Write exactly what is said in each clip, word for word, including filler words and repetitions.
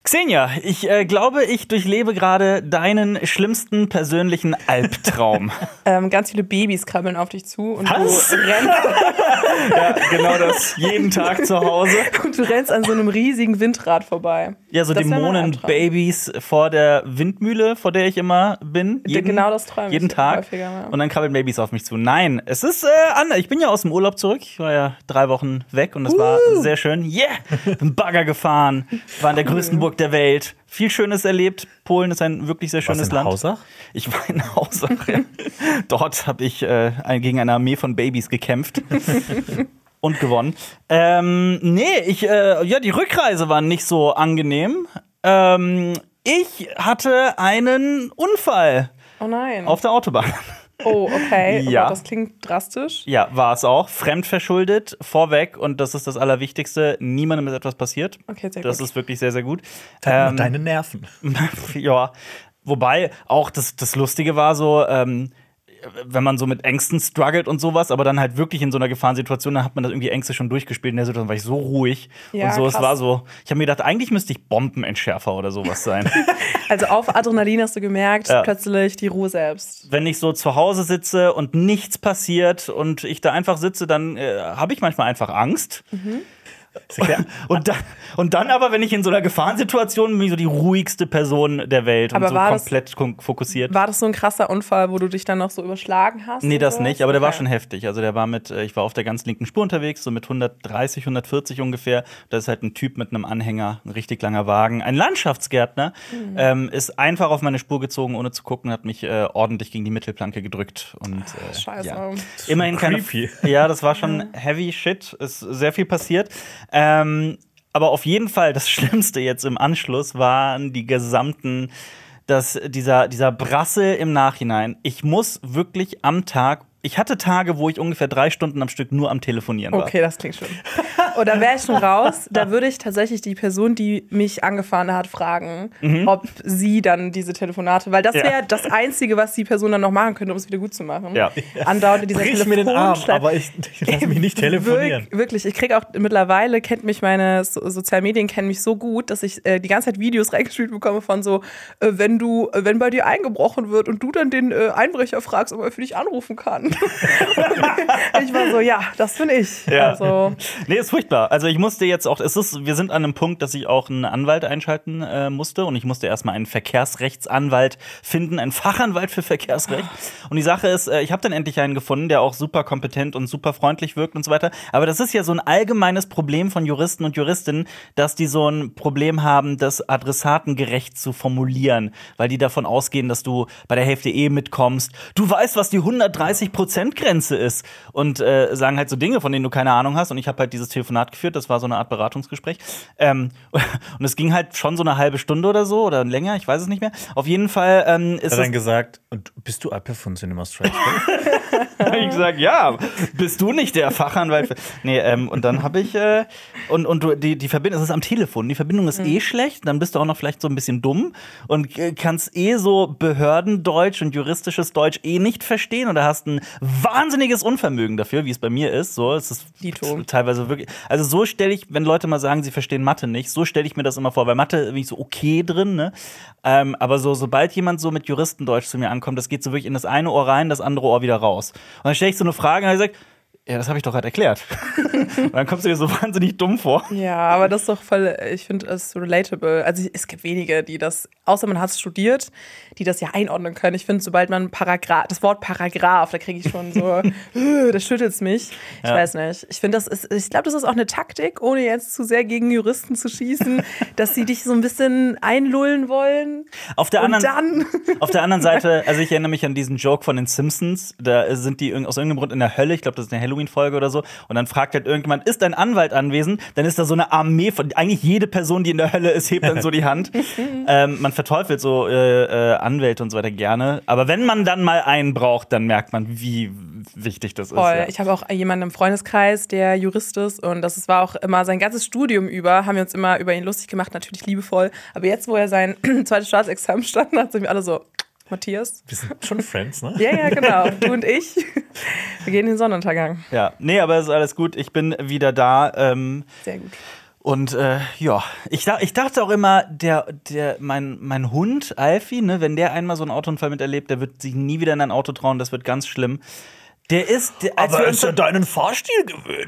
Xenia, ich äh, glaube, ich durchlebe gerade deinen schlimmsten persönlichen Albtraum. ähm, ganz viele Babys krabbeln auf dich zu und Was? du rennst. Ja, genau das. Jeden Tag zu Hause. Und du rennst an so einem riesigen Windrad vorbei. Ja, so Das wär mein Albtraum. Dämonen-Babys vor der Windmühle, vor der ich immer bin. Jeden, genau das träume ich Jeden Tag. häufiger, ja. Und dann krabbeln Babys auf mich zu. Nein, es ist äh, anders. Ich bin ja aus dem Urlaub zurück. Ich war ja drei Wochen weg und das uh. war sehr schön. Yeah! Bin Bagger gefahren. War in der größten Burg der Welt. Viel Schönes erlebt. Polen ist ein wirklich sehr schönes Was in Land. Hausach? Ich war in Hausach. Ja. Dort habe ich äh, gegen eine Armee von Babys gekämpft. Und gewonnen. Ähm, nee, ich, äh, ja, die Rückreise war nicht so angenehm. Ähm, ich hatte einen Unfall. Oh nein. Auf der Autobahn. Oh, okay. Ja. Aber das klingt drastisch. Ja, war es auch. Fremdverschuldet, vorweg. Und das ist das Allerwichtigste. Niemandem ist etwas passiert. Okay, sehr das gut. ist wirklich sehr, sehr gut. Ähm, deine Nerven. Ja. Wobei auch das, das Lustige war so, ähm, wenn man so mit Ängsten struggelt und sowas, aber dann halt wirklich in so einer Gefahrensituation, dann hat man das irgendwie Ängste schon durchgespielt. In der Situation war ich so ruhig Ja, und so. krass. Es war so, ich habe mir gedacht, eigentlich müsste ich Bombenentschärfer oder sowas sein. Also auf Adrenalin hast du gemerkt, Ja. plötzlich die Ruhe selbst. Wenn ich so zu Hause sitze und nichts passiert und ich da einfach sitze, dann äh, habe ich manchmal einfach Angst. Mhm. Und dann, und dann aber, wenn ich in so einer Gefahrensituation bin, ich so die ruhigste Person der Welt Aber und so war das- komplett kon- fokussiert. War das so ein krasser Unfall, wo du dich dann noch so überschlagen hast? Nee, und das sowas? nicht, aber der war Okay. schon heftig. Also der war mit, äh, ich war auf der ganz linken Spur unterwegs, so mit hundertdreißig, hundertvierzig ungefähr. Da ist halt ein Typ mit einem Anhänger, ein richtig langer Wagen. Ein Landschaftsgärtner Mhm. ähm, ist einfach auf meine Spur gezogen, ohne zu gucken, hat mich äh, ordentlich gegen die Mittelplanke gedrückt. Und äh, Scheiße. ja. Immerhin keine. Creepy. Ja, das war schon heavy shit. Ist sehr viel passiert. Ähm, aber auf jeden Fall das Schlimmste jetzt im Anschluss waren die gesamten, das, dieser, dieser Brassel im Nachhinein. Ich muss wirklich am Tag. Ich hatte Tage, wo ich ungefähr drei Stunden am Stück nur am Telefonieren war. Okay, das klingt schön. Und da wäre ich schon raus. Da würde ich tatsächlich die Person, die mich angefahren hat, fragen, Mhm. ob sie dann diese Telefonate, weil das Ja. wäre das Einzige, was die Person dann noch machen könnte, um es wieder gut zu machen. Ja. Andauernd in dieser Brich mir den Arm, Telefonschleife. aber ich, ich lasse mich nicht telefonieren. Wir, wirklich, ich kriege auch mittlerweile, kennt mich meine so sozialen Medien kennen mich so gut, dass ich äh, die ganze Zeit Videos reingespielt bekomme von so, äh, wenn du, äh, wenn bei dir eingebrochen wird und du dann den äh, Einbrecher fragst, ob er für dich anrufen kann. Ich war so, ja, das bin ich. Ja. Also, Nee, ist furchtbar. Also ich musste jetzt auch, es ist, wir sind an einem Punkt, dass ich auch einen Anwalt einschalten äh, musste und ich musste erstmal einen Verkehrsrechtsanwalt finden, einen Fachanwalt für Verkehrsrecht. Und die Sache ist, äh, ich habe dann endlich einen gefunden, der auch super kompetent und super freundlich wirkt und so weiter. Aber das ist ja so ein allgemeines Problem von Juristen und Juristinnen, dass die so ein Problem haben, das adressatengerecht zu formulieren, weil die davon ausgehen, dass du bei der Hälfte eh mitkommst. Du weißt, was die hundertdreißig Prozent Grenze ist und äh, sagen halt so Dinge, von denen du keine Ahnung hast. Und ich habe halt dieses Telefonat geführt, das war so eine Art Beratungsgespräch. Ähm, und es ging halt schon so eine halbe Stunde oder so oder länger, ich weiß es nicht mehr. Auf jeden Fall ähm, ist Hat er es. dann gesagt, und bist du Alpe von Cinema Strikes Hab ich gesagt, ja, bist du nicht der Fachanwalt? Für nee, ähm, und dann habe ich, äh, und, und du, die, die Verbindung, es ist am Telefon, die Verbindung ist eh schlecht, dann bist du auch noch vielleicht so ein bisschen dumm und äh, kannst eh so Behördendeutsch und juristisches Deutsch eh nicht verstehen oder hast ein wahnsinniges Unvermögen dafür, wie es bei mir ist. So, es ist Dito. teilweise wirklich, also so stelle ich, wenn Leute mal sagen, sie verstehen Mathe nicht, so stelle ich mir das immer vor. Bei Mathe bin ich so okay drin, ne? Ähm, aber so, sobald jemand so mit Juristendeutsch zu mir ankommt, das geht so wirklich in das eine Ohr rein, das andere Ohr wieder raus. Und dann stelle ich so eine Frage und dann sage ich, ja, das habe ich doch gerade erklärt. Und dann kommst du dir so wahnsinnig dumm vor. ja, aber das ist doch voll, ich finde es so relatable. Also es gibt wenige, die das, außer man hat es studiert, die das ja einordnen können. Ich finde, sobald man Paragraph, das Wort Paragraph, da kriege ich schon so, äh, das schüttelt's mich. Ich Ja. weiß nicht. Ich finde, das ist, ich glaube, das ist auch eine Taktik, ohne jetzt zu sehr gegen Juristen zu schießen, dass sie dich so ein bisschen einlullen wollen. Auf der Und anderen, dann. auf der anderen Seite, also ich erinnere mich an diesen Joke von den Simpsons, da sind die irg- aus irgendeinem Grund in der Hölle, ich glaube, das ist eine Halloween-Folge oder so, und dann fragt halt irgendjemand, ist dein Anwalt anwesend? Dann ist da so eine Armee von, eigentlich jede Person, die in der Hölle ist, hebt dann so die Hand. ähm, man verteufelt so äh, äh, Anwälte und so weiter gerne, aber wenn man dann mal einen braucht, dann merkt man, wie wichtig das Voll. ist. Ja. Ich habe auch jemanden im Freundeskreis, der Jurist ist, und das ist- war auch immer sein ganzes Studium über, haben wir uns immer über ihn lustig gemacht, natürlich liebevoll. Aber jetzt, wo er sein zweites Staatsexamen stand, hat, sind wir alle so, Matthias? Wir sind schon Friends, ne? Ja, ja, genau. Du und ich. Wir gehen in den Sonnenuntergang. Ja, nee, aber es ist alles gut. Ich bin wieder da. Ähm, Sehr gut. Und äh, ja, ich, da, ich dachte auch immer, der, der, mein, mein Hund, Alfie, ne, wenn der einmal so einen Autounfall miterlebt, der wird sich nie wieder in ein Auto trauen, das wird ganz schlimm. Der ist. Der, als Aber wir er ist ja deinen Fahrstil gewöhnt.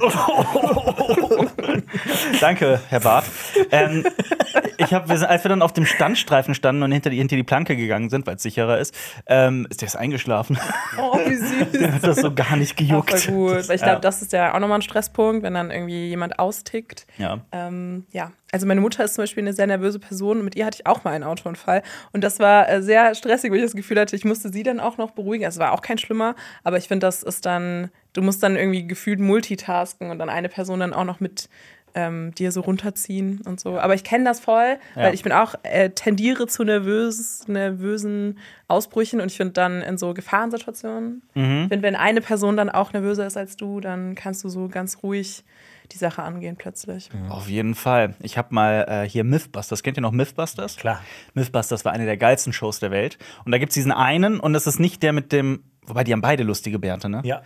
Danke, Herr Barth. ähm, ich hab, wir sind, als wir dann auf dem Standstreifen standen und hinter die, hinter die Planke gegangen sind, weil es sicherer ist, ähm, ist der ist eingeschlafen. Oh, wie süß. Der hat das so gar nicht gejuckt. Ach, voll gut. Weil ich glaube, Ja. das ist ja auch nochmal ein Stresspunkt, wenn dann irgendwie jemand austickt. Ja. Ähm, ja. Also meine Mutter ist zum Beispiel eine sehr nervöse Person und mit ihr hatte ich auch mal einen Autounfall. Und das war äh, sehr stressig, weil ich das Gefühl hatte, ich musste sie dann auch noch beruhigen. Also es war auch kein schlimmer, aber ich finde, das ist dann, du musst dann irgendwie gefühlt multitasken und dann eine Person dann auch noch mit ähm, dir so runterziehen und so. Aber ich kenne das voll, Ja. weil ich bin auch, äh, tendiere zu nervös, nervösen Ausbrüchen und ich finde dann in so Gefahrensituationen, Mhm. wenn, wenn eine Person dann auch nervöser ist als du, dann kannst du so ganz ruhig die Sache angehen plötzlich. Auf jeden Fall. Ich habe mal äh, hier Mythbusters. Kennt ihr noch Mythbusters? Klar. Mythbusters war eine der geilsten Shows der Welt. Und da gibt es diesen einen, und das ist nicht der mit dem. Wobei, die haben beide lustige Bärte, ne? Ja.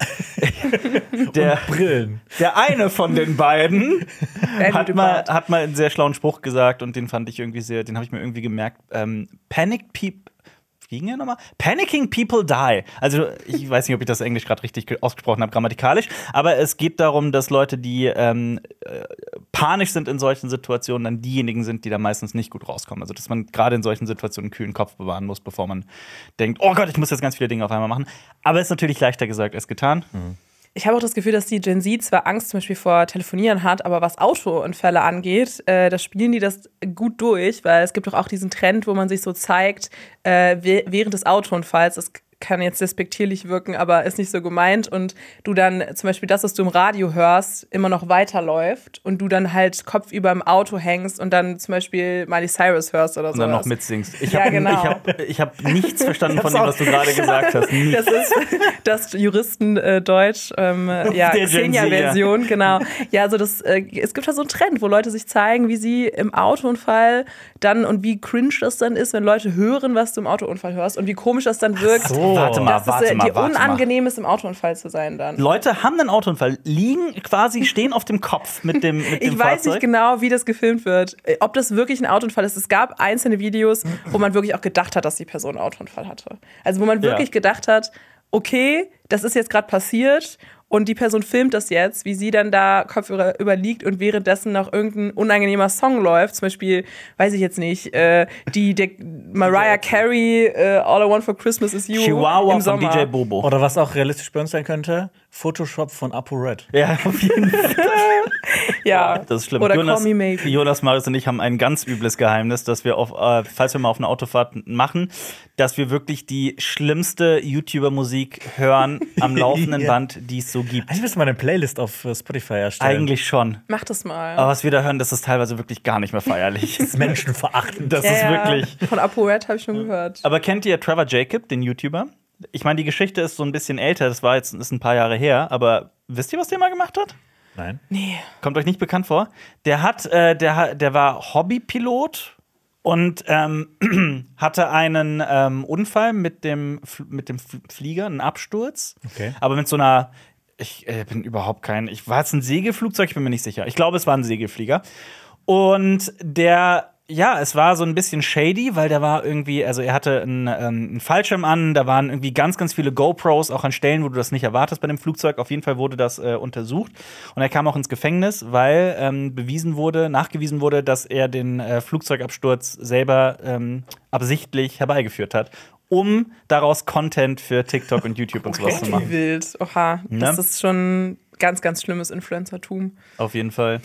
Der, Brillen. der eine von den beiden Wer hat gute mal, Bart. hat mal einen sehr schlauen Spruch gesagt und den fand ich irgendwie sehr, den habe ich mir irgendwie gemerkt. Ähm, Panic People. Wie ging er nochmal? Panicking people die. Also, ich weiß nicht, ob ich das Englisch gerade richtig ge- ausgesprochen habe, grammatikalisch, aber es geht darum, dass Leute, die ähm, äh, panisch sind in solchen Situationen, dann diejenigen sind, die da meistens nicht gut rauskommen. Also, dass man gerade in solchen Situationen einen kühlen Kopf bewahren muss, bevor man denkt, oh Gott, ich muss jetzt ganz viele Dinge auf einmal machen. Aber es ist natürlich leichter gesagt als getan. Mhm. Ich habe auch das Gefühl, dass die Gen Z zwar Angst zum Beispiel vor Telefonieren hat, aber was Autounfälle angeht, äh, da spielen die das gut durch, weil es gibt doch auch diesen Trend, wo man sich so zeigt, äh, we- während des Autounfalls, das kann jetzt despektierlich wirken, aber ist nicht so gemeint und du dann zum Beispiel das, was du im Radio hörst, immer noch weiterläuft und du dann halt kopfüber im Auto hängst und dann zum Beispiel Miley Cyrus hörst oder so. Und dann noch mitsingst. Ich Ja, habe genau. ich hab, ich hab nichts verstanden von dem, was du gerade gesagt hast. Nichts. Das ist das Juristendeutsch, ähm, ja, Der Gen Z, ja. Xenia-Version, genau. Ja, also das, äh, es gibt da so einen Trend, wo Leute sich zeigen, wie sie im Autounfall dann und wie cringe das dann ist, wenn Leute hören, was du im Autounfall hörst und wie komisch das dann wirkt. so. Warte mal, dass warte es äh, mal, dir warte mal. unangenehm ist, im Autounfall zu sein dann. Leute haben einen Autounfall, liegen quasi, stehen auf dem Kopf mit dem, mit dem Ich weiß Fahrzeug. nicht genau, wie das gefilmt wird. Äh, Ob das wirklich ein Autounfall ist. Es gab einzelne Videos, wo man wirklich auch gedacht hat, dass die Person einen Autounfall hatte. Also wo man wirklich Ja. gedacht hat, okay, das ist jetzt gerade passiert und die Person filmt das jetzt, wie sie dann da kopfüber überliegt und währenddessen noch irgendein unangenehmer Song läuft. Zum Beispiel, weiß ich jetzt nicht, äh, die der Mariah Carey, äh, All I Want for Christmas is You Chihuahua im von Sommer. D J Bobo. Oder was auch realistisch bei uns sein könnte, Photoshop von ApoRed. Ja, auf jeden Fall. Ja, Das ist schlimm. Oder Jonas, Call Me Maybe. Jonas, Marius und ich haben ein ganz übles Geheimnis, dass wir, auf, äh, falls wir mal auf eine Autofahrt machen, dass wir wirklich die schlimmste YouTuber-Musik hören am laufenden Ja. Band, die es so gibt. Eigentlich müssen wir eine Playlist auf äh, Spotify erstellen. Eigentlich schon. Mach das mal. Aber was wir da hören, das ist teilweise wirklich gar nicht mehr feierlich. Das ist menschenverachtend. Das ja, ist ja. wirklich. Von ApoRed habe ich schon gehört. Aber kennt ihr Trevor Jacob, den YouTuber? Ich meine, die Geschichte ist so ein bisschen älter, das war jetzt ist ein paar Jahre her, aber wisst ihr, was der mal gemacht hat? Nein. Nee. Kommt euch nicht bekannt vor. Der hat, äh, der, ha- der war Hobbypilot und ähm, hatte einen ähm, Unfall mit dem, Fl- mit dem Fl- Flieger, einen Absturz. Okay. Aber mit so einer, ich äh, bin überhaupt kein, ich war jetzt ein Segelflugzeug, ich bin mir nicht sicher. Ich glaube, es war ein Segelflieger. Und der, ja, es war so ein bisschen shady, weil der war irgendwie, also er hatte einen, ähm, einen Fallschirm an, da waren irgendwie ganz, ganz viele GoPros, auch an Stellen, wo du das nicht erwartest bei dem Flugzeug. Auf jeden Fall wurde das äh, untersucht. Und er kam auch ins Gefängnis, weil ähm, bewiesen wurde, nachgewiesen wurde, dass er den äh, Flugzeugabsturz selber ähm, absichtlich herbeigeführt hat, um daraus Content für TikTok und YouTube und sowas zu Wie machen. wild. Oha. Ne? Das ist schon ganz, ganz schlimmes Influencertum. Auf jeden Fall.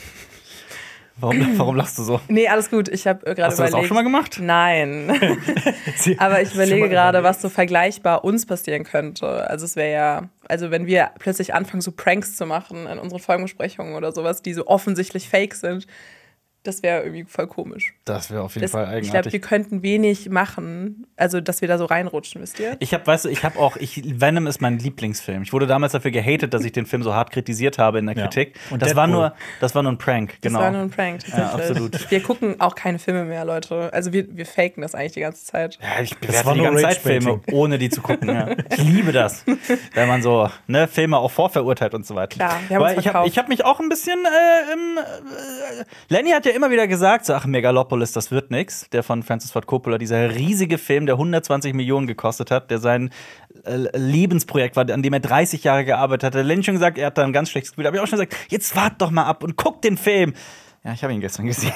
Warum, warum lachst du so? Nee, alles gut. Ich habe äh, gerade Hast du das überlegt. auch schon mal gemacht? Nein. Aber ich überlege gerade, was so vergleichbar uns passieren könnte. Also es wäre ja, also wenn wir plötzlich anfangen, so Pranks zu machen in unseren Folgenbesprechungen oder sowas, die so offensichtlich fake sind. Das wäre irgendwie voll komisch. Das wäre auf jeden Das, Fall ich glaube, eigenartig. wir könnten wenig machen, also dass wir da so reinrutschen, wisst ihr? Ich habe, weißt du, ich habe auch, ich, Venom ist mein Lieblingsfilm. Ich wurde damals dafür gehatet, dass ich den Film so hart kritisiert habe in der Ja. Kritik. Und das war Deadpool. nur, das war nur ein Prank, genau. Das war nur ein Prank, Ja, tatsächlich. absolut. Wir gucken auch keine Filme mehr, Leute. Also wir, wir faken das eigentlich die ganze Zeit. Ja, ich Das bewerte war die nur ganze Zeit Filme, Rage-Baiting. ohne die zu gucken. Ja. Ich liebe das, wenn man so ne, Filme auch vorverurteilt und so weiter. Klar, wir haben uns Weil ich habe verkauft. ich hab mich auch ein bisschen äh, im, äh, Lenny hat ja immer wieder gesagt, so, ach, Megalopolis, das wird nix. Der von Francis Ford Coppola, dieser riesige Film, der hundertzwanzig Millionen gekostet hat, der sein äh, Lebensprojekt war, an dem er dreißig Jahre gearbeitet hat. Der Lenny schon gesagt, er hat da ein ganz schlechtes Gefühl. Da habe ich auch schon gesagt, jetzt wart doch mal ab und guck den Film. Ja, ich habe ihn gestern gesehen.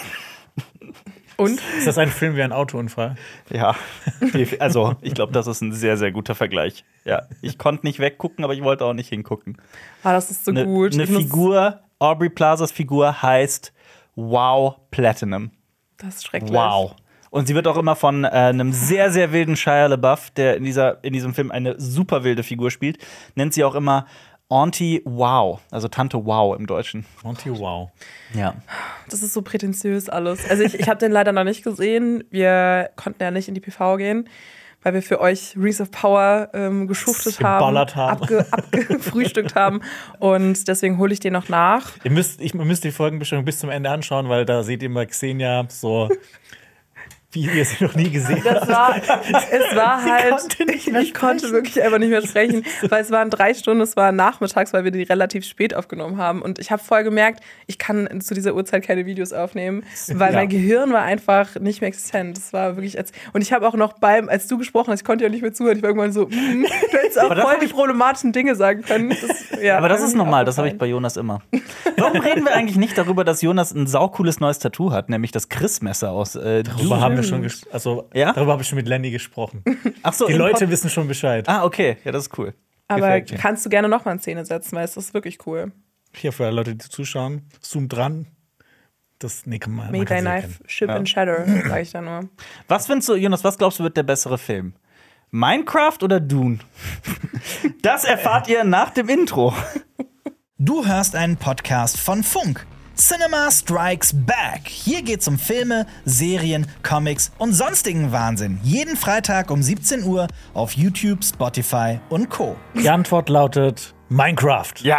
Und? Ist das ein Film wie ein Autounfall? Ja, also ich glaube, das ist ein sehr, sehr guter Vergleich. Ja, ich konnte nicht weggucken, aber ich wollte auch nicht hingucken. Ah, das ist so Eine gut. ne Ich muss- Figur, Aubrey Plazas Figur heißt Wow Platinum. Das ist schrecklich. Wow. Und sie wird auch immer von äh, einem sehr, sehr wilden Shia LaBeouf, der in, dieser, in diesem Film eine super wilde Figur spielt, nennt sie auch immer Auntie Wow, also Tante Wow im Deutschen. Monty, wow. Ja. Das ist so prätentiös alles. Also ich, ich habe den leider noch nicht gesehen. Wir konnten ja nicht in die P V gehen, weil wir für euch Rings of Power ähm, geschuftet haben, Geballert haben. Abge, abgefrühstückt haben. Und deswegen hole ich den noch nach. Ihr müsst, ich, ihr müsst die Folgenbeschreibung bis zum Ende anschauen, weil da seht ihr mal Xenia so, wie ihr sie noch nie gesehen habt. Das war, es war Sie halt, konnte nicht mehr ich konnte wirklich einfach nicht mehr sprechen, weil es waren drei Stunden, es war nachmittags, weil wir die relativ spät aufgenommen haben. Und ich habe voll gemerkt, ich kann zu dieser Uhrzeit keine Videos aufnehmen, weil Ja. mein Gehirn war einfach nicht mehr existent. Das war wirklich, als, und ich habe auch noch beim, als du gesprochen hast, ich konnte ja nicht mehr zuhören, ich war irgendwann so, mm, du hättest auch das voll hab die ich- problematischen Dinge sagen können. Das, ja, Aber das ist mir normal, das habe ich aufgefallen. bei Jonas immer. Warum reden wir eigentlich nicht darüber, dass Jonas ein saucooles neues Tattoo hat, nämlich das Chris-Messer aus äh, Darüber Dune? haben wir schon ges- also Ja? darüber habe ich schon mit Lenny gesprochen. Ach so, Die im Leute Pod- wissen schon Bescheid. Ah, okay, ja, das ist cool. Aber Gefällt mir. kannst du gerne noch mal in Szene setzen, weil es ist wirklich cool. Hier für alle Leute, die zuschauen, zoom dran. Das, nee, kann man, May man thy kann knife ship Ja. in shatter, sage ich da nur. Was findest du, Jonas, was glaubst du, wird der bessere Film? Minecraft oder Dune? Das erfahrt ihr nach dem Intro. Du hörst einen Podcast von Funk. Cinema Strikes Back. Hier geht's um Filme, Serien, Comics und sonstigen Wahnsinn. Jeden Freitag um siebzehn Uhr auf YouTube, Spotify und Co. Die Antwort lautet Minecraft. Ja.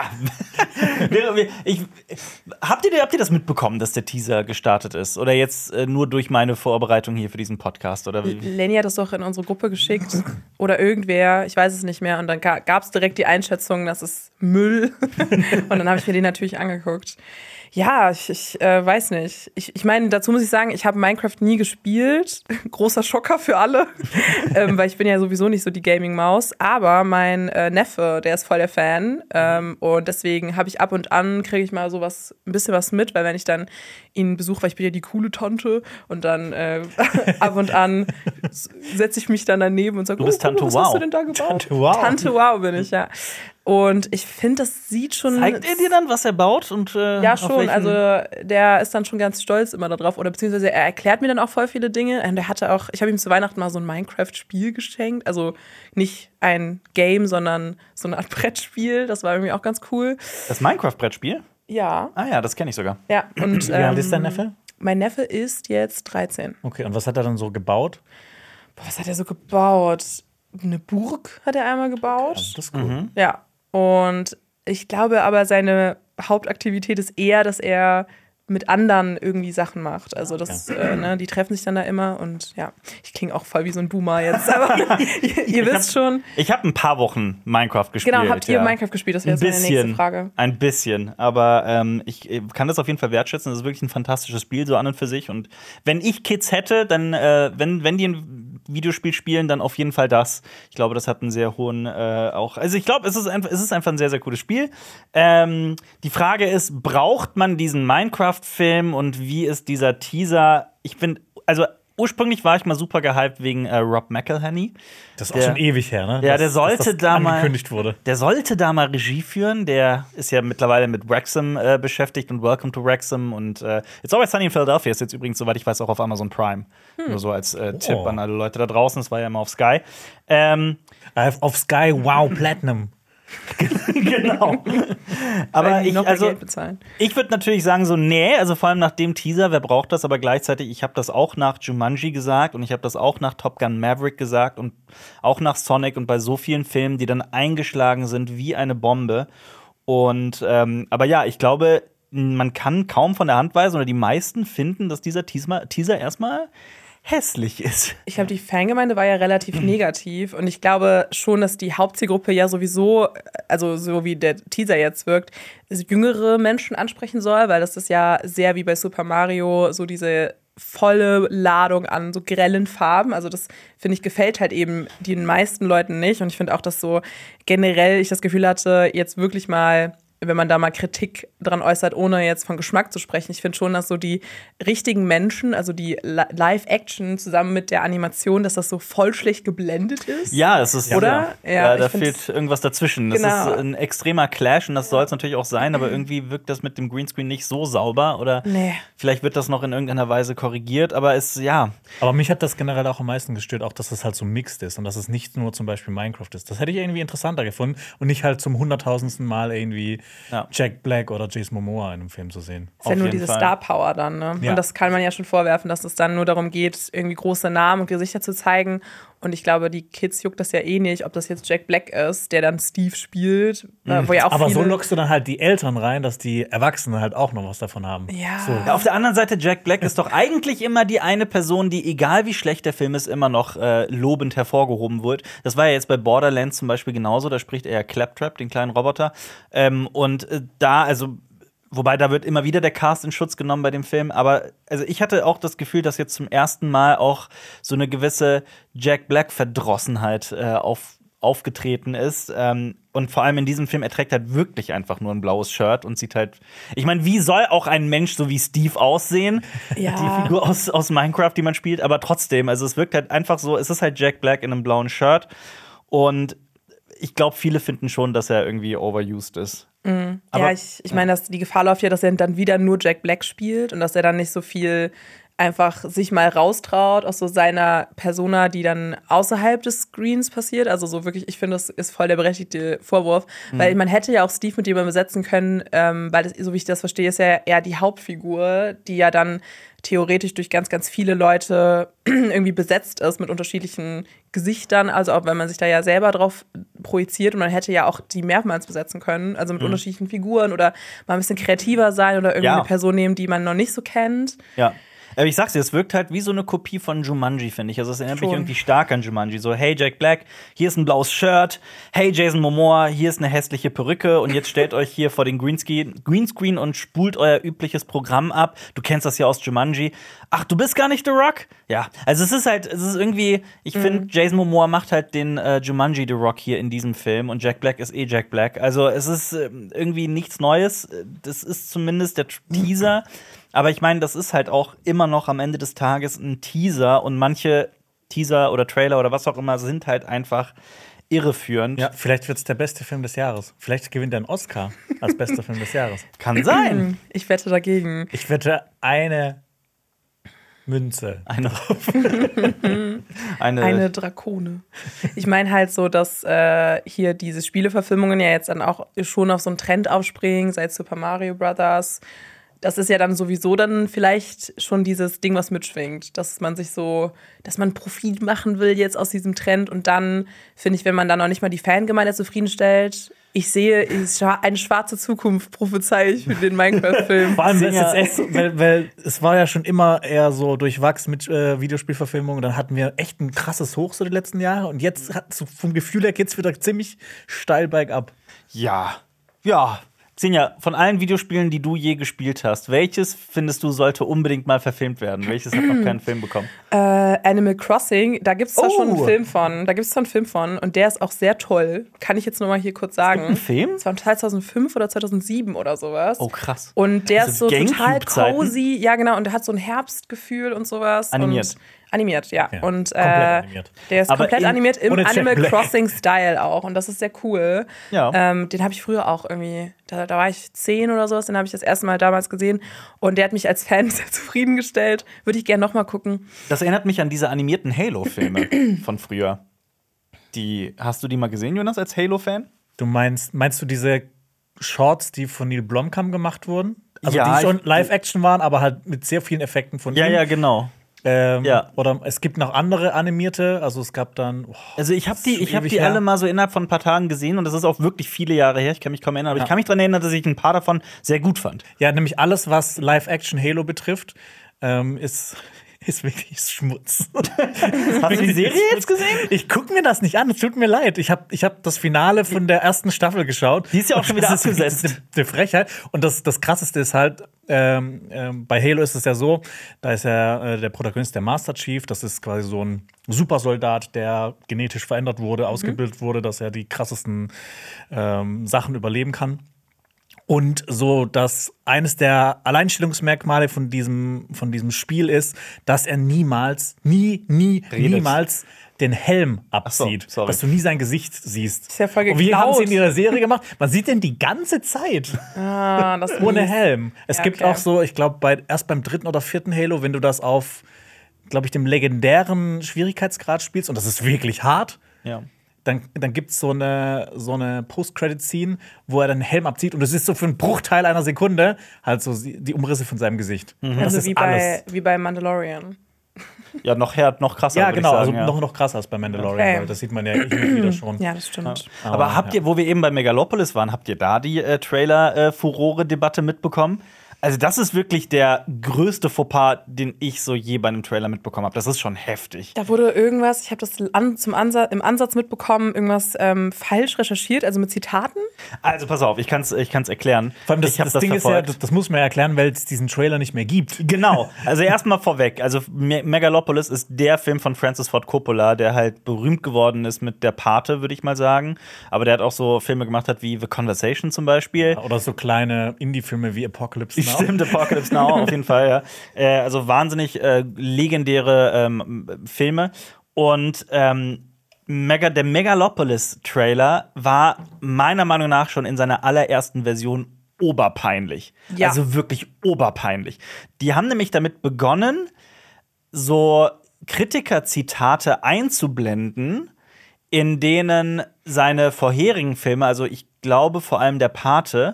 Wir- wir- ich, habt, ihr, habt ihr das mitbekommen, dass der Teaser gestartet ist? Oder jetzt äh, nur durch meine Vorbereitung hier für diesen Podcast? Oder wie? Lenny hat das doch in unsere Gruppe geschickt. Oder irgendwer, ich weiß es nicht mehr. Und dann gab es direkt die Einschätzung, das ist Müll. Und dann habe ich mir den natürlich angeguckt. Ja, ich, ich äh, weiß nicht. Ich, ich meine, dazu muss ich sagen, ich habe Minecraft nie gespielt. Großer Schocker für alle. ähm, weil ich bin ja sowieso nicht so die Gaming-Maus. Aber mein äh, Neffe, der ist voll der Fan. Ähm, und deswegen habe ich ab und an, kriege ich mal sowas, ein bisschen was mit. Weil wenn ich dann ihn besuche, weil ich bin ja die coole Tante. Und dann äh, ab und an setze ich mich dann daneben und sage, Du bist Tante was Wow. hast du denn da gebaut? Tante Wow. Tante Wow bin ich, ja. Und ich finde, das sieht schon... Zeigt er dir dann, was er baut? Und, äh, Ja, auf schon. welchen- Also der ist dann schon ganz stolz immer darauf. Oder beziehungsweise er erklärt mir dann auch voll viele Dinge. Und er hatte auch, ich habe ihm zu Weihnachten mal so ein Minecraft-Spiel geschenkt. Also nicht ein Game, sondern so eine Art Brettspiel. Das war irgendwie auch ganz cool. Das Minecraft-Brettspiel? Ja. Ah ja, das kenne ich sogar. Ja. Und, Wie alt ähm, ist dein Neffe? Mein Neffe ist jetzt dreizehn. Okay, und was hat er dann so gebaut? Boah, was hat er so gebaut? Eine Burg hat er einmal gebaut. Das ist cool. Ja, und ich glaube aber, seine Hauptaktivität ist eher, dass er mit anderen irgendwie Sachen macht. Also das, äh, ne, die treffen sich dann da immer und ja, ich klinge auch voll wie so ein Boomer jetzt, aber ihr, ihr wisst schon. Ich habe ein paar Wochen Minecraft gespielt. Genau, habt ihr ja. Minecraft gespielt? Das wäre Ein jetzt meine nächste bisschen, Frage. ein bisschen, aber ähm, ich äh, kann das auf jeden Fall wertschätzen. Das ist wirklich ein fantastisches Spiel, so an und für sich. Und wenn ich Kids hätte, dann, äh, wenn, wenn die ein Videospiel spielen, dann auf jeden Fall das. Ich glaube, das hat einen sehr hohen äh, auch. Also ich glaube, es ist einfach, es ist einfach ein sehr, sehr cooles Spiel. Ähm, die Frage ist, braucht man diesen Minecraft-Film und wie ist dieser Teaser? Ich bin, also ursprünglich war ich mal super gehypt wegen äh, Rob McElhenney. Das ist auch Der- schon ewig her, ne? Ja, dass- der sollte dass das da mal angekündigt wurde. Der sollte da mal Regie führen. Der ist ja mittlerweile mit Wrexham äh, beschäftigt und Welcome to Wrexham und äh, It's Always Sunny in Philadelphia ist jetzt übrigens, soweit ich weiß, auch auf Amazon Prime. Nur so als äh, Tipp an alle Leute da draußen. Das war ja immer auf Sky. Ähm, Auf Sky Wow Platinum. Genau. Aber ich, noch mehr also, Geld bezahlen. ich würde natürlich sagen, so, nee, also vor allem nach dem Teaser, wer braucht das? Aber gleichzeitig, ich habe das auch nach Jumanji gesagt und ich habe das auch nach Top Gun Maverick gesagt und auch nach Sonic und bei so vielen Filmen, die dann eingeschlagen sind wie eine Bombe. Und, ähm, aber ja, ich glaube, man kann kaum von der Hand weisen oder die meisten finden, dass dieser Teaser, Teaser erstmal hässlich ist. Ich glaube, die Fangemeinde war ja relativ negativ und ich glaube schon, dass die Hauptzielgruppe ja sowieso, also so wie der Teaser jetzt wirkt, jüngere Menschen ansprechen soll, weil das ist ja sehr wie bei Super Mario so diese volle Ladung an so grellen Farben. Also das, finde ich, gefällt halt eben den meisten Leuten nicht und ich finde auch, dass so generell ich das Gefühl hatte, jetzt wirklich mal wenn man da mal Kritik dran äußert, ohne jetzt von Geschmack zu sprechen. Ich finde schon, dass so die richtigen Menschen, also die Live-Action zusammen mit der Animation, dass das so voll schlecht geblendet ist. Ja, es ist, oder? Ja, ja, ja da fehlt irgendwas dazwischen. Das genau. ist ein extremer Clash und das soll es natürlich auch sein, aber irgendwie wirkt das mit dem Greenscreen nicht so sauber oder nee. Vielleicht wird das noch in irgendeiner Weise korrigiert, aber es, ja. Aber mich hat das generell auch am meisten gestört, auch dass es halt so mixed ist und dass es nicht nur zum Beispiel Minecraft ist. Das hätte ich irgendwie interessanter gefunden und nicht halt zum hunderttausendsten Mal irgendwie ja. Jack Black oder Jason Momoa in einem Film zu sehen. Das ist ja nur diese Fall. Star Power dann, ne? Ja. Und das kann man ja schon vorwerfen, dass es dann nur darum geht, irgendwie große Namen und Gesichter zu zeigen. Und ich glaube, die Kids juckt das ja eh nicht, ob das jetzt Jack Black ist, der dann Steve spielt. Mhm. Wo ja auch Aber viele so lockst du dann halt die Eltern rein, dass die Erwachsenen halt auch noch was davon haben. Ja. So. Ja, auf der anderen Seite, Jack Black ist doch eigentlich immer die eine Person, die, egal wie schlecht der Film ist, immer noch äh, lobend hervorgehoben wird. Das war ja jetzt bei Borderlands zum Beispiel genauso. Da spricht er ja Claptrap, den kleinen Roboter. Ähm, und äh, da, also wobei, da wird immer wieder der Cast in Schutz genommen bei dem Film. Aber also ich hatte auch das Gefühl, dass jetzt zum ersten Mal auch so eine gewisse Jack Black-Verdrossenheit äh, auf, aufgetreten ist. Ähm, und vor allem in diesem Film, er trägt halt wirklich einfach nur ein blaues Shirt und sieht halt. Ich meine, wie soll auch ein Mensch so wie Steve aussehen? Ja. Die Figur aus, aus Minecraft, die man spielt. Aber trotzdem, also es wirkt halt einfach so, es ist halt Jack Black in einem blauen Shirt. Und ich glaube, viele finden schon, dass er irgendwie overused ist. Mhm. Ja, ich, ich meine, die Gefahr läuft ja, dass er dann wieder nur Jack Black spielt und dass er dann nicht so viel einfach sich mal raustraut aus so seiner Persona, die dann außerhalb des Screens passiert. Also so wirklich, ich finde, das ist voll der berechtigte Vorwurf. Mhm. Weil man hätte ja auch Steve mit jemandem besetzen können, ähm, weil, das, so wie ich das verstehe, ist er eher die Hauptfigur, die ja dann theoretisch durch ganz, ganz viele Leute irgendwie besetzt ist mit unterschiedlichen Gesichtern. Also auch wenn man sich da ja selber drauf projiziert und man hätte ja auch die mehrmals besetzen können, also mit mhm. unterschiedlichen Figuren oder mal ein bisschen kreativer sein oder irgendwie ja. eine Person nehmen, die man noch nicht so kennt. Ja. Aber ich sag's dir, es wirkt halt wie so eine Kopie von Jumanji, finde ich. Also es erinnert Schon. mich irgendwie stark an Jumanji. So, hey Jack Black, hier ist ein blaues Shirt. Hey Jason Momoa, hier ist eine hässliche Perücke. Und jetzt stellt euch hier vor den Greenscreen, Greenscreen und spult euer übliches Programm ab. Du kennst das ja aus Jumanji. Ach, du bist gar nicht The Rock? Ja, also es ist halt, es ist irgendwie, ich mhm. finde, Jason Momoa macht halt den äh, Jumanji The Rock hier in diesem Film. Und Jack Black ist eh Jack Black. Also es ist äh, irgendwie nichts Neues. Das ist zumindest der Teaser. Aber ich meine, das ist halt auch immer noch am Ende des Tages ein Teaser und manche Teaser oder Trailer oder was auch immer sind halt einfach irreführend. Ja, vielleicht wird es der beste Film des Jahres. Vielleicht gewinnt er einen Oscar als bester Film des Jahres. Kann sein. Ich wette dagegen. Ich wette eine Münze. Eine eine, eine Drakone. Ich meine halt so, dass äh, hier diese Spieleverfilmungen ja jetzt dann auch schon auf so einen Trend aufspringen, seit Super Mario Brothers. Das ist ja dann sowieso dann vielleicht schon dieses Ding, was mitschwingt, dass man sich so, dass man Profit machen will jetzt aus diesem Trend und dann, finde ich, wenn man dann noch nicht mal die Fangemeinde zufriedenstellt, ich sehe eine schwarze Zukunft, prophezei ich für den Minecraft-Film. Vor allem, ja. jetzt echt, weil, weil es war ja schon immer eher so durchwachsen mit äh, Videospielverfilmungen. Dann hatten wir echt ein krasses Hoch so die letzten Jahre und jetzt hat so vom Gefühl her geht's wieder ziemlich steil bergab. Ja, ja. Xenia, von allen Videospielen, die du je gespielt hast, welches findest du sollte unbedingt mal verfilmt werden? Welches hat noch keinen Film bekommen? Äh, Animal Crossing, da gibt es oh. schon einen Film von. Da gibt es schon einen Film von und der ist auch sehr toll. Kann ich jetzt nur mal hier kurz sagen. Ein Film? Das war zweitausendfünf oder zweitausendsieben oder sowas. Oh, krass. Und der also ist so total cozy. Ja, genau. Und der hat so ein Herbstgefühl und sowas. Animiert. Und Animiert, ja. ja. Und äh, animiert. der ist Aber komplett in, animiert im Animal Black. Crossing-Style auch. Und das ist sehr cool. Ja. Ähm, den habe ich früher auch irgendwie, da, da war ich zehn oder sowas, den habe ich das erste Mal damals gesehen. Und der hat mich als Fan sehr zufriedengestellt. Würde ich gerne noch mal gucken. Das erinnert mich an diese animierten Halo-Filme von früher. Die, hast du die mal gesehen, Jonas, als Halo-Fan? Du meinst, meinst du diese Shorts, die von Neil Blomkamp gemacht wurden? Also Ja, die schon ich- Live-Action waren, aber halt mit sehr vielen Effekten von Ja, ihm. ja, genau. Ähm, Ja. Oder es gibt noch andere animierte, also es gab dann. Oh, Also ich habe das die, ist ich hab ewig die her. alle mal so innerhalb von ein paar Tagen gesehen und das ist auch wirklich viele Jahre her. Ich kann mich kaum erinnern, aber Ja. ich kann mich daran erinnern, dass ich ein paar davon sehr gut fand. Ja, nämlich alles, was Live-Action Halo betrifft, ähm, ist, ist wirklich Schmutz. Hast du die Serie jetzt gesehen? Ich gucke mir das nicht an, es tut mir leid. Ich habe ich hab das Finale von der ersten Staffel geschaut. Die ist ja auch schon wieder Das ist abgesetzt. eine, eine Frechheit. Und das, das Krasseste ist halt, ähm, ähm, bei Halo ist es ja so, da ist ja äh, der Protagonist der Master Chief, das ist quasi so ein Supersoldat, der genetisch verändert wurde, ausgebildet wurde, dass er die krassesten ähm, Sachen überleben kann. Und so, dass eines der Alleinstellungsmerkmale von diesem, von diesem Spiel ist, dass er niemals, nie, nie, Redet. niemals den Helm abzieht. Ach so, sorry. Dass du nie sein Gesicht siehst. Ist ja voll Und wie geklaut. haben sie in ihrer Serie gemacht? Man sieht den die ganze Zeit Ah, das ohne mies. Helm. Es Ja, gibt okay. auch so, ich glaube, bei, erst beim dritten oder vierten Halo, wenn du das auf, glaube ich, dem legendären Schwierigkeitsgrad spielst, und das ist wirklich hart, Ja. dann, dann gibt es so eine, so eine Post-Credit-Scene, wo er den Helm abzieht und es ist so für einen Bruchteil einer Sekunde halt so sie- die Umrisse von seinem Gesicht. Das Also ist wie alles. bei, wie bei Mandalorian. Ja, noch her, noch krasser. Ja, würd genau, ich also sagen, ja. noch, noch krasser als bei Mandalorian, Okay. weil das sieht man ja immer wieder schon. Ja, das stimmt. Aber habt ihr, wo wir eben bei Megalopolis waren, habt ihr da die äh, Trailer-Furore-Debatte mitbekommen? Also, das ist wirklich der größte Fauxpas, den ich so je bei einem Trailer mitbekommen habe. Das ist schon heftig. Da wurde irgendwas, ich habe das an, zum Ansatz, im Ansatz mitbekommen, irgendwas ähm, falsch recherchiert, also mit Zitaten. Also, pass auf, ich kann es ich kann's erklären. Vor allem das, ich hab das, das Ding verfolgt. ist ja, das, das muss man ja erklären, weil es diesen Trailer nicht mehr gibt. Genau, also erstmal vorweg. Also Me Megalopolis ist der Film von Francis Ford Coppola, der halt berühmt geworden ist mit Der Pate, würde ich mal sagen. Aber der hat auch so Filme gemacht hat wie The Conversation zum Beispiel. Oder so kleine Indie-Filme wie Apocalypse Now. Stimmt, Apocalypse Now, auf jeden Fall, ja. Äh, also wahnsinnig äh, legendäre ähm, Filme. Und ähm, Mega, der Megalopolis-Trailer war meiner Meinung nach schon in seiner allerersten Version oberpeinlich. Ja. Also wirklich oberpeinlich. Die haben nämlich damit begonnen, so Kritiker-Zitate einzublenden, in denen seine vorherigen Filme, also ich glaube vor allem Der Pate,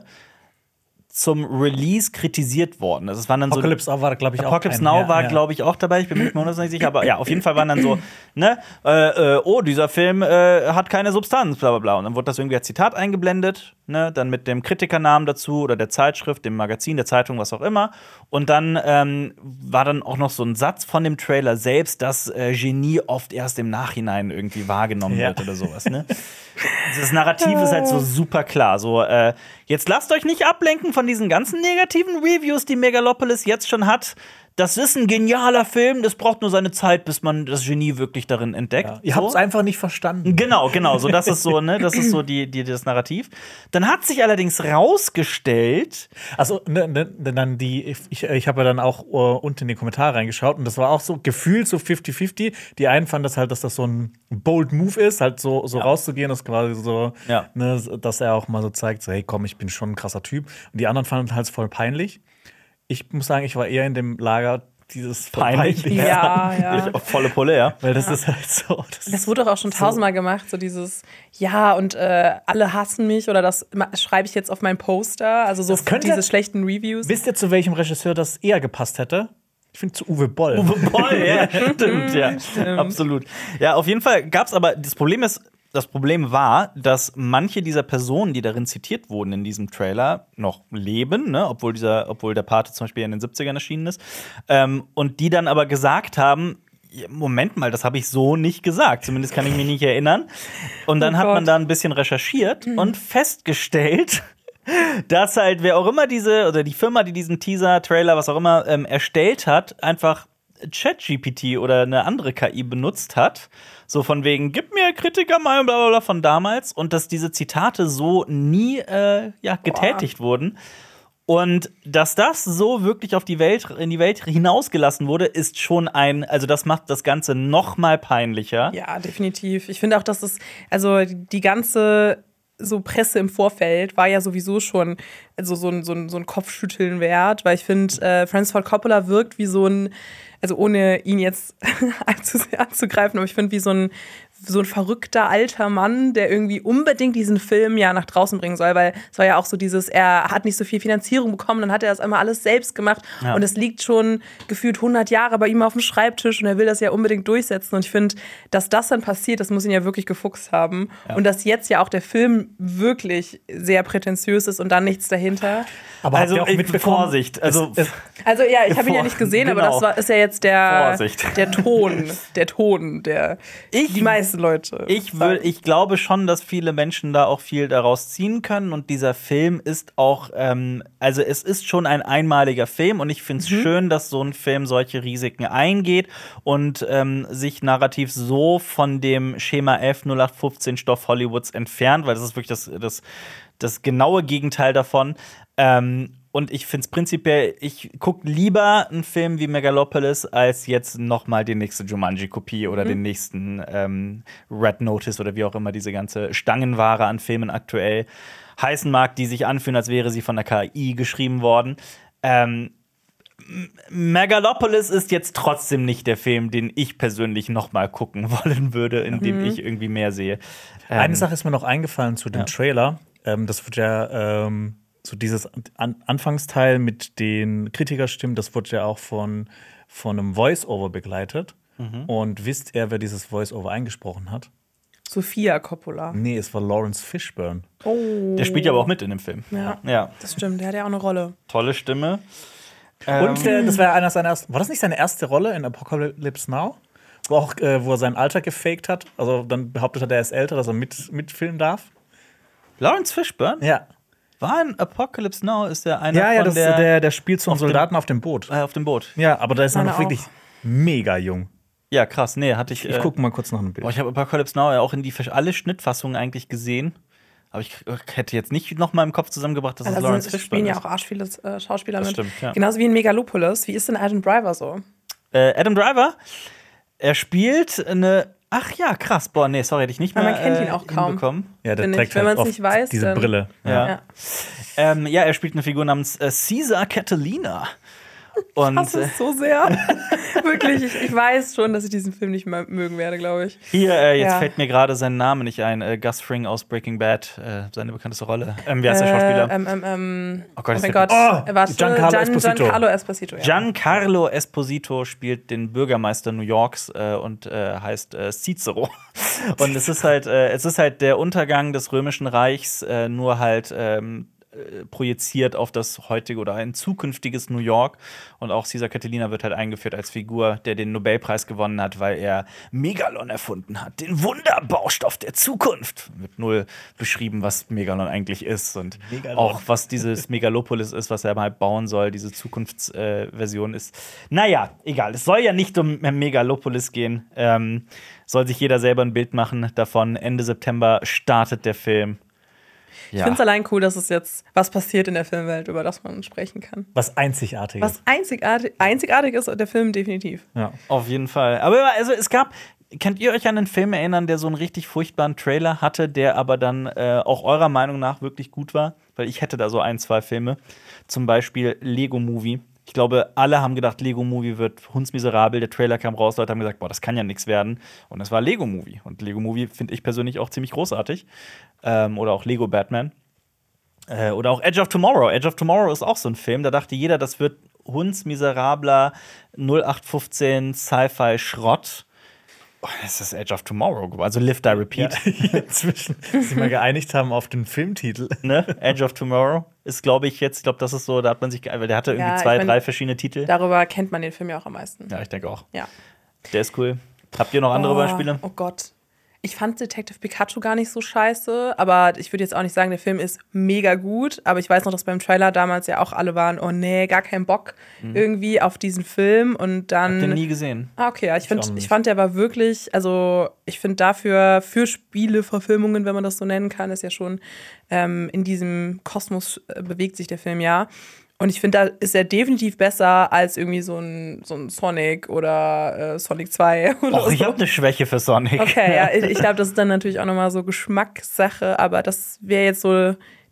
zum Release kritisiert worden. Also es waren dann so Apocalypse Now war, glaube ich, auch Apocalypse ein- Now ja, war, ja. glaube ich, auch dabei. Ich bin mir nicht mehr hundertprozentig sicher, aber ja, auf jeden Fall waren dann so, ne, äh, äh, oh, dieser Film äh, hat keine Substanz, bla bla bla. Und dann wurde das irgendwie als Zitat eingeblendet, ne, dann mit dem Kritikernamen dazu oder der Zeitschrift, dem Magazin, der Zeitung, was auch immer. Und dann ähm, war dann auch noch so ein Satz von dem Trailer selbst, dass äh, Genie oft erst im Nachhinein irgendwie wahrgenommen Ja. wird oder sowas, ne? Das Narrativ ist halt so super klar. So, äh, jetzt lasst euch nicht ablenken von diesen ganzen negativen Reviews, die Megalopolis jetzt schon hat. Das ist ein genialer Film, das braucht nur seine Zeit, bis man das Genie wirklich darin entdeckt. Ja. Ihr so. habt es einfach nicht verstanden. Genau, genau, so das ist so, ne, das ist so die, die das Narrativ. Dann hat sich allerdings rausgestellt, Also, ne, ne, dann die, ich, ich habe ja dann auch uh, unten in die Kommentare reingeschaut und das war auch so gefühlt so fifty fifty. Die einen fanden das halt, dass das so ein bold Move ist, halt so, so Ja. rauszugehen, das quasi so, Ja. ne, dass er auch mal so zeigt, so, hey, komm, ich bin schon ein krasser Typ. Und die anderen fanden halt voll peinlich. Ich muss sagen, ich war eher in dem Lager dieses Peinlich. Peinliche. Ja, ja. ich, volle Pulle, ja. Weil das ist halt so. Das, Das wurde doch auch schon tausendmal gemacht, so dieses, ja, und äh, alle hassen mich oder das ma- schreibe ich jetzt auf mein Poster, also so Das könnte- diese schlechten Reviews. Wisst ihr, zu welchem Regisseur das eher gepasst hätte? Ich finde zu Uwe Boll. Voll, ja, stimmt, ja, absolut. Ja, auf jeden Fall gab's aber, das Problem ist, das Problem war, dass manche dieser Personen, die darin zitiert wurden in diesem Trailer, noch leben, ne? obwohl, dieser, obwohl der Pate zum Beispiel in den siebzigern erschienen ist. Ähm, und die dann aber gesagt haben, ja, Moment mal, das habe ich so nicht gesagt. Zumindest kann ich mich nicht erinnern. Und dann Oh hat man Gott. da ein bisschen recherchiert und festgestellt, dass halt wer auch immer diese, oder die Firma, die diesen Teaser, Trailer, was auch immer, ähm, erstellt hat, einfach ChatGPT oder eine andere K I benutzt hat. So von wegen, gib mir Kritiker mal, bla bla bla von damals. Und dass diese Zitate so nie äh, ja, getätigt wurden. Und dass das so wirklich auf die Welt, in die Welt hinausgelassen wurde, ist schon ein, also das macht das Ganze noch mal peinlicher. Ja, definitiv. Ich finde auch, dass es, also die ganze so Presse im Vorfeld war ja sowieso schon also so ein, so ein, so ein Kopfschütteln wert, weil ich finde, äh, Francis Ford Coppola wirkt wie so ein, also ohne ihn jetzt allzu sehr anzugreifen, aber ich finde, wie so ein so ein verrückter alter Mann, der irgendwie unbedingt diesen Film ja nach draußen bringen soll, weil es war ja auch so dieses, er hat nicht so viel Finanzierung bekommen, dann hat er das einmal alles selbst gemacht Ja. und es liegt schon gefühlt hundert Jahre bei ihm auf dem Schreibtisch und er will das ja unbedingt durchsetzen und ich finde, dass das dann passiert, das muss ihn ja wirklich gefuchst haben Ja. und dass jetzt ja auch der Film wirklich sehr prätentiös ist und dann nichts dahinter. Aber Also, habt ihr auch ich- mitbekommen, Vorsicht, also- es, es, Also ja, ich habe ihn ja Vor- nicht gesehen, aber genau. das war, ist ja jetzt der, Vorsicht. der Ton, der Ton, der Ich- die meisten Leute. Ich, will, ich glaube schon, dass viele Menschen da auch viel daraus ziehen können. Und dieser Film ist auch, ähm, also es ist schon ein einmaliger Film. Und ich finde es schön, dass so ein Film solche Risiken eingeht und ähm, sich narrativ so von dem Schema F null acht fünfzehn Stoff Hollywoods entfernt, weil das ist wirklich das, das, das genaue Gegenteil davon. Ähm, Und ich finde es prinzipiell, ich gucke lieber einen Film wie Megalopolis als jetzt noch mal die nächste Jumanji-Kopie oder den nächsten ähm, Red Notice oder wie auch immer diese ganze Stangenware an Filmen aktuell heißen mag, die sich anfühlen, als wäre sie von der K I geschrieben worden. Ähm, Megalopolis ist jetzt trotzdem nicht der Film, den ich persönlich noch mal gucken wollen würde, in dem ich irgendwie mehr sehe. Ähm, eine Sache ist mir noch eingefallen zu dem ja. Trailer. Ähm, das wird ja ähm, so dieses An Anfangsteil mit den Kritikerstimmen, das wurde ja auch von, von einem Voice-Over begleitet. Mhm. Und wisst ihr, wer dieses Voice-Over eingesprochen hat? Sofia Coppola. Nee, es war Lawrence Fishburne. Oh. Der spielt ja aber auch mit in dem Film. Ja. Ja, Das stimmt, der hat ja auch eine Rolle. tolle Stimme. Und der, das war einer seiner ersten. War das nicht seine erste Rolle in Apocalypse Now? Wo, auch, äh, wo er sein Alter gefaked hat. Also dann behauptet hat, er ist älter, dass er mit, mitfilmen darf. Lawrence Fishburne? Ja. War in Apocalypse Now, ist der einer Ja, ja, von das, der, der, der spielt so einen auf dem- Soldaten auf dem Boot. äh, auf dem Boot. Ja, aber da ist er Meine noch wirklich auch. mega jung. Ja, krass. Nee, hatte ich. Ich äh, gucke mal kurz nach einem Bild. Boah, ich habe Apocalypse Now ja auch in die Versch- alle Schnittfassungen eigentlich gesehen. Aber ich äh, hätte jetzt nicht noch mal im Kopf zusammengebracht, dass es Also Lawrence es Fishburne spielen ja ist. auch arsch viele äh, Schauspieler Das mit. stimmt, ja. Genauso wie in Megalopolis. Wie ist denn Adam Driver so? Äh, Adam Driver, er spielt eine. Ach ja, krass. Boah, nee, sorry, hätte ich nicht Weil mehr man kennt ihn äh, auch kaum. hinbekommen. Ja, der Finde trägt ich. Wenn halt man's oft nicht weiß, diese dann- Brille. Ja. Ja. Ähm, ja, er spielt eine Figur namens äh, Caesar Catalina. Und Das äh, ist so sehr. Wirklich, ich, ich weiß schon, dass ich diesen Film nicht mehr mögen werde, glaube ich. hier, äh, jetzt Ja. fällt mir gerade sein Name nicht ein. Äh, Gus Fring aus Breaking Bad, äh, seine bekannteste Rolle. Ähm, wie heißt der Schauspieler? Äh, ähm, ähm, ähm, Oh Gott, oh es mein fällt- Gott. Oh, Äh, warte, Giancarlo Gian- Esposito. Giancarlo Esposito, ja. Giancarlo Esposito spielt den Bürgermeister New Yorks äh, und äh, heißt äh, Cicero. Und es ist halt, äh, es ist halt der Untergang des Römischen Reichs, äh, nur halt ähm, äh, projiziert auf das heutige oder ein zukünftiges New York. Und auch Caesar Catalina wird halt eingeführt als Figur, der den Nobelpreis gewonnen hat, weil er Megalon erfunden hat, den Wunderbaustoff der Zukunft. Wird null beschrieben, was Megalon eigentlich ist und Megalon. auch was dieses Megalopolis ist, was er mal bauen soll, diese Zukunftsversion äh, Version ist. Naja, egal. Es soll ja nicht um Megalopolis gehen. Ähm, soll sich jeder selber ein Bild machen davon. Ende September startet der Film. Ich finde es allein cool, dass es jetzt was passiert in der Filmwelt, über das man sprechen kann. Was Einzigartiges. Was einzigartig, einzigartig ist, der Film definitiv. Ja. Auf jeden Fall. Aber also es gab, könnt ihr euch an einen Film erinnern, der so einen richtig furchtbaren Trailer hatte, der aber dann äh, auch eurer Meinung nach wirklich gut war? Weil ich hätte da so ein, zwei Filme. Zum Beispiel Lego Movie. Ich glaube, alle haben gedacht, Lego Movie wird hundsmiserabel. Der Trailer kam raus, Leute haben gesagt, boah, das kann ja nichts werden. Und es war Lego Movie. Und Lego Movie finde ich persönlich auch ziemlich großartig. Ähm, oder auch Lego Batman. Äh, oder auch Edge of Tomorrow. Edge of Tomorrow ist auch so ein Film, da dachte jeder, das wird hundsmiserabler null acht fünfzehn Sci-Fi Schrott. Oh, das ist Edge of Tomorrow, also Live Die Repeat. Ja, inzwischen sich mal geeinigt haben auf den Filmtitel. Ne? Edge of Tomorrow ist, glaube ich, jetzt, ich glaube, das ist so, da hat man sich, weil der hatte irgendwie Ja, zwei, ich mein, drei verschiedene Titel. Darüber kennt man den Film ja auch am meisten. Ja, ich denke auch. Ja. Der ist cool. Habt ihr noch andere oh, Beispiele? Oh Gott. Ich fand Detective Pikachu gar nicht so scheiße, aber ich würde jetzt auch nicht sagen, der Film ist mega gut. Aber ich weiß noch, dass beim Trailer damals ja auch alle waren, oh nee, gar keinen Bock irgendwie auf diesen Film. Und dann. Habt ihr nie gesehen? Ah, okay, ja, ich, find, auch nicht. ich fand, der war wirklich, also ich finde dafür, für Spieleverfilmungen, wenn man das so nennen kann, ist ja schon ähm, in diesem Kosmos äh, bewegt sich der Film ja. Und ich finde, da ist er definitiv besser als irgendwie so ein, so ein Sonic oder äh, Sonic zwei. Oder Och, ich so. habe eine Schwäche für Sonic. Okay, ja, ich, ich glaube, das ist dann natürlich auch nochmal so Geschmackssache, aber das wäre jetzt so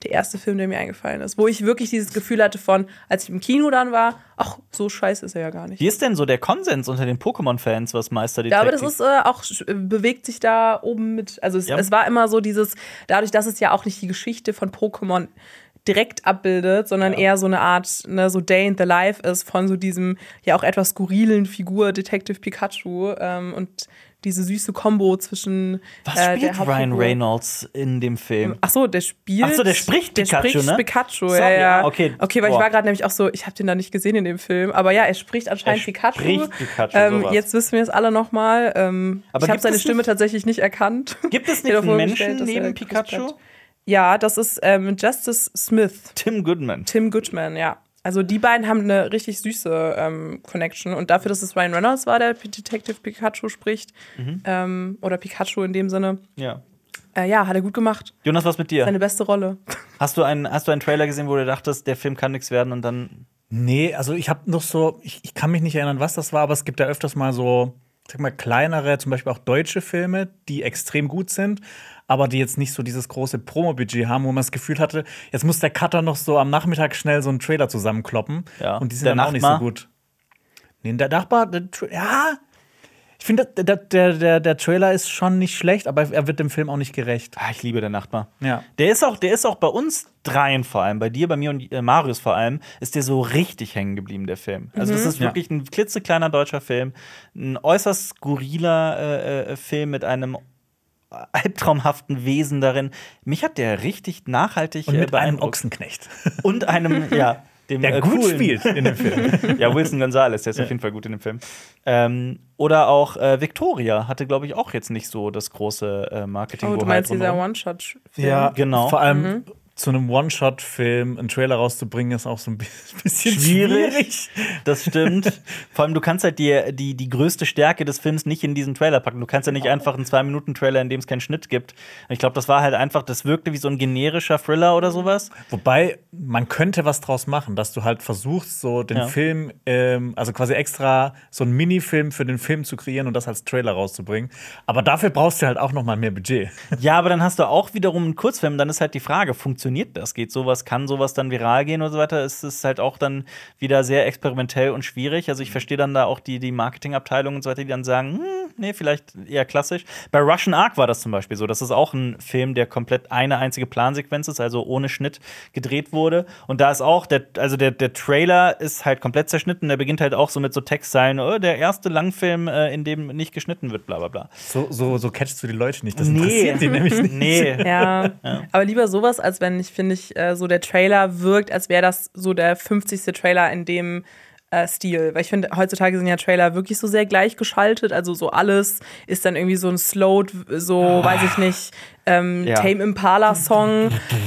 der erste Film, der mir eingefallen ist. Wo ich wirklich dieses Gefühl hatte von, als ich im Kino dann war, ach, so scheiße ist er ja gar nicht. Wie ist denn so der Konsens unter den Pokémon-Fans, was Meister Detective? Ja, aber das ist äh, auch, bewegt sich da oben mit, also es, Ja. es war immer so dieses, dadurch, dass es ja auch nicht die Geschichte von Pokémon direkt abbildet, sondern Ja. eher so eine Art, ne, so Day in the Life ist von so diesem ja auch etwas skurrilen Figur Detective Pikachu ähm, und diese süße Kombo zwischen Was äh, spielt der Ryan Hauptfigur. Reynolds in dem Film? Ach so, der spielt. Ach so, der spricht der Pikachu, spricht ne? Pikachu, Sorry, ja, ja. okay. Okay, weil Boah. ich war gerade nämlich auch so, ich habe den da nicht gesehen in dem Film, aber ja, er spricht anscheinend Er Pikachu. spricht Pikachu, ähm, sowas. jetzt wissen wir es alle noch mal. Ähm, Aber ich habe gibt seine es Stimme nicht- tatsächlich nicht erkannt. Gibt es Ich nicht hätte einen vorgestellt, Menschen dass er neben groß Pikachu? bleibt. Ja, das ist ähm, Justice Smith, Tim Goodman. Tim Goodman, ja. Also die beiden haben eine richtig süße ähm, Connection. Und dafür, dass es Ryan Reynolds war, der Detective Pikachu spricht, Mhm. ähm, oder Pikachu in dem Sinne, Ja. äh, ja, hat er gut gemacht. Jonas, was mit dir? Seine beste Rolle. Hast du, einen, hast du einen Trailer gesehen, wo du dachtest, der Film kann nichts werden und dann. Nee, also ich habe noch so, ich, ich kann mich nicht erinnern, was das war, aber es gibt ja öfters mal so, sag mal, kleinere, zum Beispiel auch deutsche Filme, die extrem gut sind, aber die jetzt nicht so dieses große Promo-Budget haben, wo man das Gefühl hatte, jetzt muss der Cutter noch so am Nachmittag schnell so einen Trailer zusammenkloppen. Ja. Und die sind Der dann auch nicht Nachbar? so gut. Nee, der Nachbar, der, Tra- ja. Ich finde, der, der, der, der Trailer ist schon nicht schlecht, aber er wird dem Film auch nicht gerecht. Ah, ich liebe der Nachbar. Ja. Der ist auch, der ist auch bei uns dreien vor allem, bei dir, bei mir und äh, Marius vor allem, ist der so richtig hängen geblieben, der Film. Also, das ist Ja. wirklich ein klitzekleiner deutscher Film. Ein äußerst skurriler äh, äh, Film mit einem albtraumhaften Wesen darin. Mich hat der richtig nachhaltig Und äh, mit einem beeindruckt. Ochsenknecht. Und einem, ja, dem Der äh, gut coolen. spielt in dem Film. Ja, Wilson Gonzalez, der ist auf jeden Fall gut in dem Film. Ähm, oder auch äh, Victoria hatte, glaube ich, auch jetzt nicht so das große äh, Marketing. Oh, du meinst dieser One-Shot-Film? Ja, Genau. Vor allem Mhm. zu einem One-Shot-Film einen Trailer rauszubringen, ist auch so ein bisschen Schwierig. schwierig. Das stimmt. Vor allem, du kannst halt die, die, die größte Stärke des Films nicht in diesen Trailer packen. Du kannst ja nicht einfach einen zwei-Minuten-Trailer, in dem es keinen Schnitt gibt. Ich glaube, das war halt einfach, das wirkte wie so ein generischer Thriller oder sowas. Wobei, man könnte was draus machen, dass du halt versuchst, so den Ja. Film, ähm, also quasi extra so einen Minifilm für den Film zu kreieren und das als Trailer rauszubringen. Aber dafür brauchst du halt auch noch mal mehr Budget. Ja, aber dann hast du auch wiederum einen Kurzfilm. Dann ist halt die Frage, funktioniert das? Geht sowas, kann sowas dann viral gehen oder so weiter? Es ist halt auch dann wieder sehr experimentell und schwierig. Also ich verstehe dann da auch die, die Marketingabteilung und so weiter, die dann sagen, hm, nee, vielleicht eher klassisch. Bei Russian Ark war das zum Beispiel so. Das ist auch ein Film, der komplett eine einzige Plansequenz ist, also ohne Schnitt gedreht wurde. Und da ist auch, der, also der, der Trailer ist halt komplett zerschnitten. Der beginnt halt auch so mit so Textzeilen, oh, der erste Langfilm, äh, in dem nicht geschnitten wird, bla bla bla. So, so, so catchst du die Leute nicht. Das Nee. interessiert die nämlich nicht. Nee. Ja. Aber lieber sowas, als wenn ich, finde ich, äh, so der Trailer wirkt, als wäre das so der fünfzigste Trailer in dem äh, Stil. Weil ich finde, heutzutage sind ja Trailer wirklich so sehr gleichgeschaltet. Also so alles ist dann irgendwie so ein Slowed, so, weiß ich nicht, ähm, Ja. Tame Impala-Song.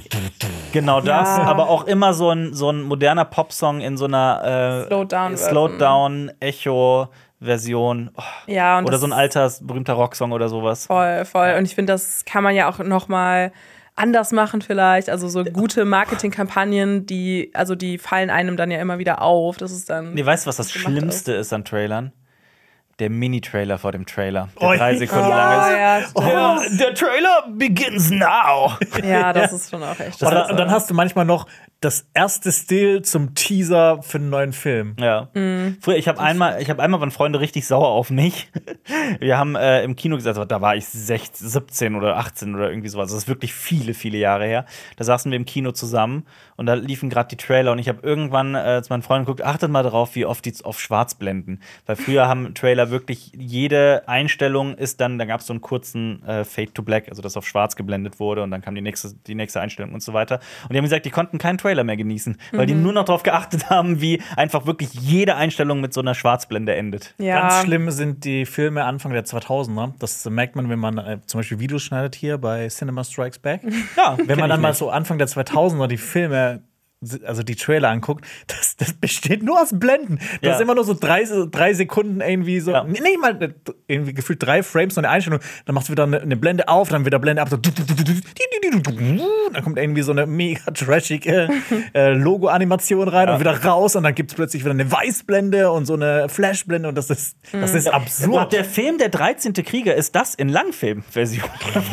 Genau das, Ja. aber auch immer so ein, so ein moderner Popsong in so einer äh, Slowed down Slowed down Echo Version. Oh. Ja, und Oder das so ein alter berühmter Rocksong oder sowas. Voll, voll. Und ich finde, das kann man ja auch noch mal anders machen vielleicht. Also so gute Marketingkampagnen, die, also die fallen einem dann ja immer wieder auf. Das ist dann. Nee, weißt du, was das gemacht Schlimmste ist an Trailern? Der Mini-Trailer vor dem Trailer, der Oh, drei Sekunden ja, lang ist. ja, stimmt. Oh, der Trailer begins now. Ja, das ist schon auch echt. Und dann, scheiße. und dann hast du manchmal noch das erste Still zum Teaser für einen neuen Film. Ja. Mhm. Früher, ich habe einmal, ich habe einmal waren Freunde richtig sauer auf mich. Wir haben äh, im Kino gesagt, da war ich sechzehn, siebzehn oder achtzehn oder irgendwie sowas. Das ist wirklich viele, viele Jahre her. Da saßen wir im Kino zusammen und da liefen gerade die Trailer und ich habe irgendwann äh, zu meinen Freunden geguckt, achtet mal drauf, wie oft die auf Schwarz blenden. Weil früher haben Trailer wirklich jede Einstellung ist dann, da gab es so einen kurzen äh, Fade to Black, also das auf Schwarz geblendet wurde und dann kam die nächste, die nächste Einstellung und so weiter. Und die haben gesagt, die konnten keinen Trailer mehr genießen, weil die nur noch darauf geachtet haben, wie einfach wirklich jede Einstellung mit so einer Schwarzblende endet. ja. Ganz schlimm sind die Filme Anfang der zweitausender. Das merkt man, wenn man äh, zum Beispiel Videos schneidet hier bei Cinema Strikes Back. Ja, Wenn man dann mal so Anfang der zweitausender die Filme also die Trailer anguckt, das, das besteht nur aus Blenden. Du Ja. hast immer nur so drei, so drei Sekunden irgendwie so, Ja. nee, nicht mal irgendwie gefühlt drei Frames, so eine Einstellung. Dann machst du wieder eine, eine Blende auf, dann wieder Blende ab, so dann kommt irgendwie so eine mega trashige äh, Logo-Animation rein Ja. und wieder raus und dann gibt es plötzlich wieder eine Weißblende und so eine Flashblende und das ist, das ist Und absurd. der Film Der dreizehnte Krieger ist das in Langfilmversion.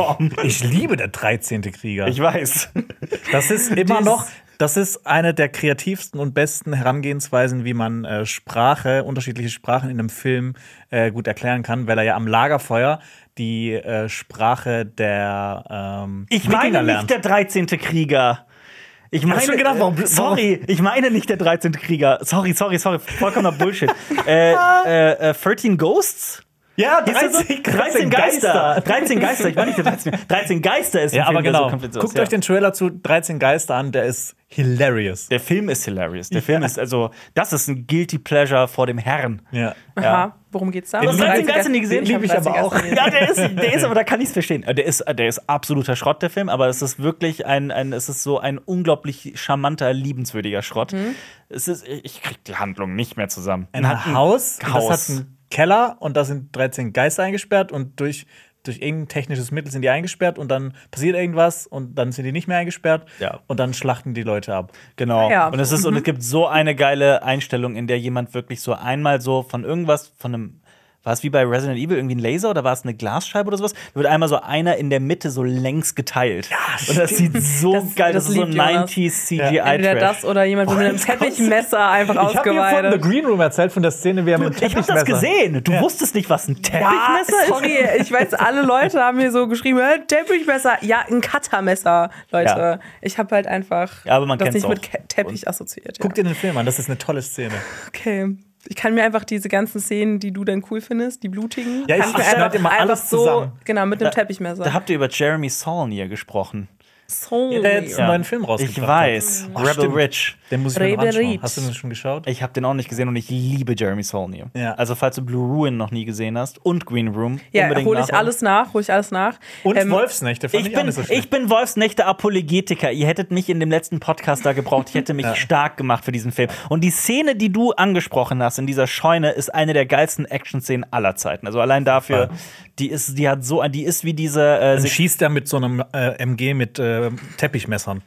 Ich liebe der dreizehnte Krieger. Ich weiß. Das ist immer Dies- noch, das ist eine der kreativsten und besten Herangehensweisen, wie man äh, Sprache, unterschiedliche Sprachen in einem Film äh, gut erklären kann, weil er ja am Lagerfeuer die äh, Sprache der ähm, Ich Wikinger meine lernt. nicht der dreizehnte Krieger. Ich meine, schon gedacht, warum- äh, sorry, ich meine nicht der dreizehnte Krieger. Sorry, sorry, sorry, vollkommener Bullshit. äh, äh, äh, dreizehn Ghosts? Ja, Hieß das so? dreizehn, dreizehn Geister. dreizehn Geister, ich meine nicht der dreizehnte. dreizehn Geister ist ein Ja, Film, aber der genau. so komplett so Guckt ist, euch ja. den Trailer zu dreizehn Geister an, der ist hilarious. Der Film ist hilarious. Der Film ist also, das ist ein Guilty Pleasure vor dem Herrn. Ja. Aha, worum geht's da? Den hast dreizehn Geister nie gesehen? Ich hab Lieb ich aber dreizehn auch. Geister nie Ja, gesehen. der ist, der ist, aber da kann ich es verstehen. Der ist, der ist absoluter Schrott, der Film, aber es ist wirklich ein, ein es ist so ein unglaublich charmanter, liebenswürdiger Schrott. Mhm. Es ist, ich krieg die Handlung nicht mehr zusammen. Ein Haus, Haus. das hat einen Keller und da sind dreizehn Geister eingesperrt und durch, durch irgendein technisches Mittel sind die eingesperrt und dann passiert irgendwas und dann sind die nicht mehr eingesperrt Ja. und dann schlachten die Leute ab. Genau. Ja. Und es ist, und es gibt so eine geile Einstellung, in der jemand wirklich so einmal so von irgendwas, von einem, war es wie bei Resident Evil irgendwie ein Laser oder war es eine Glasscheibe oder sowas? Da wird einmal so einer in der Mitte so längs geteilt. Ja, und das sieht so Das- geil, das, das ist so liebt Jonas. neunziger C G I-Trash. Entweder das oder jemand mit einem Teppichmesser einfach Ich habe hier von The ausgeweidet. Green Room erzählt, von der Szene, wie er mit dem Ich hab das Teppichmesser- gesehen. Du wusstest nicht, was ein Ja, Teppichmesser ist? sorry, ich weiß, alle Leute haben mir so geschrieben, "Hä, Teppichmesser, ja, ein Cuttermesser, Leute. Ja. Ich habe halt einfach Ja, aber man das kennt's nicht mit auch. Ke- Teppich assoziiert. Ja. Guck dir den Film an, das ist eine tolle Szene. Okay. Ich kann mir einfach diese ganzen Szenen, die du dann cool findest, die blutigen, Ja, ich kann mir schneide einfach, immer einfach alles so, zusammen. genau, mit einem Da- Teppichmesser. Da habt ihr über Jeremy Saulnier gesprochen. so Der jetzt weird. einen neuen Film rausgebracht Ich weiß. hat. Rebel stimmt. Rich. Den muss ich mir noch Rebel anschauen. Reach. Hast du den schon geschaut? Ich habe den auch nicht gesehen und ich liebe Jeremy Saulnier. Ja. Also falls du Blue Ruin noch nie gesehen hast und Green Room, Ja, unbedingt hole ich nachholen. alles nach, hole ich alles nach. Und Ähm, Wolfsnächte fand Ich ich, auch bin, nicht so schlecht. ich bin Wolfsnächte Apologetiker. Ihr hättet mich in dem letzten Podcast da gebraucht. Ich hätte mich stark gemacht für diesen Film. Und die Szene, die du angesprochen hast in dieser Scheune, ist eine der geilsten Action-Szenen aller Zeiten. Also allein dafür, die ist, die hat so, ein- die ist wie diese. Äh, Dann Se- schießt er mit so einem äh, M G mit äh, Teppichmessern.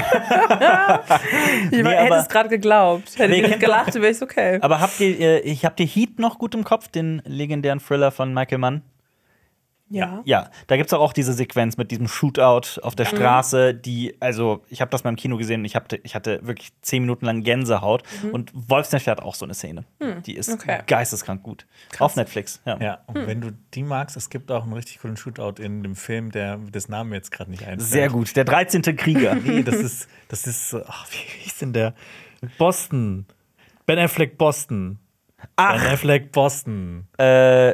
ich Nee, hätte aber- es gerade geglaubt. Hätte Nee, ich nicht kennt gelacht, wäre ich okay. Aber habt ihr, äh, ich habt ihr Heat noch gut im Kopf, den legendären Thriller von Michael Mann? Ja. Ja, da gibt's auch, auch diese Sequenz mit diesem Shootout auf der Straße, die, also ich habe das mal im Kino gesehen und ich, hab, ich hatte wirklich zehn Minuten lang Gänsehaut. Und Wolfsnächte hat auch so eine Szene. Die ist Okay. geisteskrank gut. Auf Netflix, ja. Ja, und wenn du die magst, es gibt auch einen richtig coolen Shootout in dem Film, der des Namen mir jetzt gerade nicht einfällt. Sehr gut. Der dreizehnte Krieger. Nee, das ist, das ist, so- ach, wie hieß denn der? Boston. Ben Affleck Boston. Ach. Ben Affleck Boston. äh,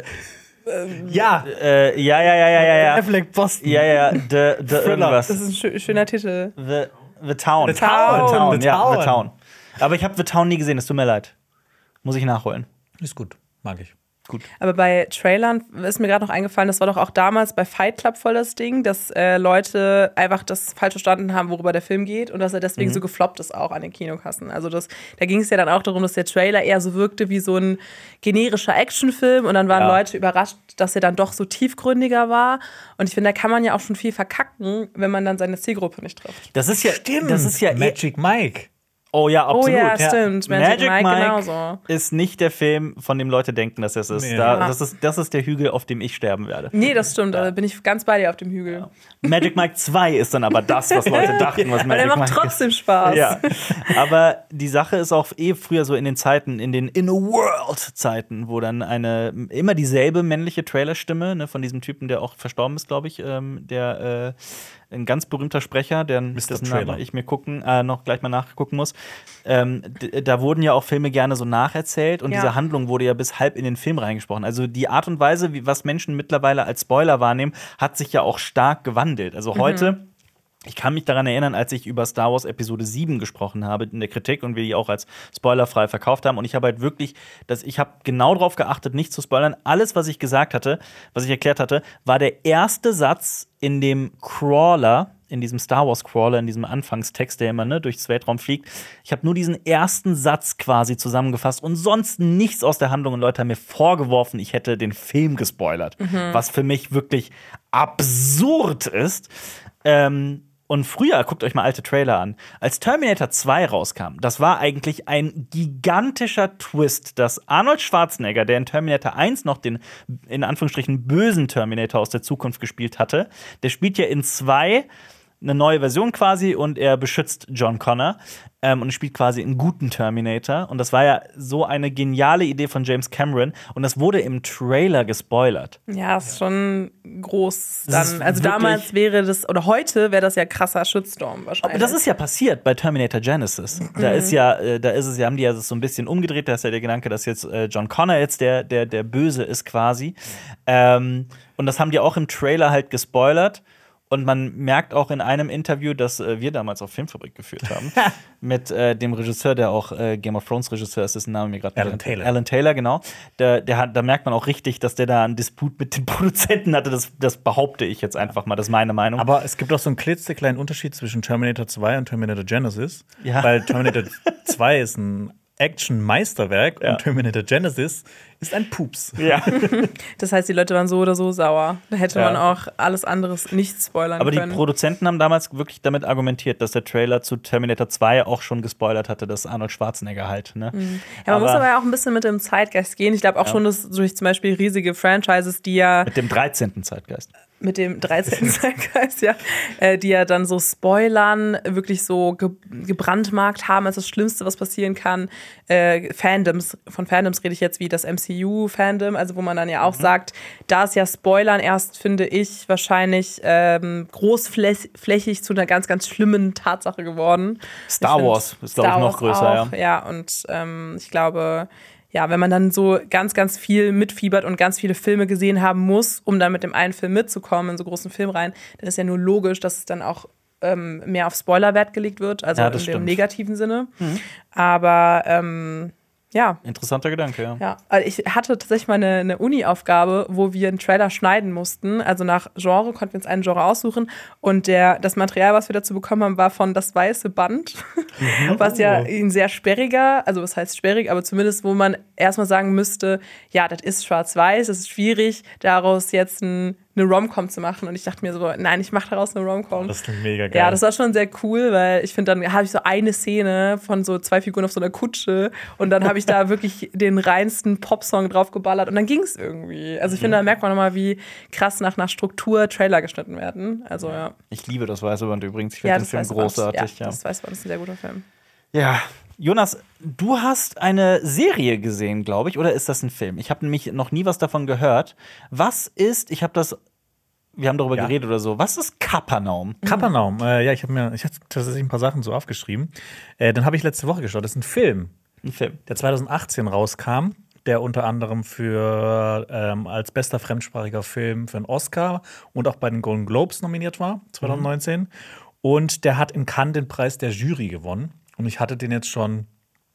Ja, äh, ja, ja, ja, ja, ja, Ben ja. Affleck Boston. Ja, ja, the, the irgendwas. Das ist ein schö- schöner Titel. The, the Town. The Town. The Town, The ja, Town. The Town. Aber ich habe The Town nie gesehen, es tut mir leid. Muss ich nachholen. Ist gut, mag ich. Gut. Aber bei Trailern ist mir gerade noch eingefallen, das war doch auch damals bei Fight Club voll das Ding, dass äh, Leute einfach das falsch verstanden haben, worüber der Film geht und dass er deswegen so gefloppt ist auch an den Kinokassen. Also das, da ging es ja dann auch darum, dass der Trailer eher so wirkte wie so ein generischer Actionfilm und dann waren Ja. Leute überrascht, dass er dann doch so tiefgründiger war. Und ich finde, da kann man ja auch schon viel verkacken, wenn man dann seine Zielgruppe nicht trifft. Das ist ja, Stimmt. das ist ja eh- Magic Mike. Oh ja, absolut. Oh ja, stimmt. Magic Mike genauso. ist nicht der Film, von dem Leute denken, dass es ist. Nee. Da, Ja. das ist. Das ist der Hügel, auf dem ich sterben werde. Nee, das stimmt. Da bin ich ganz bei dir auf dem Hügel. Magic Mike zwei ist dann aber das, was Leute dachten, was Und er Magic macht Mike ist. trotzdem Spaß. Ja, aber die Sache ist auch eh früher so in den Zeiten, in den In-a-World-Zeiten, wo dann eine immer dieselbe männliche Trailerstimme, ne, von diesem Typen, der auch verstorben ist, glaube ich, ähm, der äh, ein ganz berühmter Sprecher, der dessen Trailer. Namen ich mir gucken, äh, noch gleich mal nachgucken muss. Ähm, d- da wurden ja auch Filme gerne so nacherzählt und Ja. diese Handlung wurde ja bis halb in den Film reingesprochen. Also die Art und Weise, wie was Menschen mittlerweile als Spoiler wahrnehmen, hat sich ja auch stark gewandelt. Also heute ich kann mich daran erinnern, als ich über Star Wars Episode sieben gesprochen habe in der Kritik und wir die auch als spoilerfrei verkauft haben. Und ich habe halt wirklich, dass ich habe genau darauf geachtet, nicht zu spoilern. Alles, was ich gesagt hatte, was ich erklärt hatte, war der erste Satz in dem Crawler in diesem Star Wars Crawler, in diesem Anfangstext, der immer ne, durchs Weltraum fliegt. Ich habe nur diesen ersten Satz quasi zusammengefasst und sonst nichts aus der Handlung. Und Leute haben mir vorgeworfen, ich hätte den Film gespoilert, mhm. was für mich wirklich absurd ist. Ähm, Und früher, guckt euch mal alte Trailer an, als Terminator zwei rauskam, das war eigentlich ein gigantischer Twist, dass Arnold Schwarzenegger, der in Terminator eins noch den, in Anführungsstrichen, bösen Terminator aus der Zukunft gespielt hatte, der spielt ja in zwei eine neue Version quasi und er beschützt John Connor ähm, und spielt quasi einen guten Terminator. Und das war ja so eine geniale Idee von James Cameron und das wurde im Trailer gespoilert. Ja, ist schon groß dann. Also damals wäre das, oder heute wäre das ja krasser Shitstorm wahrscheinlich. Aber das ist ja passiert bei Terminator Genesis. Mhm. Da ist ja, äh, da ist es, haben die ja das so ein bisschen umgedreht. Da ist ja der Gedanke, dass jetzt äh, John Connor jetzt der, der, der Böse ist quasi. Ähm, und das haben die auch im Trailer halt gespoilert. Und man merkt auch in einem Interview, das äh, wir damals auf Filmfabrik geführt haben, mit äh, dem Regisseur, der auch äh, Game of Thrones Regisseur ist, dessen Name mir gerade Alan Taylor. Alan Taylor, genau. Der, der hat, da merkt man auch richtig, dass der da einen Disput mit den Produzenten hatte. Das, das behaupte ich jetzt einfach mal, das ist meine Meinung. Aber es gibt auch so einen klitzekleinen Unterschied zwischen Terminator zwei und Terminator Genesis. Ja. Weil Terminator zwei ist ein Action-Meisterwerk ja. und Terminator Genesis ist ein Pups. Ja. Das heißt, die Leute waren so oder so sauer. Da hätte ja. man auch alles anderes nicht spoilern Aber können. Aber die Produzenten haben damals wirklich damit argumentiert, dass der Trailer zu Terminator zwei auch schon gespoilert hatte, dass Arnold Schwarzenegger halt. Ne? Mhm. Ja, man aber muss aber ja auch ein bisschen mit dem Zeitgeist gehen. Ich glaube auch ja. schon, dass durch zum Beispiel riesige Franchises, die ja mit dem dreizehnten Zeitgeist. Mit dem dreizehnten Zeitgeist, ja. Äh, die ja dann so spoilern, wirklich so ge- gebrandmarkt haben als das Schlimmste, was passieren kann. Äh, Fandoms, von Fandoms rede ich jetzt wie das M C U-Fandom, also wo man dann ja auch mhm. sagt, da ist ja Spoilern erst, finde ich, wahrscheinlich ähm, großflächig zu einer ganz, ganz schlimmen Tatsache geworden. Star Wars ist, glaube ich, noch größer, auch, ja. Ja, und ähm, ich glaube, ja, wenn man dann so ganz, ganz viel mitfiebert und ganz viele Filme gesehen haben muss, um dann mit dem einen Film mitzukommen in so großen Film rein, dann ist ja nur logisch, dass es dann auch ähm, mehr auf Spoiler-Wert gelegt wird, also ja, in stimmt. dem negativen Sinne. Mhm. Aber ähm, ja. Interessanter Gedanke, ja. Ja, also ich hatte tatsächlich mal eine, eine Uni-Aufgabe, wo wir einen Trailer schneiden mussten. Also nach Genre konnten wir uns einen Genre aussuchen. Und der, das Material, was wir dazu bekommen haben, war von Das Weiße Band. Mhm. Was ja ein sehr sperriger, also was heißt sperrig, aber zumindest, wo man erstmal sagen müsste, ja, das ist schwarz-weiß, es ist schwierig, daraus jetzt ein eine Rom-Com zu machen. Und ich dachte mir so, nein, ich mache daraus eine Rom-Com. Oh, das klingt mega geil. Ja, das war schon sehr cool, weil ich finde, dann habe ich so eine Szene von so zwei Figuren auf so einer Kutsche und dann habe ich da wirklich den reinsten Popsong drauf geballert und dann ging es irgendwie. Also ich finde, da merkt man nochmal, wie krass nach einer Struktur Trailer geschnitten werden. Also ja. Ich liebe das Weiße Band übrigens. Ich finde ja, den Film großartig. Ja, ja, das Weiße Band ist ein sehr guter Film. Ja, Jonas, du hast eine Serie gesehen, glaube ich, oder ist das ein Film? Ich habe nämlich noch nie was davon gehört. Was ist, ich habe das, wir haben darüber ja. geredet oder so, was ist Kapernaum? Kapernaum, äh, ja, ich habe mir, ich hatte tatsächlich ein paar Sachen so aufgeschrieben. Äh, den habe ich letzte Woche geschaut. Das ist ein Film, ein Film, der zwanzig achtzehn rauskam, der unter anderem für ähm, als bester fremdsprachiger Film für einen Oscar und auch bei den Golden Globes nominiert war, zwanzig neunzehn. Mhm. Und der hat in Cannes den Preis der Jury gewonnen. Und ich hatte den jetzt schon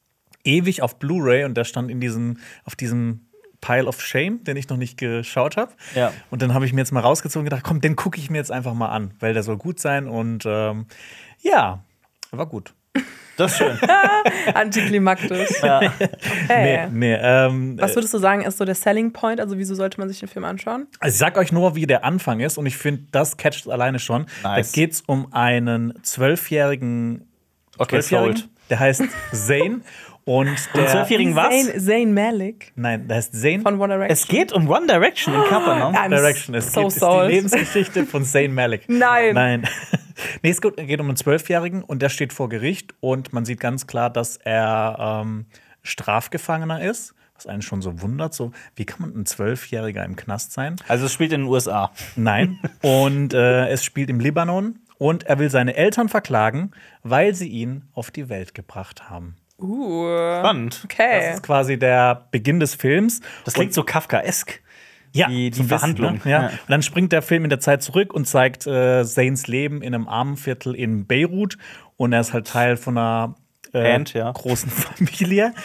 ewig auf Blu-ray und der stand in diesem, auf diesem Pile of Shame, den ich noch nicht geschaut habe. Ja. Und dann habe ich mir jetzt mal rausgezogen und gedacht, komm, den gucke ich mir jetzt einfach mal an, weil der soll gut sein. Und ähm, ja, war gut. Das ist schön. Antiklimaktisch. Ja. Hey. Nee, nee, ähm, Was würdest du sagen, ist so der Selling Point? Also, wieso sollte man sich den Film anschauen? Also ich sag euch nur, wie der Anfang ist. Und ich finde, das catcht alleine schon. Nice. Da geht es um einen zwölfjährigen Okay, sold. Der heißt Zayn. Und der zwölfjährigen was? Zayn, Zayn Malik. Nein, der heißt Zayn. Von One Direction. Es geht um One Direction in Kapernaum. I'm One Direction. Es so geht, ist die Lebensgeschichte von Zayn Malik. Nein. Nein. Nee, es geht um einen Zwölfjährigen und der steht vor Gericht und man sieht ganz klar, dass er ähm, Strafgefangener ist. Was einen schon so wundert, so wie kann man ein Zwölfjähriger im Knast sein? Also es spielt in den U S A. Nein. Und äh, es spielt im Libanon und er will seine Eltern verklagen, weil sie ihn auf die Welt gebracht haben. Uh. Spannend. Okay. Das ist quasi der Beginn des Films. Das klingt so Kafkaesk. Ja, die, die so ein bisschen, Verhandlung. Ne? Ja. Und dann springt der Film in der Zeit zurück und zeigt äh, Zayns Leben in einem Armenviertel in Beirut. Und er ist halt Teil von einer äh, Band, ja. großen Familie.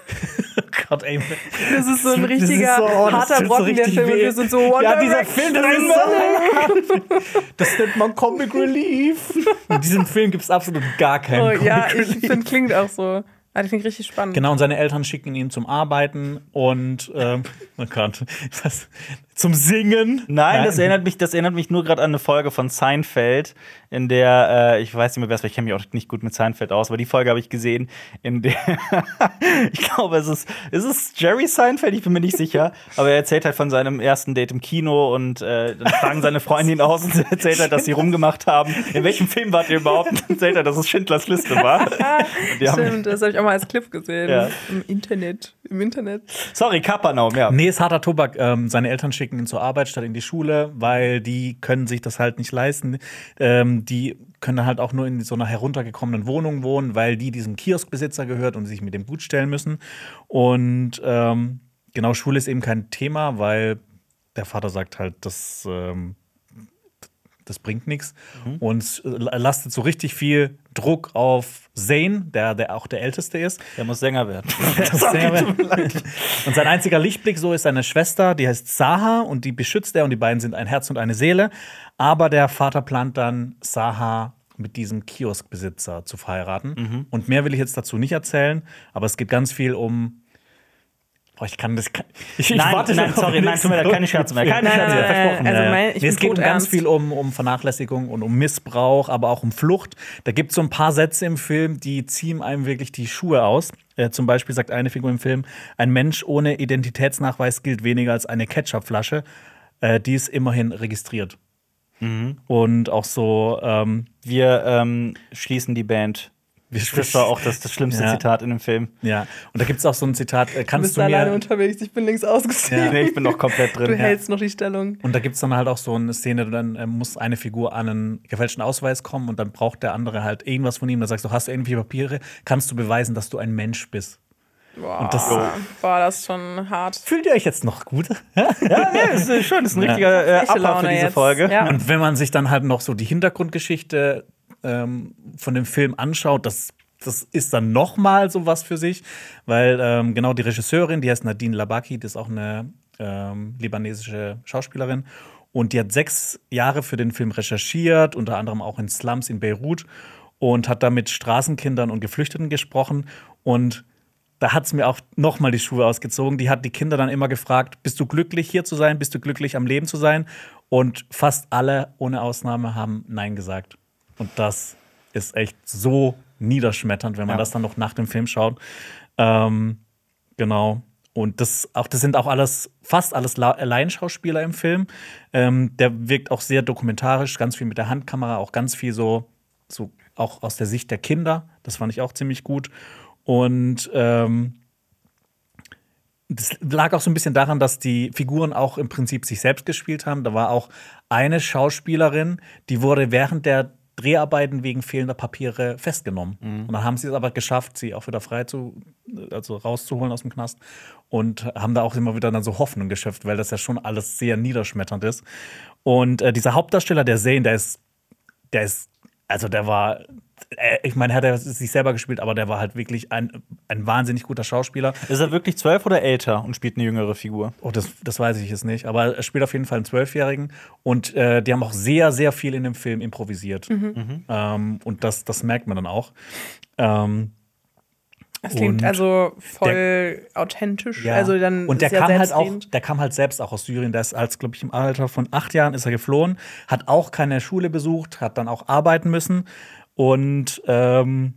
Gott, ey. Das ist so ein richtiger, so, oh, harter Brocken, so der Film. Und wir sind so One Ja, dieser Direction. Film, das ist so Das nennt man Comic Relief. In diesem Film gibt es absolut gar keinen Oh, Comic ja, Relief. ich finde, klingt auch so. Ah, das klingt richtig spannend. Genau, und seine Eltern schicken ihn zum Arbeiten und ähm, oh Gott, was, zum Singen. Nein, das erinnert mich, das erinnert mich nur gerade an eine Folge von Seinfeld, in der, äh, ich weiß nicht mehr, wer es war, ich kenne mich auch nicht gut mit Seinfeld aus, aber die Folge habe ich gesehen, in der, ich glaube, es ist, ist es Jerry Seinfeld, ich bin mir nicht sicher, aber er erzählt halt von seinem ersten Date im Kino und äh, dann fragen seine Freundin aus und erzählt halt, dass sie rumgemacht haben. In welchem Film wart ihr überhaupt? Und erzählt halt, dass es Schindlers Liste war. Und die haben- Stimmt, das habe ich auch mal als Clip gesehen. Ja. Im Internet. Im Internet. Sorry, Kapernaum, ja. Nee, ist harter Tobak. Ähm, seine Eltern schicken ihn zur Arbeit statt in die Schule, weil die können sich das halt nicht leisten. Ähm, die können halt auch nur in so einer heruntergekommenen Wohnung wohnen, weil die diesem Kioskbesitzer gehört und sich mit dem gut stellen müssen. Und ähm, genau, Schule ist eben kein Thema, weil der Vater sagt halt, das, ähm, das bringt nichts. Mhm. Und es lastet so richtig viel Druck auf Zane, der, der auch der Älteste ist. Der muss Sänger werden. Und sein einziger Lichtblick so ist seine Schwester, die heißt Saha und die beschützt er und die beiden sind ein Herz und eine Seele. Aber der Vater plant dann, Saha mit diesem Kioskbesitzer zu verheiraten. Mhm. Und mehr will ich jetzt dazu nicht erzählen, aber es geht ganz viel um. Boah, ich kann das. Kann, ich, nein, ich warte nein, schon sorry, nein, tut mir leid, keine Scherze mehr. Keine Scherze mehr, versprochen. Also Ja. mein, ich nee, es bin geht um ganz todernst. viel um, um Vernachlässigung und um Missbrauch, aber auch um Flucht. Da gibt es so ein paar Sätze im Film, die ziehen einem wirklich die Schuhe aus. Äh, zum Beispiel sagt eine Figur im Film: Ein Mensch ohne Identitätsnachweis gilt weniger als eine Ketchupflasche. Äh, die ist immerhin registriert. Mhm. Und auch so. Ähm, Wir ähm, schließen die Band. Wir Das war auch das, das schlimmste Ja. Zitat in dem Film. Ja, und da gibt es auch so ein Zitat: äh, Du Kannst bist du alleine mir. unterwegs, ich bin links ausgestiegen. Ja. Nee, ich bin noch komplett drin. Du Ja. hältst noch die Stellung. Und da gibt es dann halt auch so eine Szene, dann äh, muss eine Figur an einen gefälschten Ausweis kommen und dann braucht der andere halt irgendwas von ihm. Da sagst du, hast du irgendwie Papiere? Kannst du beweisen, dass du ein Mensch bist? Boah, Und das- boah, das ist schon hart. Fühlt ihr euch jetzt noch gut? Ja, nee, das ist schön. Das ist ein richtiger äh, Echte Upper Laune für diese jetzt. Folge. Ja. Und wenn man sich dann halt noch so die Hintergrundgeschichte ähm, von dem Film anschaut, das, das ist dann noch mal so was für sich, weil ähm, genau die Regisseurin, die heißt Nadine Labaki, die ist auch eine ähm, libanesische Schauspielerin und die hat sechs Jahre für den Film recherchiert, unter anderem auch in Slums in Beirut und hat da mit Straßenkindern und Geflüchteten gesprochen und da hat es mir auch noch mal die Schuhe ausgezogen. Die hat die Kinder dann immer gefragt, bist du glücklich, hier zu sein? Bist du glücklich, am Leben zu sein? Und fast alle, ohne Ausnahme, haben Nein gesagt. Und das ist echt so niederschmetternd, wenn man Ja. das dann noch nach dem Film schaut. Ähm, genau. Und das, auch, das sind auch alles, fast alles La- Laienschauspieler im Film. Ähm, der wirkt auch sehr dokumentarisch, ganz viel mit der Handkamera, auch ganz viel so, so auch aus der Sicht der Kinder. Das fand ich auch ziemlich gut. Und ähm, das lag auch so ein bisschen daran, dass die Figuren auch im Prinzip sich selbst gespielt haben. Da war auch eine Schauspielerin, die wurde während der Dreharbeiten wegen fehlender Papiere festgenommen. Mhm. Und dann haben sie es aber geschafft, sie auch wieder frei zu, also rauszuholen aus dem Knast. Und haben da auch immer wieder dann so Hoffnung geschöpft, weil das ja schon alles sehr niederschmetternd ist. Und äh, dieser Hauptdarsteller, der Zane, der ist, der ist, also der war. Ich meine, er hat sich selber gespielt, aber der war halt wirklich ein, ein wahnsinnig guter Schauspieler. Ist er wirklich zwölf oder älter und spielt eine jüngere Figur? Oh, das, das weiß ich jetzt nicht. Aber er spielt auf jeden Fall einen Zwölfjährigen. Und äh, die haben auch sehr, sehr viel in dem Film improvisiert. Mhm. Ähm, und das, das merkt man dann auch. Ähm, Das klingt und also voll der, authentisch. ja. Also dann und der sehr kam halt auch, selbstredend. der kam halt selbst auch aus Syrien. Der ist als, glaube ich, im Alter von acht Jahren ist er geflohen, hat auch keine Schule besucht, hat dann auch arbeiten müssen. Und ähm,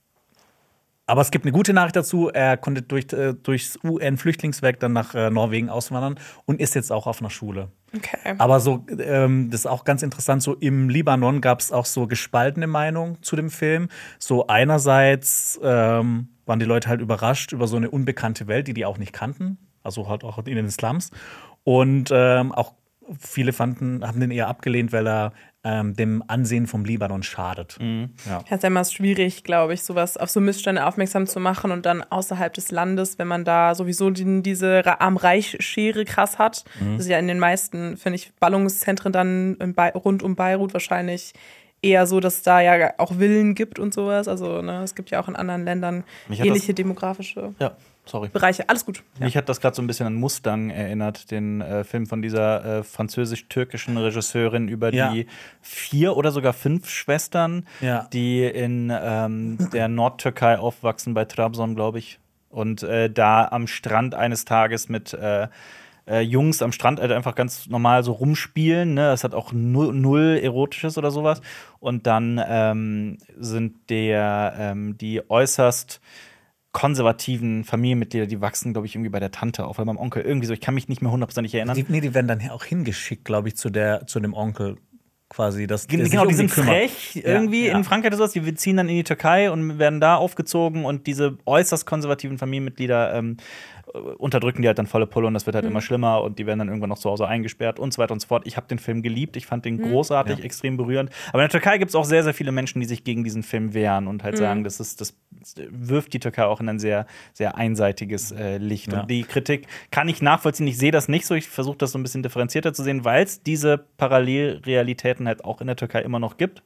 aber es gibt eine gute Nachricht dazu. Er konnte durch, äh, durchs U N-Flüchtlingswerk dann nach äh, Norwegen auswandern und ist jetzt auch auf einer Schule. Okay. Aber so, ähm, das ist auch ganz interessant, so im Libanon gab es auch so gespaltene Meinungen zu dem Film. So einerseits ähm, waren die Leute halt überrascht über so eine unbekannte Welt, die die auch nicht kannten. Also halt auch in den Slums. Und ähm, auch viele fanden, haben den eher abgelehnt, weil er ähm, dem Ansehen vom Libanon schadet. Mhm. Ja. Es ist ja immer schwierig, glaube ich, sowas auf so Missstände aufmerksam zu machen und dann außerhalb des Landes, wenn man da sowieso die, diese Arm-Reich-Schere krass hat. Mhm. Das ist ja in den meisten, finde ich, Ballungszentren dann in Be- rund um Beirut wahrscheinlich eher so, dass es da ja auch Villen gibt und sowas. Also ne, es gibt ja auch in anderen Ländern ähnliche demografische ja, sorry. Bereiche. Alles gut. Ja. Mich hat das gerade so ein bisschen an Mustang erinnert, den äh, Film von dieser äh, französisch-türkischen Regisseurin über Ja. die vier oder sogar fünf Schwestern, Ja. die in ähm, der Nordtürkei aufwachsen, bei Trabzon, glaube ich. Und äh, da am Strand eines Tages mit äh, äh, Jungs am Strand halt einfach ganz normal so rumspielen. Ne? Das hat auch null, null Erotisches oder sowas. Und dann ähm, sind der, ähm, die äußerst konservativen Familienmitglieder, die wachsen, glaube ich, irgendwie bei der Tante auf, oder beim Onkel. Irgendwie so, ich kann mich nicht mehr hundertprozentig erinnern. Die, nee, die werden dann auch hingeschickt, glaube ich, zu, der, zu dem Onkel quasi. Das, der sich Genau, die um sind kümmert. frech irgendwie Ja, ja. in Frankreich oder sowas. Die ziehen dann in die Türkei und werden da aufgezogen und diese äußerst konservativen Familienmitglieder ähm, unterdrücken die halt dann volle Pulle und das wird halt Mhm. immer schlimmer und die werden dann irgendwann noch zu Hause eingesperrt und so weiter und so fort. Ich habe den Film geliebt, ich fand den Mhm. großartig, Ja. extrem berührend. Aber in der Türkei gibt es auch sehr, sehr viele Menschen, die sich gegen diesen Film wehren und halt Mhm. sagen, das ist, das wirft die Türkei auch in ein sehr, sehr einseitiges äh, Licht. Ja. Und die Kritik kann ich nachvollziehen. Ich sehe das nicht so. Ich versuche das so ein bisschen differenzierter zu sehen, weil es diese Parallelrealitäten halt auch in der Türkei immer noch gibt.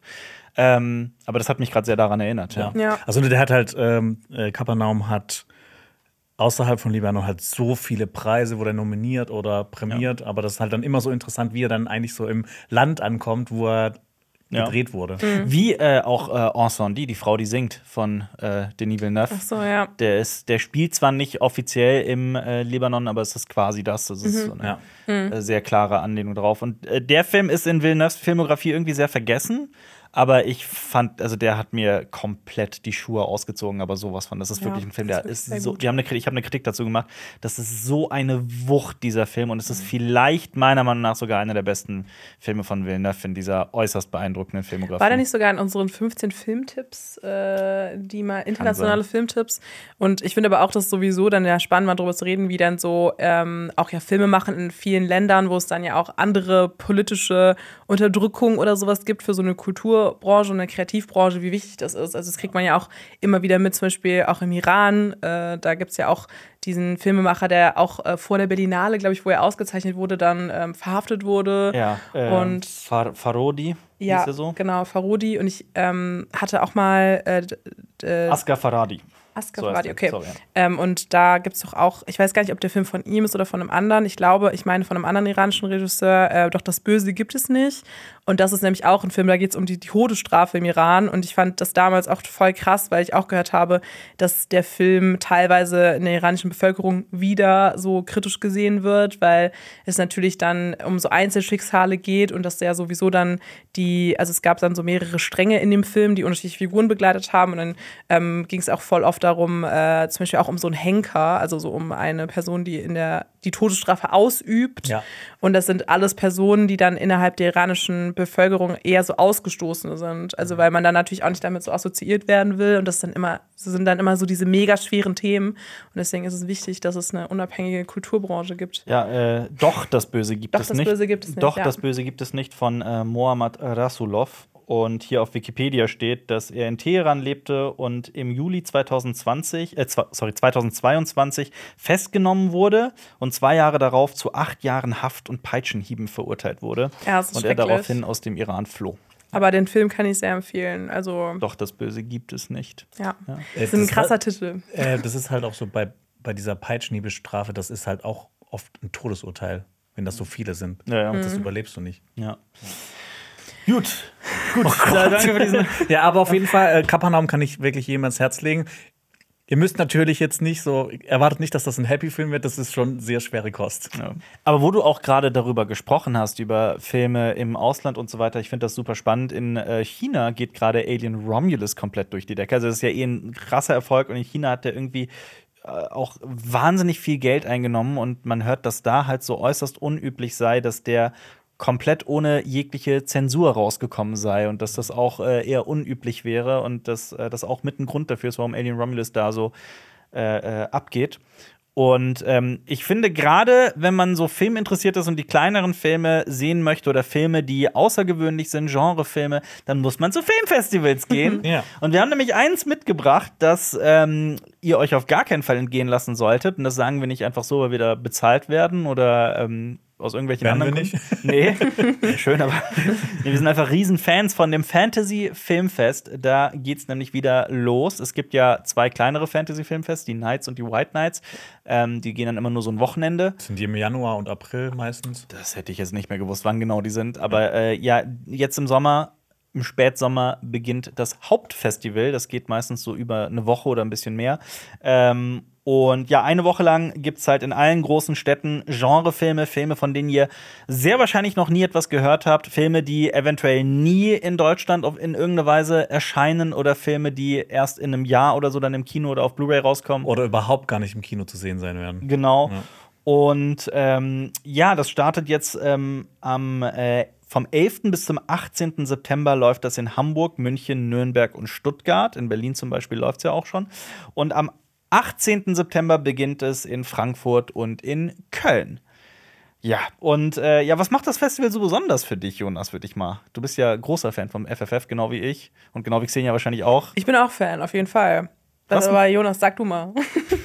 Ähm, aber das hat mich gerade sehr daran erinnert. Ja. Ja. Ja. Also der hat halt, ähm, äh, Kapernaum hat außerhalb von Libanon halt so viele Preise, wurde er nominiert oder prämiert, aber das ist halt dann immer so interessant, wie er dann eigentlich so im Land ankommt, wo er Ja. gedreht wurde. Wie äh, auch äh, Ensemble, die Frau, die singt von äh, Denis Villeneuve. Ach so, ja. Der, ist, der spielt zwar nicht offiziell im äh, Libanon, aber es ist quasi das. Das ist so eine äh, sehr klare Anlehnung drauf. Und äh, der Film ist in Villeneuves Filmografie irgendwie sehr vergessen. Aber ich fand, also der hat mir komplett die Schuhe ausgezogen, aber sowas von. Das ist Ja, wirklich ein Film, das der ist ist sehr so. gut. Wir haben eine, Kritik- ich habe eine Kritik dazu gemacht. Das ist so eine Wucht, dieser Film. Und es ist vielleicht meiner Meinung nach sogar einer der besten Filme von Villeneuve in dieser äußerst beeindruckenden Filmografie. War der nicht sogar in unseren fünfzehn Filmtipps, äh, die mal internationale Filmtipps? Und ich finde aber auch, dass sowieso dann ja spannend, mal darüber zu reden, wie dann so ähm, auch ja Filme machen in vielen Ländern, wo es dann ja auch andere politische Unterdrückung oder sowas gibt für so eine Kulturbranche und eine Kreativbranche, wie wichtig das ist. Also das kriegt man ja auch immer wieder mit, zum Beispiel auch im Iran. Äh, da gibt es ja auch diesen Filmemacher, der auch äh, vor der Berlinale, glaube ich, wo er ausgezeichnet wurde, dann ähm, verhaftet wurde. Ja, äh, Und- Far Farodi, Ja, hieß er so? genau, Farodi. Und ich ähm, hatte auch mal äh, d- d- Asghar Farhadi. Asghar So heißt Farhadi, er. okay. Sorry, ja. Ähm, und da gibt es doch auch, ich weiß gar nicht, ob der Film von ihm ist oder von einem anderen. Ich glaube, ich meine von einem anderen iranischen Regisseur, äh, doch das Böse gibt es nicht. Und das ist nämlich auch ein Film, da geht es um die, die Todesstrafe im Iran. Und ich fand das damals auch voll krass, weil ich auch gehört habe, dass der Film teilweise in der iranischen Bevölkerung wieder so kritisch gesehen wird, weil es natürlich dann um so Einzelschicksale geht und dass der sowieso dann die, also es gab dann so mehrere Stränge in dem Film, die unterschiedliche Figuren begleitet haben. Und dann ähm, ging es auch voll oft darum, äh, zum Beispiel auch um so einen Henker, also so um eine Person, die in der die Todesstrafe ausübt. Ja. Und das sind alles Personen, die dann innerhalb der iranischen Bevölkerung eher so Ausgestoßene sind. Also weil man dann natürlich auch nicht damit so assoziiert werden will. Und das dann immer, das sind dann immer so diese mega schweren Themen. Und deswegen ist es wichtig, dass es eine unabhängige Kulturbranche gibt. Ja, äh, doch, das Böse gibt Doch, es das nicht. Böse gibt es nicht, Doch, ja. das Böse gibt es nicht von äh, Mohammad Rasulov. Und hier auf Wikipedia steht, dass er in Teheran lebte und im Juli zweitausendzwanzig, äh, zwa- sorry, zweitausendzweiundzwanzig festgenommen wurde und zwei Jahre darauf zu acht Jahren Haft und Peitschenhieben verurteilt wurde. Ja, das ist und er schrecklich. daraufhin aus dem Iran floh. Aber den Film kann ich sehr empfehlen. Also, Doch, das Böse gibt es nicht. ja. Äh, Das ist ein das krasser war- Titel. Äh, das ist halt auch so bei, bei dieser Peitschenhiebe-Strafe, das ist halt auch oft ein Todesurteil, wenn das so viele sind. Ja, ja. Mhm. Das überlebst du nicht. Ja. Gut. Gut. Ja, danke für diesen. Ja, aber auf jeden Fall, äh, Kapernaum kann ich wirklich jedem ans Herz legen. Ihr müsst natürlich jetzt nicht so, erwartet nicht, dass das ein Happy-Film wird, das ist schon sehr schwere Kost. Ja. Aber wo du auch gerade darüber gesprochen hast, über Filme im Ausland und so weiter, ich finde das super spannend. In äh, China geht gerade Alien Romulus komplett durch die Decke. Also das ist ja eh ein krasser Erfolg und in China hat der irgendwie äh, auch wahnsinnig viel Geld eingenommen und man hört, dass da halt so äußerst unüblich sei, dass der komplett ohne jegliche Zensur rausgekommen sei und dass das auch äh, eher unüblich wäre und dass äh, das auch mit ein Grund dafür ist, warum Alien Romulus da so äh, äh, abgeht. Und ähm, ich finde, gerade wenn man so filminteressiert ist und die kleineren Filme sehen möchte oder Filme, die außergewöhnlich sind, Genrefilme, dann muss man zu Filmfestivals gehen. Ja. Und wir haben nämlich eins mitgebracht, das ähm, ihr euch auf gar keinen Fall entgehen lassen solltet, und das sagen wir nicht einfach so, weil wir da bezahlt werden oder ähm, aus irgendwelchen Werden anderen wir Gründen. Nee, schön, aber nee, wir sind einfach Riesenfans von dem Fantasy Filmfest. Da geht's nämlich wieder los. Es gibt ja zwei kleinere Fantasy Filmfests, die Knights und die White Knights. Ähm, die gehen dann immer nur so ein Wochenende. Sind die im Januar und April meistens? Das hätte ich jetzt nicht mehr gewusst, wann genau die sind. Aber äh, ja, jetzt im Sommer, im Spätsommer beginnt das Hauptfestival. Das geht meistens so über eine Woche oder ein bisschen mehr. Ähm, Und ja, eine Woche lang gibt's halt in allen großen Städten Genrefilme, Filme, von denen ihr sehr wahrscheinlich noch nie etwas gehört habt, Filme, die eventuell nie in Deutschland auf, in irgendeiner Weise erscheinen oder Filme, die erst in einem Jahr oder so dann im Kino oder auf Blu-ray rauskommen. Oder überhaupt gar nicht im Kino zu sehen sein werden. Genau. Ja. Und ähm, ja, das startet jetzt ähm, am äh, vom elften bis zum achtzehnten September läuft das in Hamburg, München, Nürnberg und Stuttgart. In Berlin zum Beispiel läuft's ja auch schon. Und am achtzehnten September beginnt es in Frankfurt und in Köln. Ja, und äh, ja, was macht das Festival so besonders für dich, Jonas, würde ich mal? Du bist ja großer Fan vom F F F, genau wie ich. Und genau wie Xenia wahrscheinlich auch. Ich bin auch Fan, auf jeden Fall. Das Was? aber, Jonas, sag du mal.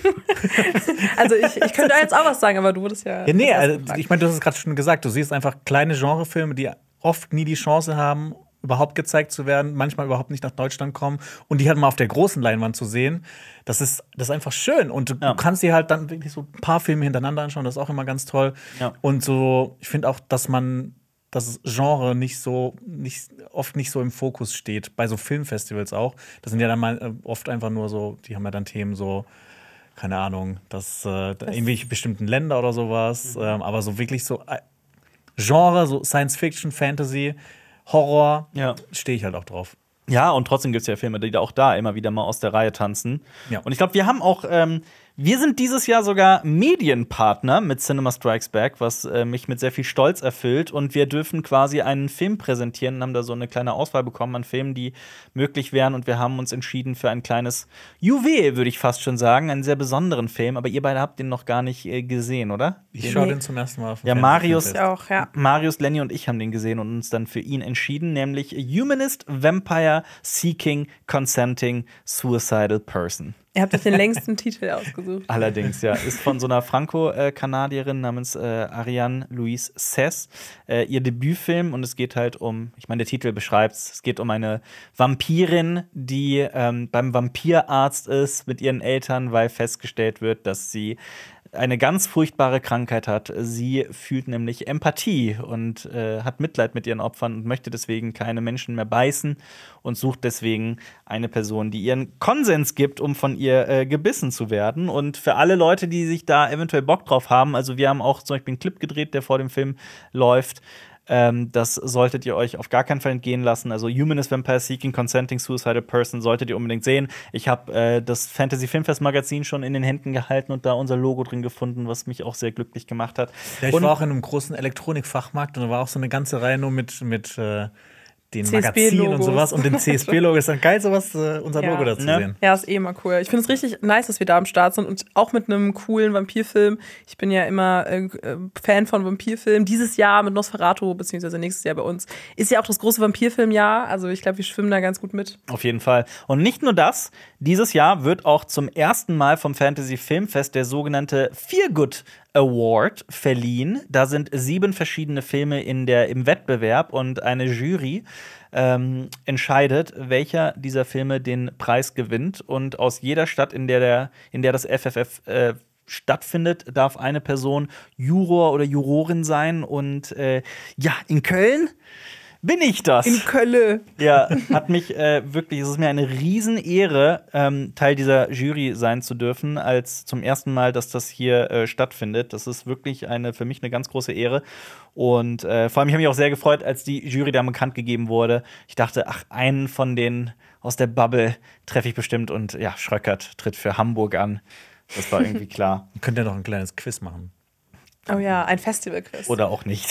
Also ich, ich könnte jetzt auch was sagen, aber du wurdest ja. Ja, nee, das erste also, gefragt. ich meine, du hast es gerade schon gesagt, du siehst einfach kleine Genrefilme, die oft nie die Chance haben, überhaupt gezeigt zu werden, manchmal überhaupt nicht nach Deutschland kommen und die halt mal auf der großen Leinwand zu sehen, das ist, das ist einfach schön. Und du, Ja. du kannst dir halt dann wirklich so ein paar Filme hintereinander anschauen, das ist auch immer ganz toll. Ja. Und so, ich finde auch, dass man das Genre nicht so, nicht, oft nicht so im Fokus steht, bei so Filmfestivals auch. Das sind ja dann mal äh, oft einfach nur so, die haben ja dann Themen so, keine Ahnung, dass äh, irgendwelche bestimmten Länder oder sowas, Mhm. ähm, aber so wirklich so äh, Genre, so Science Fiction, Fantasy, Horror, Ja. stehe ich halt auch drauf. Ja, und trotzdem gibt es ja Filme, die da auch da immer wieder mal aus der Reihe tanzen. Ja. Und ich glaube, wir haben auch, ähm, wir sind dieses Jahr sogar Medienpartner mit Cinema Strikes Back, was äh, mich mit sehr viel Stolz erfüllt. Und wir dürfen quasi einen Film präsentieren und haben da so eine kleine Auswahl bekommen an Filmen, die möglich wären. Und wir haben uns entschieden für ein kleines Juwel, würde ich fast schon sagen, einen sehr besonderen Film. Aber ihr beide habt den noch gar nicht äh, gesehen, oder? Ich schaue den zum ersten Mal auf dem Ja, Fernsehen- Marius- Filmfest. Ich auch, ja. Marius, Lenny und ich haben den gesehen und uns dann für ihn entschieden, nämlich Humanist, Vampire, Seeking, Consenting, Suicidal Person. Ihr habt euch den längsten Titel ausgesucht. Allerdings, ja. Ist von so einer Franco-Kanadierin namens äh, Ariane Louise Cess. Äh, ihr Debütfilm, und es geht halt um, ich meine, der Titel beschreibt es, es geht um eine Vampirin, die ähm, beim Vampirarzt ist mit ihren Eltern, weil festgestellt wird, dass sie eine ganz furchtbare Krankheit hat. Sie fühlt nämlich Empathie und äh, hat Mitleid mit ihren Opfern und möchte deswegen keine Menschen mehr beißen und sucht deswegen eine Person, die ihren Konsens gibt, um von ihr äh, gebissen zu werden. Und für alle Leute, die sich da eventuell Bock drauf haben, also wir haben auch zum Beispiel einen Clip gedreht, der vor dem Film läuft. Ähm, das solltet ihr euch auf gar keinen Fall entgehen lassen. Also Humanist, Vampire, Seeking, Consenting, Suicidal Person solltet ihr unbedingt sehen. Ich habe äh, das Fantasy Filmfest Magazin schon in den Händen gehalten und da unser Logo drin gefunden, was mich auch sehr glücklich gemacht hat. Ja, ich und war auch in einem großen Elektronikfachmarkt und da war auch so eine ganze Reihe nur mit, mit äh, den C S Magazinen und B-Logos. sowas und den C S B-Logo. Ist dann geil, sowas, äh, unser Ja. Logo da zu Ne? sehen. Ja, ist eh immer cool. Ich finde es richtig nice, dass wir da am Start sind und auch mit einem coolen Vampirfilm. Ich bin ja immer äh, äh, Fan von Vampirfilmen. Dieses Jahr mit Nosferatu, beziehungsweise nächstes Jahr bei uns, ist ja auch das große Vampirfilmjahr. Also ich glaube, wir schwimmen da ganz gut mit. Auf jeden Fall. Und nicht nur das, dieses Jahr wird auch zum ersten Mal vom Fantasy Filmfest der sogenannte Feelgood Award verliehen. Da sind sieben verschiedene Filme in der, im Wettbewerb und eine Jury ähm, entscheidet, welcher dieser Filme den Preis gewinnt. Und aus jeder Stadt, in der, der, in der das F F F äh, stattfindet, darf eine Person Juror oder Jurorin sein. Und äh, ja, in Köln bin ich das. In Köln. Ja, hat mich äh, wirklich, es ist mir eine Riesenehre, ähm, Teil dieser Jury sein zu dürfen, als zum ersten Mal, dass das hier äh, stattfindet. Das ist wirklich eine, für mich eine ganz große Ehre. Und äh, vor allem, ich habe mich auch sehr gefreut, als die Jury da bekannt gegeben wurde. Ich dachte, ach, einen von den aus der Bubble treffe ich bestimmt. Und ja, Schröckert tritt für Hamburg an. Das war irgendwie klar. Ihr könnt ja noch ein kleines Quiz machen. Oh ja, ein Festivalquiz. Oder auch nicht.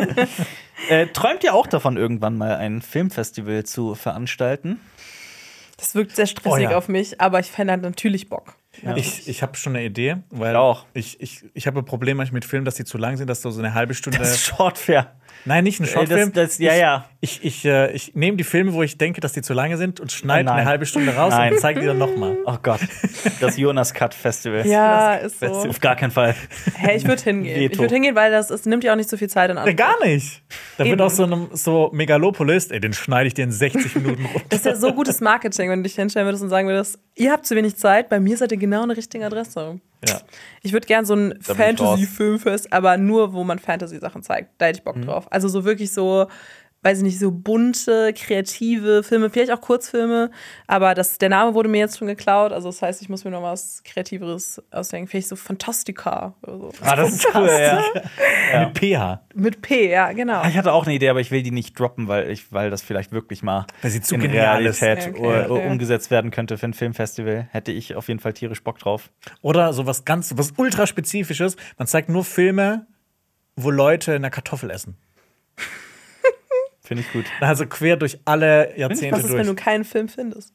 äh, träumt ihr auch davon, irgendwann mal ein Filmfestival zu veranstalten? Das wirkt sehr stressig Oh ja. auf mich, aber ich fände halt natürlich Bock. Ja. Ich, ich habe schon eine Idee, weil Ich auch. ich, ich, ich habe ein Problem manchmal mit Filmen, dass die zu lang sind, dass du so eine halbe Stunde. Das ist Shortfair. Nein, nicht ein Shortfilm. Das, das, ja, ja. Ich, ich, ich, äh, ich nehme die Filme, wo ich denke, dass die zu lange sind und schneide Nein. eine halbe Stunde raus Nein. und zeige die dann nochmal. Oh Gott, das Jonas Cut Festival. Ja, ist so. Auf gar keinen Fall. Hey, ich würde hingehen. Veto. Ich würde hingehen, weil das ist, nimmt ja auch nicht so viel Zeit in Ja, Anspruch. gar nicht. Da Eben. wird auch so einem so Megalopolis, ey, den schneide ich dir in sechzig Minuten runter. Das ist ja so gutes Marketing, wenn du dich hinstellen würdest und sagen würdest, ihr habt zu wenig Zeit, bei mir seid ihr genau an der richtigen Adresse. Ja. Ich würde gern so ein Da bin ich Fantasy-Filmfest, aber nur, wo man Fantasy-Sachen zeigt. Da hätte ich Bock Mhm. drauf. Also so wirklich so, weiß ich nicht, so bunte, kreative Filme, vielleicht auch Kurzfilme, aber das, der Name wurde mir jetzt schon geklaut, also das heißt, ich muss mir noch was Kreativeres ausdenken. Vielleicht so Fantastica oder so. Ah, das ist cool, ja. Mit P H. Mit P, ja, genau. Ah, Ich hatte auch eine Idee, aber ich will die nicht droppen, weil, ich, weil das vielleicht wirklich mal Weil sie zu in genial ist. Realität Ja, okay, uh, okay. umgesetzt werden könnte für ein Filmfestival. Hätte ich auf jeden Fall tierisch Bock drauf. Oder so was ganz, was ultra spezifisches. Man zeigt nur Filme, wo Leute eine Kartoffel essen. Finde ich gut. Also quer durch alle Jahrzehnte Was ist, durch. wenn du keinen Film findest?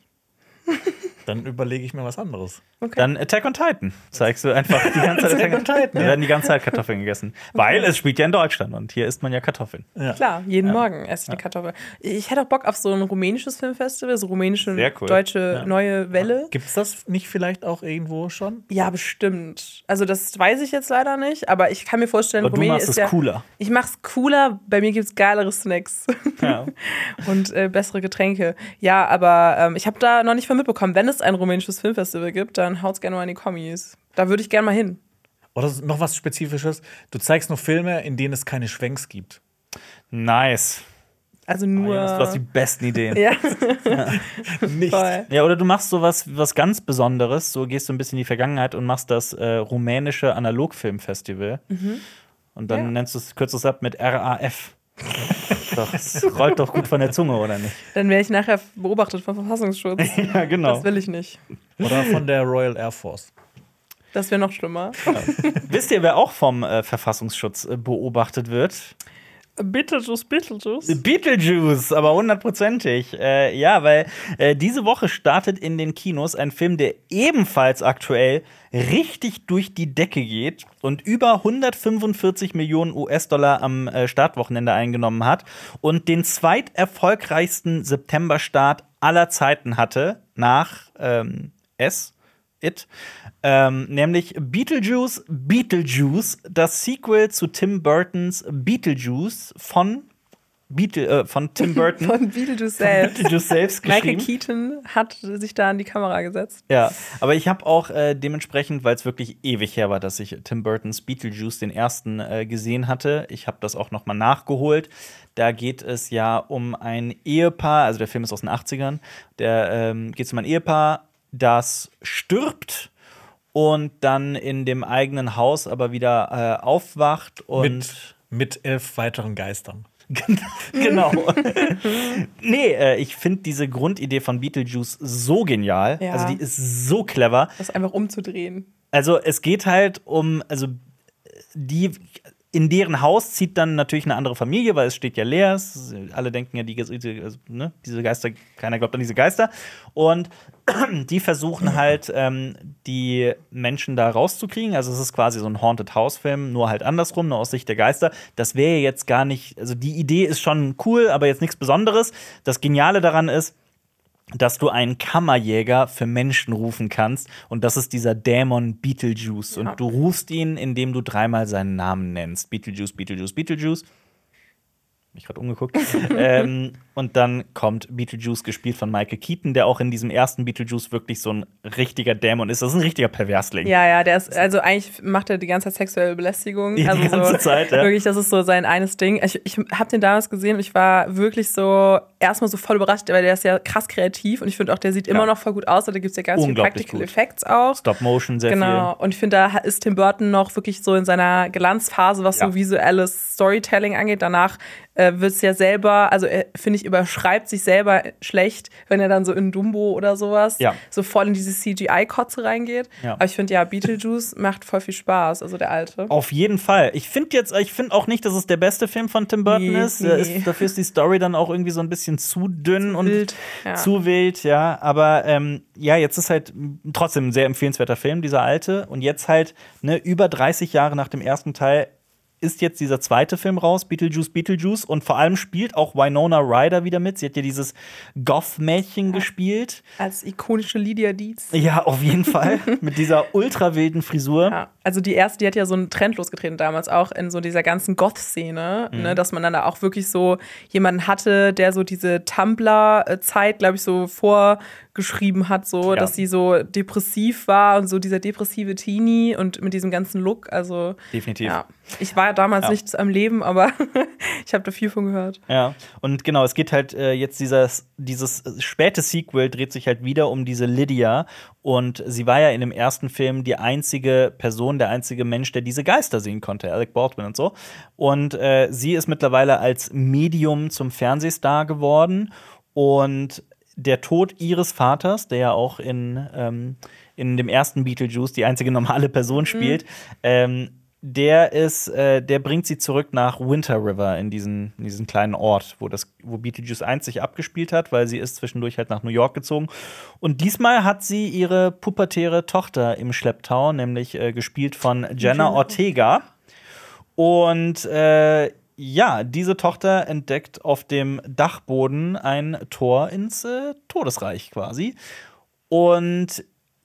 Dann überlege ich mir was anderes. Okay. Dann Attack on Titan. Zeigst du einfach die ganze Zeit Attack on Titan. Da werden die ganze Zeit Kartoffeln gegessen. Weil es spielt ja in Deutschland und hier isst man ja Kartoffeln. Ja. Klar, jeden Morgen esse ich eine Kartoffel. Ich hätte auch Bock auf so ein rumänisches Filmfestival, so rumänische, Sehr cool. deutsche Ja. neue Welle. Gibt's das nicht vielleicht auch irgendwo schon? Ja, bestimmt. Also das weiß ich jetzt leider nicht, aber ich kann mir vorstellen, Aber du Rumänien machst ist es ja, cooler. Ich mach's cooler, bei mir gibt's geilere Snacks Ja. und äh, bessere Getränke. Ja, aber ähm, ich habe da noch nicht von mitbekommen, wenn es ein rumänisches Filmfestival gibt, dann haut's gerne mal in die Kommis. Da würde ich gerne mal hin. Oder noch was Spezifisches. Du zeigst nur Filme, in denen es keine Schwenks gibt. Nice. Also nur. Du hast die besten Ideen. ja, Nicht. voll. Ja, oder du machst so was, was ganz Besonderes, so gehst du ein bisschen in die Vergangenheit und machst das äh, rumänische Analogfilmfestival. Und dann Ja. nennst du es, kürzt es ab mit R A F. Doch, das rollt doch gut von der Zunge, oder nicht? Dann wäre ich nachher beobachtet vom Verfassungsschutz. Ja, genau. Das will ich nicht. Oder von der Royal Air Force. Das wäre noch schlimmer. Wisst ihr, wer auch vom äh, Verfassungsschutz äh, beobachtet wird? Beetlejuice, Beetlejuice. Beetlejuice, aber hundertprozentig. Äh, ja, weil äh, diese Woche startet in den Kinos ein Film, der ebenfalls aktuell richtig durch die Decke geht und über hundertfünfundvierzig Millionen U S-Dollar am äh, Startwochenende eingenommen hat und den zweiterfolgreichsten September-Start aller Zeiten hatte, nach ähm, S, It, ähm, nämlich Beetlejuice, Beetlejuice, das Sequel zu Tim Burtons Beetlejuice von, Beetle, äh, von Tim Burton. Von Beetlejuice selbst. Beetlejuice selbst Michael geschrieben. Keaton hat sich da an die Kamera gesetzt. Ja, aber ich habe auch äh, dementsprechend, weil es wirklich ewig her war, dass ich Tim Burtons Beetlejuice den ersten äh, gesehen hatte. Ich habe das auch noch mal nachgeholt. Da geht es ja um ein Ehepaar, also der Film ist aus den achtzigern. Da ähm, geht es um ein Ehepaar, das stirbt und dann in dem eigenen Haus aber wieder äh, aufwacht und Mit, mit elf weiteren Geistern. genau. nee, äh, ich finde diese Grundidee von Beetlejuice so genial. Ja. Also die ist so clever. Das einfach umzudrehen. Also es geht halt um, also die in deren Haus zieht dann natürlich eine andere Familie, weil es steht ja leer. Es, alle denken ja, die, also, ne, diese Geister, keiner glaubt an diese Geister. Und die versuchen halt, ähm, die Menschen da rauszukriegen. Also es ist quasi so ein Haunted House-Film, nur halt andersrum, nur aus Sicht der Geister. Das wäre jetzt gar nicht, also die Idee ist schon cool, aber jetzt nichts Besonderes. Das Geniale daran ist, dass du einen Kammerjäger für Menschen rufen kannst. Und das ist dieser Dämon Beetlejuice. Und Ja. du rufst ihn, indem du dreimal seinen Namen nennst. Beetlejuice, Beetlejuice, Beetlejuice. Mich gerade umgeguckt. ähm, und dann kommt Beetlejuice, gespielt von Michael Keaton, der auch in diesem ersten Beetlejuice wirklich so ein richtiger Dämon ist. Das ist ein richtiger Perversling. Ja, ja, der ist, also eigentlich macht er die ganze Zeit sexuelle Belästigung. Die also ganze so, Zeit, ja. Wirklich, das ist so sein eines Ding. Ich, ich habe den damals gesehen und ich war wirklich so erstmal so voll überrascht, weil der ist ja krass kreativ und ich finde auch, der sieht Ja. immer noch voll gut aus. Da gibt es ja ganz viele Unglaublich Practical gut. Effects auch. Stop Motion sehr Genau, und ich finde, da ist Tim Burton noch wirklich so in seiner Glanzphase, was Ja. so visuelles Storytelling angeht. Danach äh, wird es ja selber, also er, finde ich, überschreibt sich selber schlecht, wenn er dann so in Dumbo oder sowas Ja. so voll in diese C G I-Kotze reingeht. Ja. Aber ich finde, ja, Beetlejuice macht voll viel Spaß, also der alte. viel. Auf jeden Fall. Ich finde jetzt, ich finde auch nicht, dass es der beste Film von Tim Burton Nee, ist. Der nee. ist. Dafür ist die Story dann auch irgendwie so ein bisschen zu dünn und wild, ja. zu wild, ja. Aber ähm, ja, jetzt ist halt trotzdem ein sehr empfehlenswerter Film, dieser alte. Und jetzt halt, ne, über dreißig Jahre nach dem ersten Teil ist jetzt dieser zweite Film raus, Beetlejuice, Beetlejuice. Und vor allem spielt auch Winona Ryder wieder mit. Sie hat ja dieses Goth-Mädchen ja. gespielt. Als ikonische Lydia Deetz. Ja, auf jeden Fall. Mit dieser ultra wilden Frisur. Ja. Also die erste, die hat ja so einen Trend losgetreten damals auch in so dieser ganzen Goth-Szene. Mhm. Ne, dass man dann da auch wirklich so jemanden hatte, der so diese Tumblr-Zeit, glaube ich, so vorgeschrieben hat, so, ja. dass sie so depressiv war und so dieser depressive Teenie und mit diesem ganzen Look. Also definitiv. Ja. Ich war damals ja. nicht am Leben, aber ich habe da viel von gehört. Ja, und genau, es geht halt äh, jetzt dieses, dieses späte Sequel dreht sich halt wieder um diese Lydia. Und sie war ja in dem ersten Film die einzige Person, der einzige Mensch, der diese Geister sehen konnte, Alec Baldwin und so. Und äh, sie ist mittlerweile als Medium zum Fernsehstar geworden. Und der Tod ihres Vaters, der ja auch in, ähm, in dem ersten Beetlejuice die einzige normale Person spielt, mhm. ähm, der ist, äh, der bringt sie zurück nach Winter River in diesen, in diesen kleinen Ort, wo das, wo Beetlejuice eins sich abgespielt hat, weil sie ist zwischendurch halt nach New York gezogen. Und diesmal hat sie ihre pubertäre Tochter im Schlepptau, nämlich äh, gespielt von Jenna Ortega. Und äh, ja, diese Tochter entdeckt auf dem Dachboden ein Tor ins äh, Todesreich quasi. Und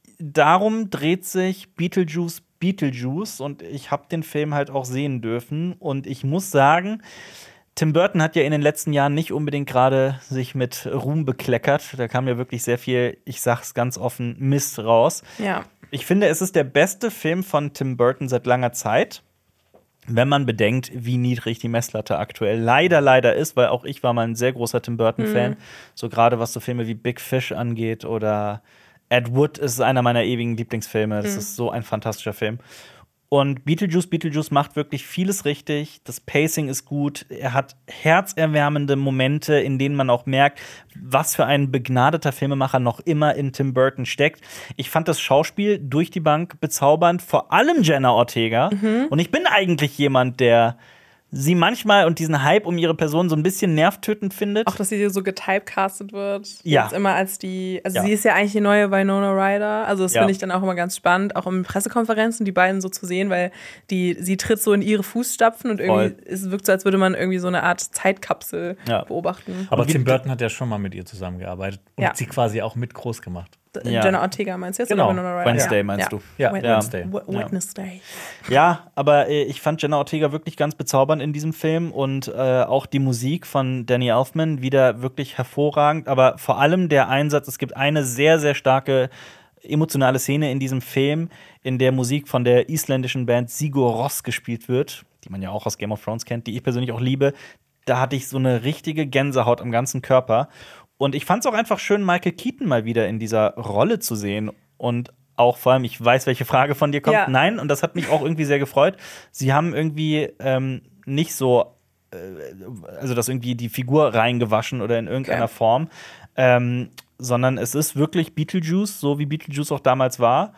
darum dreht sich Beetlejuice Beetlejuice und ich habe den Film halt auch sehen dürfen und ich muss sagen, Tim Burton hat ja in den letzten Jahren nicht unbedingt gerade sich mit Ruhm bekleckert. Da kam ja wirklich sehr viel, ich sag's ganz offen, Mist raus. Ja. Ich finde, es ist der beste Film von Tim Burton seit langer Zeit, wenn man bedenkt, wie niedrig die Messlatte aktuell leider, leider ist, weil auch ich war mal ein sehr großer Tim Burton-Fan. Mhm. So gerade was so Filme wie Big Fish angeht oder Ed Wood ist einer meiner ewigen Lieblingsfilme. Das mhm. ist so ein fantastischer Film. Und Beetlejuice, Beetlejuice macht wirklich vieles richtig. Das Pacing ist gut. Er hat herzerwärmende Momente, in denen man auch merkt, was für ein begnadeter Filmemacher noch immer in Tim Burton steckt. Ich fand das Schauspiel durch die Bank bezaubernd, vor allem Jenna Ortega. Mhm. Und ich bin eigentlich jemand, der sie manchmal und diesen Hype um ihre Person so ein bisschen nervtötend findet. Auch, dass sie so getypecastet wird. Ja. Jetzt immer als die, also ja. sie ist ja eigentlich die neue Winona Ryder. Also das ja. finde ich dann auch immer ganz spannend, auch in Pressekonferenzen die beiden so zu sehen, weil die, sie tritt so in ihre Fußstapfen und irgendwie Voll. Es wirkt so, als würde man irgendwie so eine Art Zeitkapsel ja. beobachten. Aber Tim Burton hat ja schon mal mit ihr zusammengearbeitet und ja. sie quasi auch mit groß gemacht. Ja. Jenna Ortega meinst du jetzt? Genau. Oder Winona Ryder? Wednesday ja. meinst ja. du? Ja, Wed- Wednesday. W- Wednesday. Ja, aber äh, ich fand Jenna Ortega wirklich ganz bezaubernd in diesem Film und äh, auch die Musik von Danny Elfman wieder wirklich hervorragend. Aber vor allem der Einsatz, es gibt eine sehr, sehr starke emotionale Szene in diesem Film, in der Musik von der isländischen Band Sigur Rós gespielt wird, die man ja auch aus Game of Thrones kennt, die ich persönlich auch liebe. Da hatte ich so eine richtige Gänsehaut am ganzen Körper. Und ich fand es auch einfach schön, Michael Keaton mal wieder in dieser Rolle zu sehen. Und auch vor allem, ich weiß, welche Frage von dir kommt. Ja. Nein, und das hat mich auch irgendwie sehr gefreut. Sie haben irgendwie ähm, nicht so, äh, also das irgendwie die Figur reingewaschen oder in irgendeiner okay. Form, ähm, sondern es ist wirklich Beetlejuice, so wie Beetlejuice auch damals war.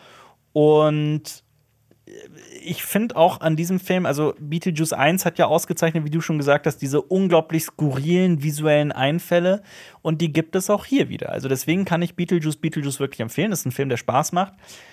Und ich finde auch an diesem Film, also Beetlejuice eins hat ja ausgezeichnet, wie du schon gesagt hast, diese unglaublich skurrilen visuellen Einfälle und die gibt es auch hier wieder. Also deswegen kann ich Beetlejuice, Beetlejuice wirklich empfehlen. Das ist ein Film, der Spaß macht.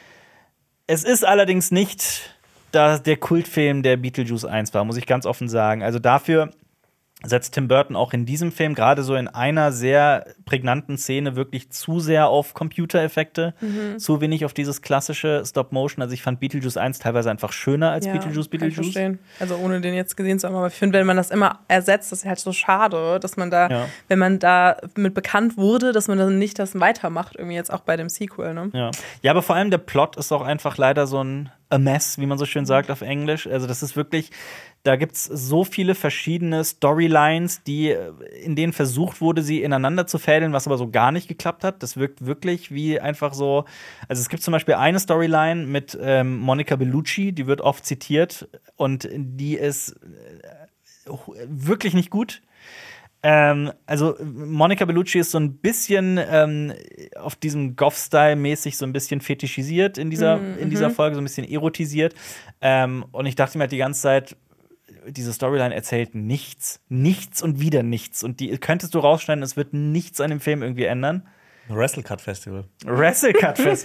Es ist allerdings nicht da der Kultfilm, der Beetlejuice eins war, muss ich ganz offen sagen. Also dafür setzt Tim Burton auch in diesem Film gerade so in einer sehr prägnanten Szene wirklich zu sehr auf Computereffekte, mhm. zu wenig auf dieses klassische Stop-Motion. Also ich fand Beetlejuice eins teilweise einfach schöner als ja, Beetlejuice, Beetlejuice. Kann ich verstehen. Also ohne den jetzt gesehen zu haben, aber ich finde, wenn man das immer ersetzt, das ist halt so schade, dass man da, ja. wenn man da mit bekannt wurde, dass man dann nicht das weitermacht, irgendwie jetzt auch bei dem Sequel, ne? Ja. Ja, aber vor allem der Plot ist auch einfach leider so ein a mess, wie man so schön sagt auf Englisch. Also das ist wirklich, da gibt's so viele verschiedene Storylines, die, in denen versucht wurde, sie ineinander zu fädeln, was aber so gar nicht geklappt hat. Das wirkt wirklich wie einfach so, also es gibt zum Beispiel eine Storyline mit ähm, Monica Bellucci, die wird oft zitiert und die ist äh, wirklich nicht gut. Ähm, also Monica Bellucci ist so ein bisschen ähm, auf diesem Goth-Style mäßig so ein bisschen fetischisiert in dieser, mm-hmm. in dieser Folge, so ein bisschen erotisiert. Ähm, und ich dachte mir halt die ganze Zeit, diese Storyline erzählt nichts, nichts und wieder nichts. Und die könntest du rausschneiden, es wird nichts an dem Film irgendwie ändern. Wrestle Cut Festival. Wrestle Cut Festival.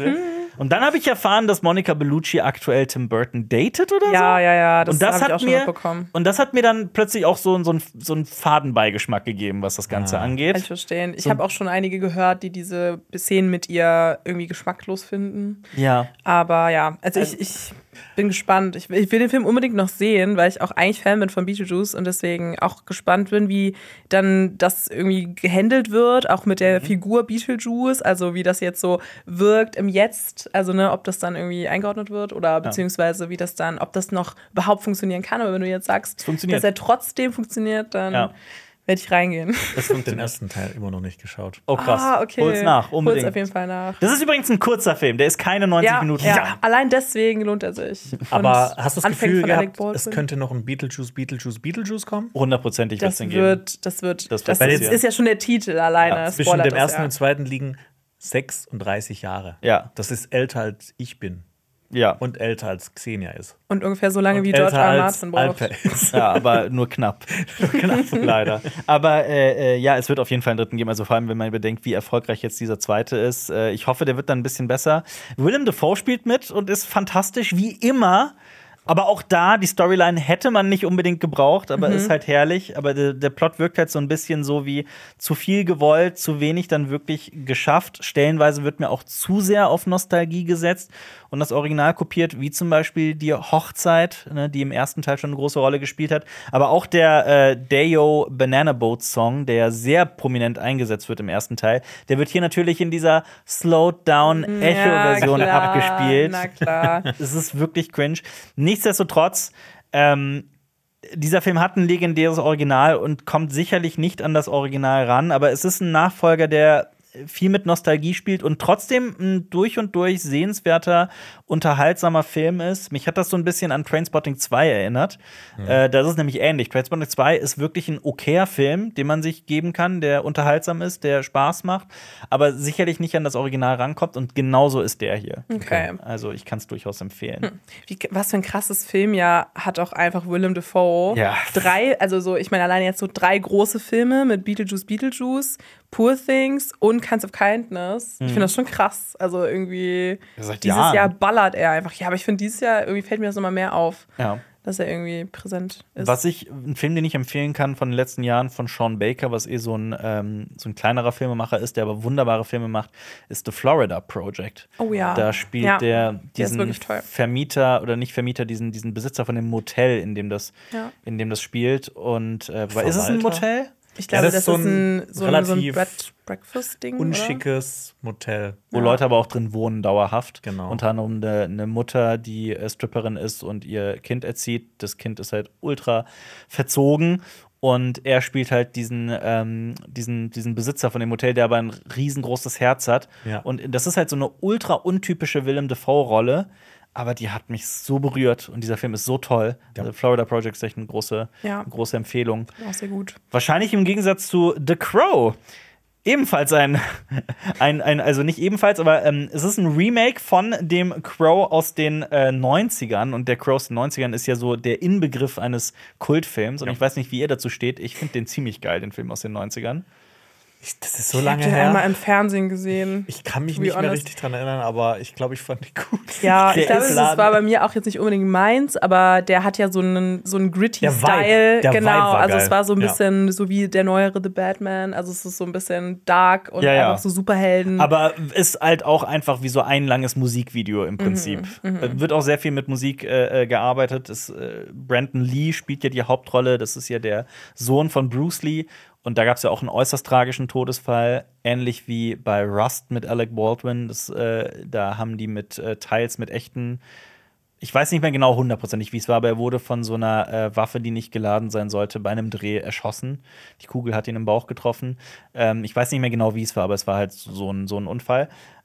Und dann habe ich erfahren, dass Monica Bellucci aktuell Tim Burton datet oder so. Ja, ja, ja, das, und das habe ich hat auch schon mir, mitbekommen. Und das hat mir dann plötzlich auch so, so, so einen Fadenbeigeschmack gegeben, was das Ganze Ah. angeht. Kann ich verstehen. Ich So- habe auch schon einige gehört, die diese Szenen mit ihr irgendwie geschmacklos finden. Ja. Aber ja, also ich, ich bin gespannt. Ich, will- ich will den Film unbedingt noch sehen, weil ich auch eigentlich Fan bin von Beetlejuice und deswegen auch gespannt bin, wie dann das irgendwie gehandelt wird, auch mit der Figur Beetlejuice, also wie das jetzt so wirkt im Jetzt, also ne, ob das dann irgendwie eingeordnet wird oder beziehungsweise wie das dann, ob das noch überhaupt funktionieren kann. Aber wenn du jetzt sagst, funktioniert. dass er trotzdem funktioniert, dann Ja. werde ich reingehen. Ich habe den ersten Teil immer noch nicht geschaut. Oh krass. Ah, okay. Hol's nach, unbedingt. Hol's auf jeden Fall nach. Das ist übrigens ein kurzer Film, der ist keine neunzig Ja, Minuten. ja, allein deswegen lohnt er sich. Aber Und hast du das anfängt Gefühl von Alec gehabt, es Baldwin. könnte noch ein Beetlejuice, Beetlejuice, Beetlejuice kommen? Hundertprozentig wird es Das den geben. wird, das wird, Das das, wird ist, passieren. ist ja schon der Titel alleine. Ja, Zwischen spoilert dem das ersten ja. und zweiten liegen sechsunddreißig Jahre. Ja. Das ist älter als ich bin. Ja. Und älter als Xenia ist. Und ungefähr so lange Und wie George älter R. R. als Martin braucht. Alper ist. Ja, aber nur knapp. Knapp, leider. Aber äh, äh, ja, es wird auf jeden Fall einen dritten geben. Also vor allem, wenn man bedenkt, wie erfolgreich jetzt dieser zweite ist. Äh, ich hoffe, der wird dann ein bisschen besser. Willem Dafoe spielt mit und ist fantastisch, wie immer. Aber auch da, die Storyline hätte man nicht unbedingt gebraucht, aber ist halt herrlich. Aber der, der Plot wirkt halt so ein bisschen so wie zu viel gewollt, zu wenig dann wirklich geschafft. Stellenweise wird mir auch zu sehr auf Nostalgie gesetzt und das Original kopiert, wie zum Beispiel die Hochzeit, ne, die im ersten Teil schon eine große Rolle gespielt hat. Aber auch der äh, Dayo Banana Boat Song, der ja sehr prominent eingesetzt wird im ersten Teil, der wird hier natürlich in dieser Slowed Down Echo-Version Ja, klar, abgespielt. Na klar. Es ist wirklich cringe. Nichtsdestotrotz, ähm, dieser Film hat ein legendäres Original und kommt sicherlich nicht an das Original ran, aber es ist ein Nachfolger, der viel mit Nostalgie spielt und trotzdem ein durch und durch sehenswerter, unterhaltsamer Film ist. Mich hat das so ein bisschen an Trainspotting zwei erinnert. Mhm. Äh, das ist nämlich ähnlich. Trainspotting zwei ist wirklich ein okayer Film, den man sich geben kann, der unterhaltsam ist, der Spaß macht, aber sicherlich nicht an das Original rankommt und genauso ist der hier. Okay. Also ich kann es durchaus empfehlen. Hm. Wie, was für ein krasses Filmjahr hat auch einfach Willem Dafoe. Ja. Drei, also so, ich meine, alleine jetzt so drei große Filme mit Beetlejuice, Beetlejuice, Poor Things und Kinds of Kindness. Ich finde das schon krass. Also irgendwie Seit dieses Jahren. Jahr ballert er einfach. Ja, aber ich finde dieses Jahr, irgendwie fällt mir das nochmal mehr auf, Ja. dass er irgendwie präsent ist. Was ich, ein Film, den ich empfehlen kann von den letzten Jahren von Sean Baker, was eh so ein, ähm, so ein kleinerer Filmemacher ist, der aber wunderbare Filme macht, ist The Florida Project. Oh ja. Da spielt Ja, der der ist diesen wirklich toll. Vermieter oder nicht Vermieter, diesen, diesen Besitzer von dem Motel, in dem das, Ja. in dem das spielt. Und äh, weil- ist es ein Verwalter? Motel? Ich glaube, Ja, das das, ist so ist ein ein, so ein, so ein relativ Bread Breakfast-Ding. oder? Unschickes Motel. Wo Ja. Leute aber auch drin wohnen, dauerhaft. Genau. Unter anderem eine, eine Mutter, die äh, Stripperin ist und ihr Kind erzieht. Das Kind ist halt ultra verzogen. Und er spielt halt diesen, ähm, diesen, diesen Besitzer von dem Hotel, der aber ein riesengroßes Herz hat. Ja. Und das ist halt so eine ultra untypische Willem Dafoe-Rolle. Aber die hat mich so berührt. Und dieser Film ist so toll. Ja. Also Florida Project ist echt eine große, Ja. große Empfehlung. Auch sehr gut. Wahrscheinlich im Gegensatz zu The Crow. Ebenfalls ein, ein, ein also nicht ebenfalls, aber ähm, es ist ein Remake von dem Crow aus den äh, neunzigern. Und der Crow aus den neunzigern ist ja so der Inbegriff eines Kultfilms. Und Ja. ich weiß nicht, wie ihr dazu steht. Ich finde den ziemlich geil, den Film aus den neunzigern. Ich, das ist so Ich habe lange den einmal her. im Fernsehen gesehen. Ich kann mich To be nicht mehr honest. richtig dran erinnern, aber ich glaube, ich fand die gut. Ja, Der ich glaube, ist es Laden- war bei mir auch jetzt nicht unbedingt meins, aber der hat ja so einen, so einen gritty Der Vibe, Style. der genau, Vibe war also es geil. war so ein Ja. bisschen so wie der neuere The Batman. Also es ist so ein bisschen dark und Ja, ja. einfach so Superhelden. Aber ist halt auch einfach wie so ein langes Musikvideo im Prinzip. Äh, Wird auch sehr viel mit Musik äh, äh, gearbeitet. Es, äh, Brandon Lee spielt ja die Hauptrolle. Das ist ja der Sohn von Bruce Lee. Und da gab es ja auch einen äußerst tragischen Todesfall, ähnlich wie bei Rust mit Alec Baldwin. Das, äh, da haben die mit äh, teils mit echten, ich weiß nicht mehr genau hundertprozentig, wie es war, aber er wurde von so einer äh, Waffe, die nicht geladen sein sollte, bei einem Dreh erschossen. Die Kugel hat ihn im Bauch getroffen. Ähm, ich weiß nicht mehr genau, wie es war, aber es war halt so ein, so ein Unfall.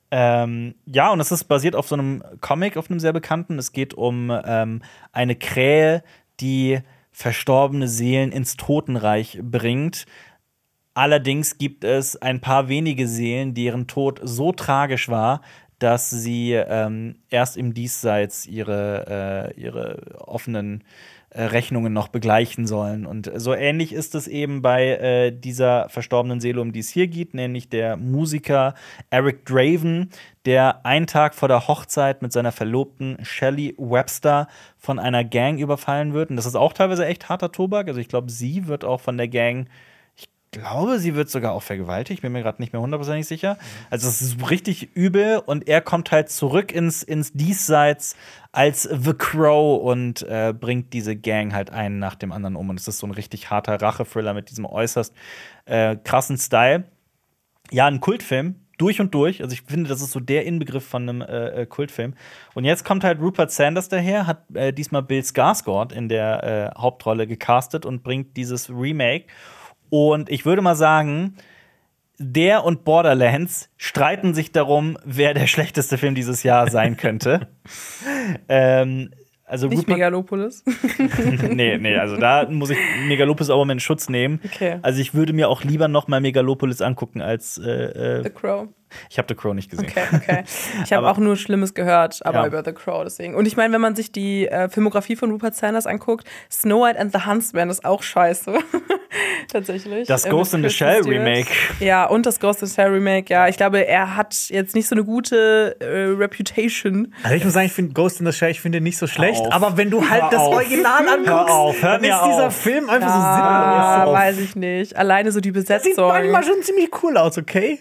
Ähm, ja, und es ist basiert auf so einem Comic, auf einem sehr bekannten. Es geht um ähm, eine Krähe, die verstorbene Seelen ins Totenreich bringt. Allerdings gibt es ein paar wenige Seelen, deren Tod so tragisch war, dass sie ähm, erst im Diesseits ihre, äh, ihre offenen äh, Rechnungen noch begleichen sollen. Und so ähnlich ist es eben bei äh, dieser verstorbenen Seele, um die es hier geht, nämlich der Musiker Eric Draven, der einen Tag vor der Hochzeit mit seiner Verlobten Shelley Webster von einer Gang überfallen wird. Und das ist auch teilweise echt harter Tobak. Also ich glaube, sie wird auch von der Gang, ich glaube, sie wird sogar auch vergewaltigt. Bin mir gerade nicht mehr hundertprozentig sicher. Also es ist richtig übel. Und er kommt halt zurück ins, ins Diesseits als The Crow und äh, bringt diese Gang halt einen nach dem anderen um. Und es ist so ein richtig harter Rache-Thriller mit diesem äußerst äh, krassen Style. Ja, ein Kultfilm. Durch und durch. Also ich finde, das ist so der Inbegriff von einem äh, Kultfilm. Und jetzt kommt halt Rupert Sanders daher, hat äh, diesmal Bill Skarsgård in der äh, Hauptrolle gecastet und bringt dieses Remake. Und ich würde mal sagen, der und Borderlands streiten sich darum, wer der schlechteste Film dieses Jahr sein könnte. ähm, Also Nicht Rupert Megalopolis. nee, nee, also da muss ich Megalopolis auch mal in Schutz nehmen. Okay. Also ich würde mir auch lieber noch mal Megalopolis angucken als äh, The Crow. Ich habe The Crow nicht gesehen. Okay, okay. Ich habe auch nur Schlimmes gehört, aber Ja. über The Crow deswegen. Und ich meine, wenn man sich die äh, Filmografie von Rupert Sanders anguckt, Snow White and the Huntsman ist auch scheiße. Tatsächlich. Das Äh, Ghost mit in the Kristen Shell Stewart. Remake. Ja, und das Ghost in the Shell Remake, ja. Ich glaube, er hat jetzt nicht so eine gute äh, Reputation. Also ich muss sagen, ich finde Ghost in the Shell, ich finde den nicht so schlecht, auf. aber wenn du halt Hör das auf. Original anguckst, Hör auf, hör dann mir ist dieser auf. Film einfach Ah, so sinnlos. weiß ich nicht. Alleine so die Sieht Besetzung. manchmal schon ziemlich cool aus, okay?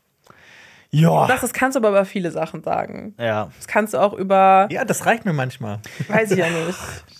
Ja. Das, das kannst du aber über viele Sachen sagen. Ja, Das kannst du auch über, Ja, das reicht mir manchmal. weiß ich ja nicht.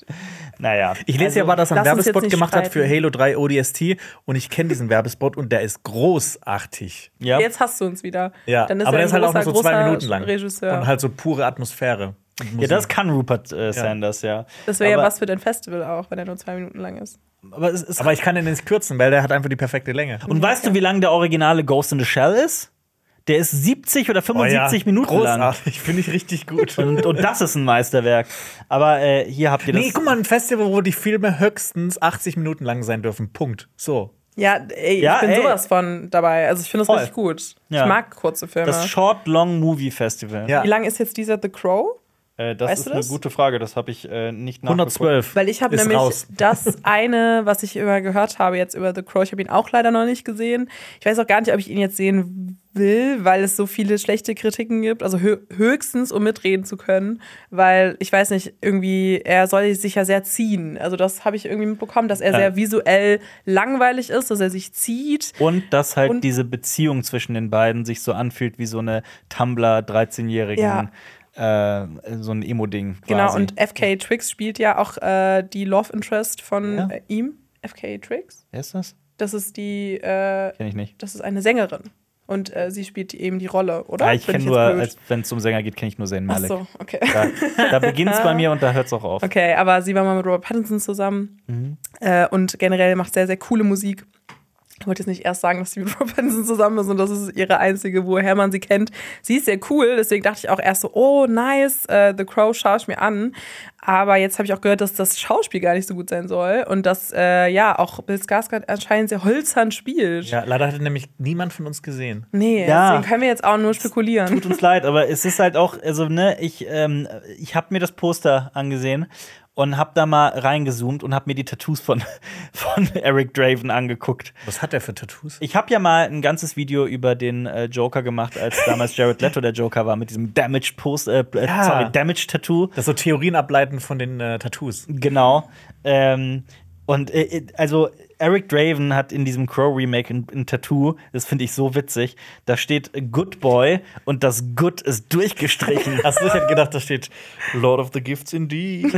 naja. Ich lese ja Also, aber, dass er einen lass uns jetzt Werbespot nicht gemacht hat für streiten. Halo drei O D S T und ich kenne diesen Werbespot und der ist großartig. Ja. Jetzt hast du uns wieder. Ja, Dann ist aber er der ist halt auch nur großer, so zwei großer Minuten lang. Regisseur. Und halt so pure Atmosphäre. und Ja, Musik. das kann Rupert äh, Sanders, ja. Das wäre ja Aber- was für dein Festival auch, wenn er nur zwei Minuten lang ist. Aber es ist Aber ich kann den nicht kürzen, weil der hat einfach die perfekte Länge. Und weißt du, wie lang der originale Ghost in the Shell ist? Der ist siebzig oder fünfundsiebzig Minuten lang. Großartig, finde ich richtig gut. Und, und das ist ein Meisterwerk. Aber äh, hier habt ihr das. Nee, guck mal, ein Festival, wo die Filme höchstens achtzig Minuten lang sein dürfen. Punkt. So. Ja, ey, Ja, ich bin ey. sowas von dabei. Also ich finde das Voll. richtig gut. Ja. Ich mag kurze Filme. Das Short Long Movie Festival. Ja. Wie lang ist jetzt dieser The Crow? Äh, das Weißt ist du eine das? gute Frage. Das habe ich äh, nicht nachgeguckt. hundertzwölf. Weil ich habe ist nämlich raus. das eine, was ich immer gehört habe jetzt über The Crow, ich habe ihn auch leider noch nicht gesehen. Ich weiß auch gar nicht, ob ich ihn jetzt sehen will, weil es so viele schlechte Kritiken gibt. Also hö höchstens, um mitreden zu können. Weil, ich weiß nicht, irgendwie, er soll sich ja sehr ziehen. Also das habe ich irgendwie mitbekommen, dass er Ja. sehr visuell langweilig ist, dass er sich zieht. Und dass halt Und- diese Beziehung zwischen den beiden sich so anfühlt wie so eine Tumblr-dreizehnjährigen, äh, so ein Emo-Ding. Genau, quasi. und F K Trix spielt ja auch äh, die Love Interest von Ja. äh, ihm. F K Trix. Wer ist das? Das ist die, äh, Kenn ich nicht. das ist eine Sängerin. Und äh, sie spielt eben die Rolle, oder? Ah, ich Bin kenne jetzt nur, blöd? wenn es um Sänger geht, kenne ich nur Zayn Ach Malik. so, okay. Da, da beginnt es bei mir und da hört es auch auf. Okay, aber sie war mal mit Robert Pattinson zusammen Mhm. äh, und generell macht sehr, sehr coole Musik. Ich wollte jetzt nicht erst sagen, dass sie mit Robert Pattinson zusammen ist und das ist ihre einzige, woher man sie kennt. Sie ist sehr cool, deswegen dachte ich auch erst so, oh, nice, äh, The Crow schaue ich mir an. Aber jetzt habe ich auch gehört, dass das Schauspiel gar nicht so gut sein soll und dass, äh, ja, auch Bill Skarsgård anscheinend sehr hölzern spielt. Ja, leider hat nämlich niemand von uns gesehen. Nee, Ja. deswegen können wir jetzt auch nur spekulieren. Tut uns leid, aber es ist halt auch, also, ne, ich, ähm, ich habe mir das Poster angesehen und habe da mal reingezoomt und habe mir die Tattoos von, von Eric Draven angeguckt. Was hat der für Tattoos? Ich habe ja mal ein ganzes Video über den äh, Joker gemacht, als damals Jared Leto der Joker war, mit diesem Damage Post, äh, äh, Ja. sorry, Damage Tattoo. Das so Theorien ableiten von den äh, Tattoos. Genau. Ähm, und äh, also Eric Draven hat in diesem Crow Remake ein, ein Tattoo, das finde ich so witzig. Da steht Good Boy und das Good ist durchgestrichen. Achso, ich hätte gedacht, da steht Lord of the Gifts indeed.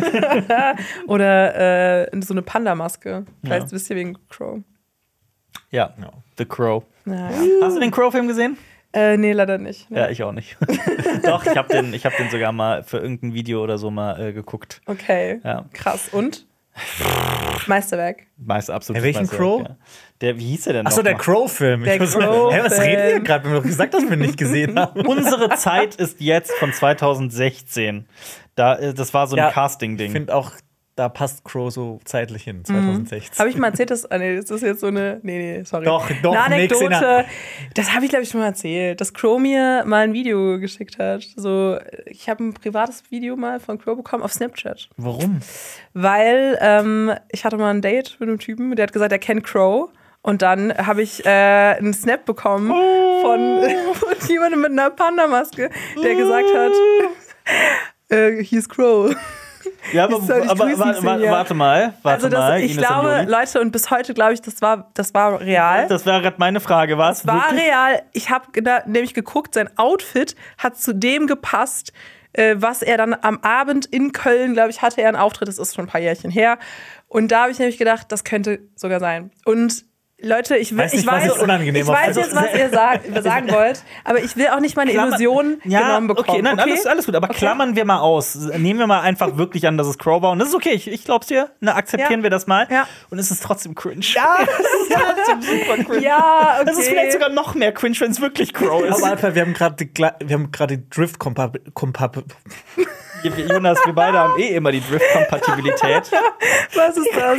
Oder äh, so eine Panda-Maske. Vielleicht Ja. wisst ihr wegen Crow. Ja, Ja. The Crow. Naja. Hast du den Crow-Film gesehen? Äh, nee, leider nicht. Nee. Ja, ich auch nicht. Doch, ich habe den, ich hab den sogar mal für irgendein Video oder so mal äh, geguckt. Okay, Ja. krass. Und? Meisterwerk. Meist absolut. Ja, welchen Crow? Ja. Der, wie hieß der denn Achso, noch der mal? Crow-Film. Der Ich muss mal- Crow-Film. Hä, was reden wir gerade? Wir haben doch gesagt, dass wir ihn nicht gesehen haben. Unsere Zeit ist jetzt von zwanzig sechzehn. Da, äh, das war so ein Ja, Ich Casting-Ding. finde auch, da passt Crow so zeitlich hin, zwanzig sechzehn. Habe ich mal erzählt, dass, ah, nee, ist das jetzt so eine, nee, nee, sorry. Doch, doch, eine Anekdote. nächste- Das habe ich, glaube ich, schon mal erzählt, dass Crow mir mal ein Video geschickt hat. So, ich habe ein privates Video mal von Crow bekommen auf Snapchat. Warum? Weil ähm, ich hatte mal ein Date mit einem Typen, der hat gesagt, er kennt Crow. Und dann habe ich äh, einen Snap bekommen von, von jemandem mit einer Panda-Maske, der gesagt hat, äh, hier ist Crow. Ja, aber, Ich soll dich aber grüßen, warte, warte, Sinja. warte mal. Warte Also das, mal. ich Ines glaube, Anjoli. Leute, und bis heute glaube ich, das war, das war real. Das wäre gerade meine Frage. War es war wirklich? real. Ich habe nämlich geguckt, sein Outfit hat zu dem gepasst, äh, was er dann am Abend in Köln, glaube ich, hatte er einen Auftritt. Das ist schon ein paar Jährchen her. Und da habe ich nämlich gedacht, das könnte sogar sein. Und Leute, ich, will, Weiß nicht, ich was weiß, jetzt unangenehm ich war. weiß Also- jetzt, was ihr sag, sagen wollt, aber ich will auch nicht meine Klammer- Illusion ja, genommen bekommen. Okay, nein, okay? Alles, alles gut, aber Okay. klammern wir mal aus. Nehmen wir mal einfach wirklich an, dass es Crow war. Und das ist okay, ich, ich glaub's dir. Ne, akzeptieren Ja. wir das mal. Ja. Und es ist trotzdem cringe. Ja, trotzdem super cringe. ja, okay. Das ist vielleicht sogar noch mehr cringe, wenn es wirklich Crow ist. Aber Alter, wir haben gerade die, Gla- wir haben gerade die Drift-Kompatibilität. Jonas, wir beide haben eh immer die Drift-Kompatibilität. Was ist das?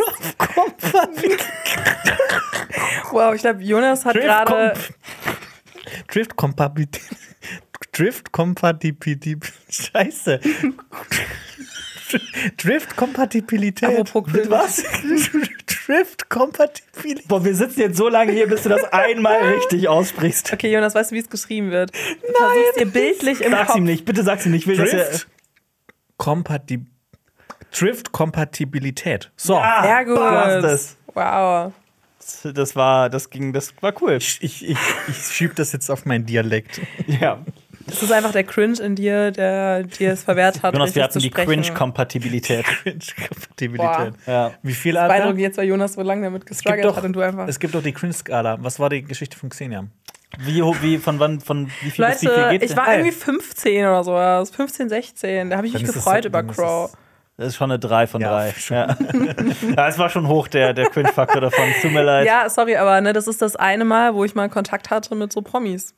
Wow, ich glaube, Jonas hat gerade. Drift-Kompatibilität. Drift-Kompatibilität. Scheiße. Drift-Kompatibilität. Apropos cringe. Was? Drift-Kompatibilität. Boah, wir sitzen jetzt so lange hier, bis du das einmal richtig aussprichst. Okay, Jonas, weißt du, wie es geschrieben wird? Du versuchst dir bildlich im Sag's Kopf. ihm nicht, bitte sag's ihm nicht. Ich will, dass er. Drift-Kompatib- Drift-Kompatibilität. So. Sehr gut. Du hast es. Wow. Das war, das ging, das war cool. Ich, ich, ich, ich schieb das jetzt auf meinen Dialekt. Ja. Das ist einfach der Cringe in dir, der dir es verwehrt hat, Jonas, wir richtig hatten zu die sprechen. Cringe-Kompatibilität. Kompatibilität. Ja. Wie viel, Beeindruckend Alter? jetzt, weil Jonas so lange damit Es gibt, gestruggelt doch, hat und du einfach. es gibt doch die Cringe-Skala. Was war die Geschichte von Xenia? Wie, ho- wie, von wann, von wie viel bis wie viel Leute, geht ich war Ey. irgendwie fünfzehn oder sowas. fünfzehn, sechzehn. Da habe ich mich Dann ist es- gefreut über dann ist Crow. es- Das ist schon eine drei von Ja, drei. schon. Ja. Ja, es war schon hoch, der, der Cringe-Faktor davon. Es tut mir leid. Ja, sorry, aber ne, das ist das eine Mal, wo ich mal Kontakt hatte mit so Promis.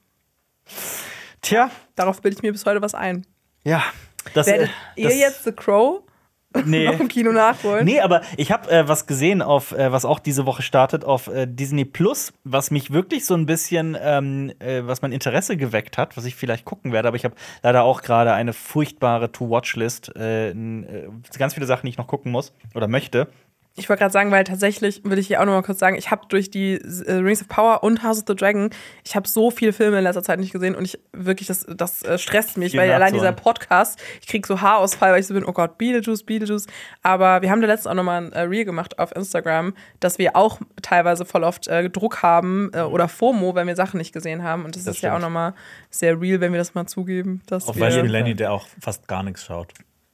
Tja, Darauf bilde ich mir bis heute was ein. ja. Das, Werdet äh, ihr das, jetzt The Crow Nee. noch im Kino nachholen? Nee, aber ich habe äh, was gesehen, auf, äh, was auch diese Woche startet auf äh, Disney Plus, was mich wirklich so ein bisschen, ähm, äh, was mein Interesse geweckt hat, was ich vielleicht gucken werde. Aber ich habe leider auch gerade eine furchtbare To-Watch-List. Äh, n- äh, ganz viele Sachen, die ich noch gucken muss oder möchte. Ich wollte gerade sagen, weil tatsächlich will ich hier auch noch mal kurz sagen, ich habe durch die äh, Rings of Power und House of the Dragon, ich habe so viele Filme in letzter Zeit nicht gesehen und ich wirklich, das, das äh, stresst mich, Viel weil allein nachzuholen. dieser Podcast, ich krieg so Haarausfall, weil ich so bin, oh Gott, Beetlejuice, Beetlejuice. Aber wir haben da letztens auch noch mal ein äh, Reel gemacht auf Instagram, dass wir auch teilweise voll oft äh, Druck haben äh, oder FOMO, wenn wir Sachen nicht gesehen haben. Und das, Das ist ja auch stimmt. noch mal sehr real, wenn wir das mal zugeben. Dass Auf wir, Beispiel Lenny, der auch fast gar nichts schaut.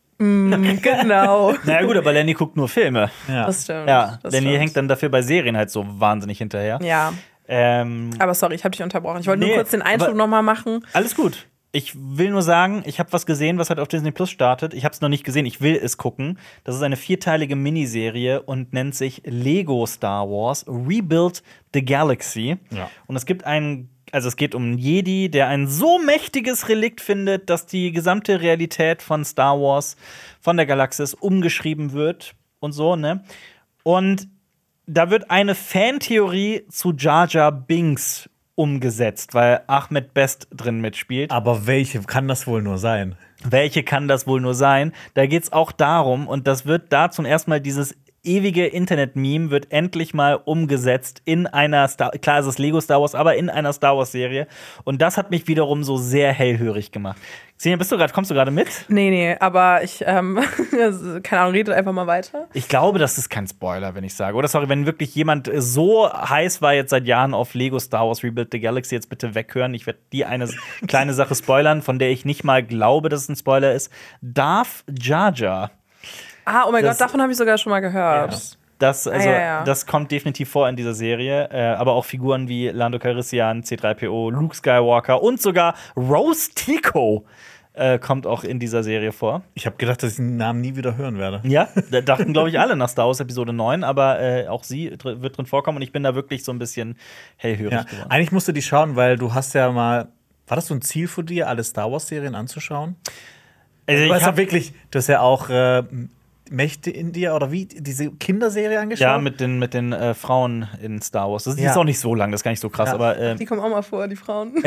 Genau. Naja, gut, aber Lenny guckt nur Filme. Ja. Das stimmt. Ja, das Lenny stimmt. hängt dann dafür bei Serien halt so wahnsinnig hinterher. Ja, Ähm, aber sorry, ich habe dich unterbrochen. Ich wollte Nee, nur kurz den Einschub aber- noch mal machen. Alles gut. Ich will nur sagen, ich habe was gesehen, was halt auf Disney Plus startet. Ich habe es noch nicht gesehen, ich will es gucken. Das ist eine vierteilige Miniserie und nennt sich Lego Star Wars Rebuild the Galaxy. Ja. Und es gibt einen, also es geht um einen Jedi, der ein so mächtiges Relikt findet, dass die gesamte Realität von Star Wars, von der Galaxis umgeschrieben wird und so, ne? Und da wird eine Fantheorie zu Jar Jar Binks umgesetzt, weil Ahmed Best drin mitspielt. Aber welche kann das wohl nur sein? Welche kann das wohl nur sein? Da geht's auch darum, und das wird da zum ersten Mal dieses ewige Internet-Meme wird endlich mal umgesetzt in einer Star klar ist es Lego Star Wars, aber in einer Star Wars Serie. Und das hat mich wiederum so sehr hellhörig gemacht. Xenia, bist du gerade, kommst du gerade mit? Nee, nee, aber ich, ähm, keine Ahnung, redet einfach mal weiter. Ich glaube, das ist kein Spoiler, wenn ich sage. Oder sorry, wenn wirklich jemand so heiß war jetzt seit Jahren auf Lego Star Wars Rebuild the Galaxy, jetzt bitte weghören. Ich werde die eine kleine Sache spoilern, von der ich nicht mal glaube, dass es ein Spoiler ist. Darth Jar Jar. Ah, oh mein Das- Gott, davon habe ich sogar schon mal gehört. Das, also, Ah, ja, ja. das kommt definitiv vor in dieser Serie. Äh, aber auch Figuren wie Lando Calrissian, C drei P O, Luke Skywalker und sogar Rose Tico äh, kommt auch in dieser Serie vor. Ich habe gedacht, dass ich den Namen nie wieder hören werde. Ja, da dachten, glaube ich, alle nach Star Wars Episode neun, aber äh, auch sie dr- wird drin vorkommen und ich bin da wirklich so ein bisschen hellhörig Ja. geworden. Eigentlich musst du die schauen, weil du hast ja mal. War das so ein Ziel von dir, alle Star Wars-Serien anzuschauen? Also Du ich hast hab, ja wirklich, du hast ja auch äh, Mächte in dir oder wie diese Kinderserie angeschaut? Ja, mit den, mit den äh, Frauen in Star Wars. Das, die Ja. ist auch nicht so lang, das ist gar nicht so krass. Ja. Aber, äh, Die kommen auch mal vor, die Frauen.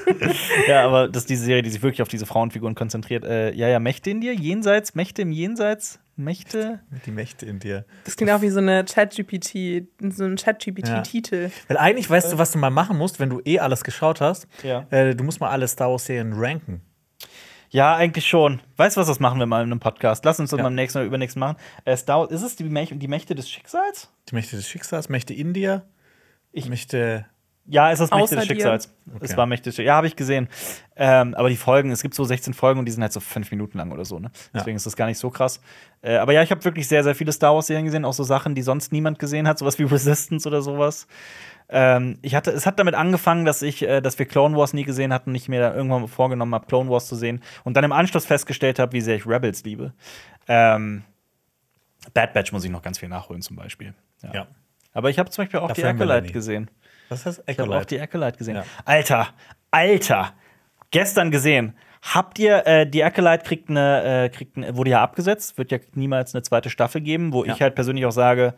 ja, aber das ist diese Serie, die sich wirklich auf diese Frauenfiguren konzentriert. Äh, ja, ja, Mächte in dir, jenseits, Mächte im Jenseits, Mächte. Die Mächte in dir. Das klingt auch wie so eine Chat-G P T, so ein Chat-G P Ja. T-Titel. Weil eigentlich weißt du, was du mal machen musst, wenn du eh alles geschaut hast. Ja. Äh, du musst mal alle Star Wars-Serien ranken. Ja, eigentlich schon. Weißt du was, das machen wir mal in einem Podcast. Lass uns das Ja. beim nächsten oder übernächsten machen. Äh, Star Wars, ist es die, Mäch die Mächte des Schicksals? Die Mächte des Schicksals, Mächte in dir. Ich möchte. Ja, es ist Mächte Außer des dir. Schicksals. Okay. Es war Mächte des Schicksals. Ja, habe ich gesehen. Ähm, aber die Folgen, es gibt so sechzehn Folgen und die sind halt so fünf Minuten lang oder so. Ne? Deswegen Ja. ist das gar nicht so krass. Äh, aber ja, ich habe wirklich sehr, sehr viele Star Wars-Serien gesehen. Auch so Sachen, die sonst niemand gesehen hat. Sowas wie Resistance oder sowas. Ähm, ich hatte, es hat damit angefangen, dass ich, äh, dass wir Clone Wars nie gesehen hatten und ich mir dann irgendwann vorgenommen habe, Clone Wars zu sehen und dann im Anschluss festgestellt habe, wie sehr ich Rebels liebe. Ähm, Bad Batch muss ich noch ganz viel nachholen zum Beispiel. Ja. Ja. Aber ich habe zum Beispiel auch Dafür die haben wir Acolyte Lenny. gesehen. Was heißt Ich habe auch die Acolyte gesehen. Ja. Alter, Alter, gestern gesehen. Habt ihr, äh, die Acolyte kriegt eine, äh, kriegt eine, wurde ja abgesetzt, wird ja niemals eine zweite Staffel geben, wo Ja. ich halt persönlich auch sage,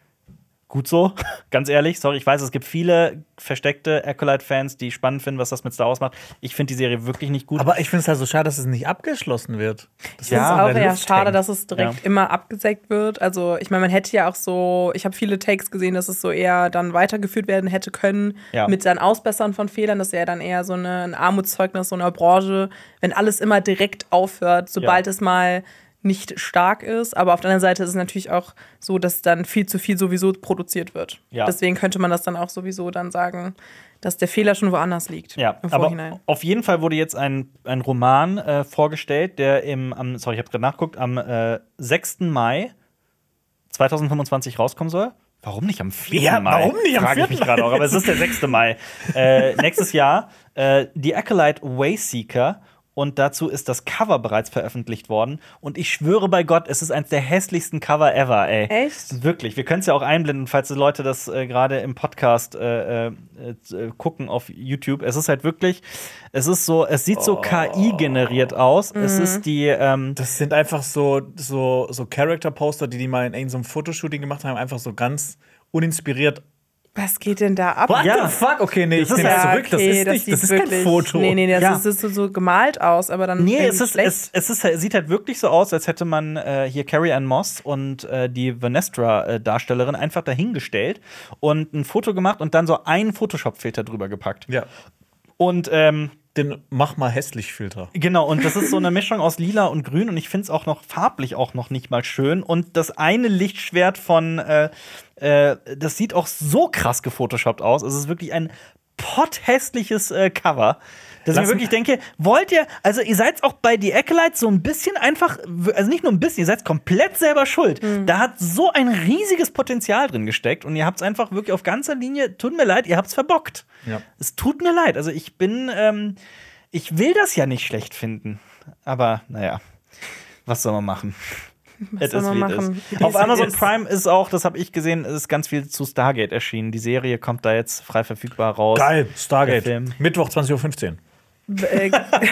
gut so, ganz ehrlich, sorry, ich weiß, es gibt viele versteckte Acolyte-Fans, die spannend finden, was das mit Star Wars macht. Ich finde die Serie wirklich nicht gut. Aber ich finde es halt so schade, dass es nicht abgeschlossen wird. Das Ja, Es ist in auch der eher Luft schade, hängt. dass es direkt Ja. immer abgesägt wird. Also, ich meine, man hätte ja auch so, ich habe viele Takes gesehen, dass es so eher dann weitergeführt werden hätte können Ja. mit dann Ausbessern von Fehlern. Das ist ja dann eher so eine, ein Armutszeugnis so einer Branche, wenn alles immer direkt aufhört, sobald Ja. es mal nicht stark ist. Aber auf der anderen Seite ist es natürlich auch so, dass dann viel zu viel sowieso produziert wird. Ja. Deswegen könnte man das dann auch sowieso dann sagen, dass der Fehler schon woanders liegt. Ja, im aber Vorhinein. auf jeden Fall wurde jetzt ein, ein Roman äh, vorgestellt, der im, am, sorry, ich habe gerade nachgeguckt, am äh, sechsten Mai zweitausendfünfundzwanzig rauskommen soll. Warum nicht am vierten Ja, Mai? warum nicht am Frage ich vierten mich gerade auch, aber es ist der sechste Mai. Äh, nächstes Jahr äh, die Acolyte Wayseeker. Und dazu ist das Cover bereits veröffentlicht worden. Und ich schwöre bei Gott, es ist eines der hässlichsten Cover ever, ey. Echt? Wirklich. Wir können es ja auch einblenden, falls die Leute das äh, gerade im Podcast äh, äh, äh, gucken auf YouTube. Es ist halt wirklich, es ist so, es sieht so K I-generiert aus. Es ist die, ähm, Das sind einfach so, so, so Character-Poster, die die mal in irgendeinem Fotoshooting gemacht haben, einfach so ganz uninspiriert. Was geht denn da ab? What Ja. the fuck? Okay, nee, ich Das ist nehme das ja, zurück. Das okay, ist nicht, sieht das ist kein wirklich- Foto. Nee, nee, das Ja. ist, das ist so gemalt aus, aber dann. Nee, irgendwie es, ist, schlecht. es, es ist, es sieht halt wirklich so aus, als hätte man äh, hier Carrie Ann Moss und äh, die Vanestra-Darstellerin einfach dahingestellt und ein Foto gemacht und dann so einen Photoshop-Filter drüber gepackt. Ja. Und ähm, Den Mach mal hässlich Filter. genau, und das ist so eine Mischung aus lila und grün und ich finde es auch noch farblich auch noch nicht mal schön. Und das eine Lichtschwert von, äh, äh, das sieht auch so krass gefotoshoppt aus. Es ist wirklich ein potthässliches äh, Cover. Dass ich Lass mir wirklich denke, wollt ihr, also ihr seid auch bei The Acolyte so ein bisschen einfach, also nicht nur ein bisschen, ihr seid komplett selber schuld. Da hat so ein riesiges Potenzial drin gesteckt und ihr habt es einfach wirklich auf ganzer Linie, tut mir leid, ihr habt es verbockt. Ja. Es tut mir leid, also ich bin, ähm, ich will das ja nicht schlecht finden, aber naja, was soll man machen? Was soll man machen? Ist. Auf Wie es Amazon ist. Prime ist auch, das habe ich gesehen, ist ganz viel zu Stargate erschienen. Die Serie kommt da jetzt frei verfügbar raus. Geil, Der Stargate. Film. Mittwoch zwanzig Uhr fünfzehn. Äh,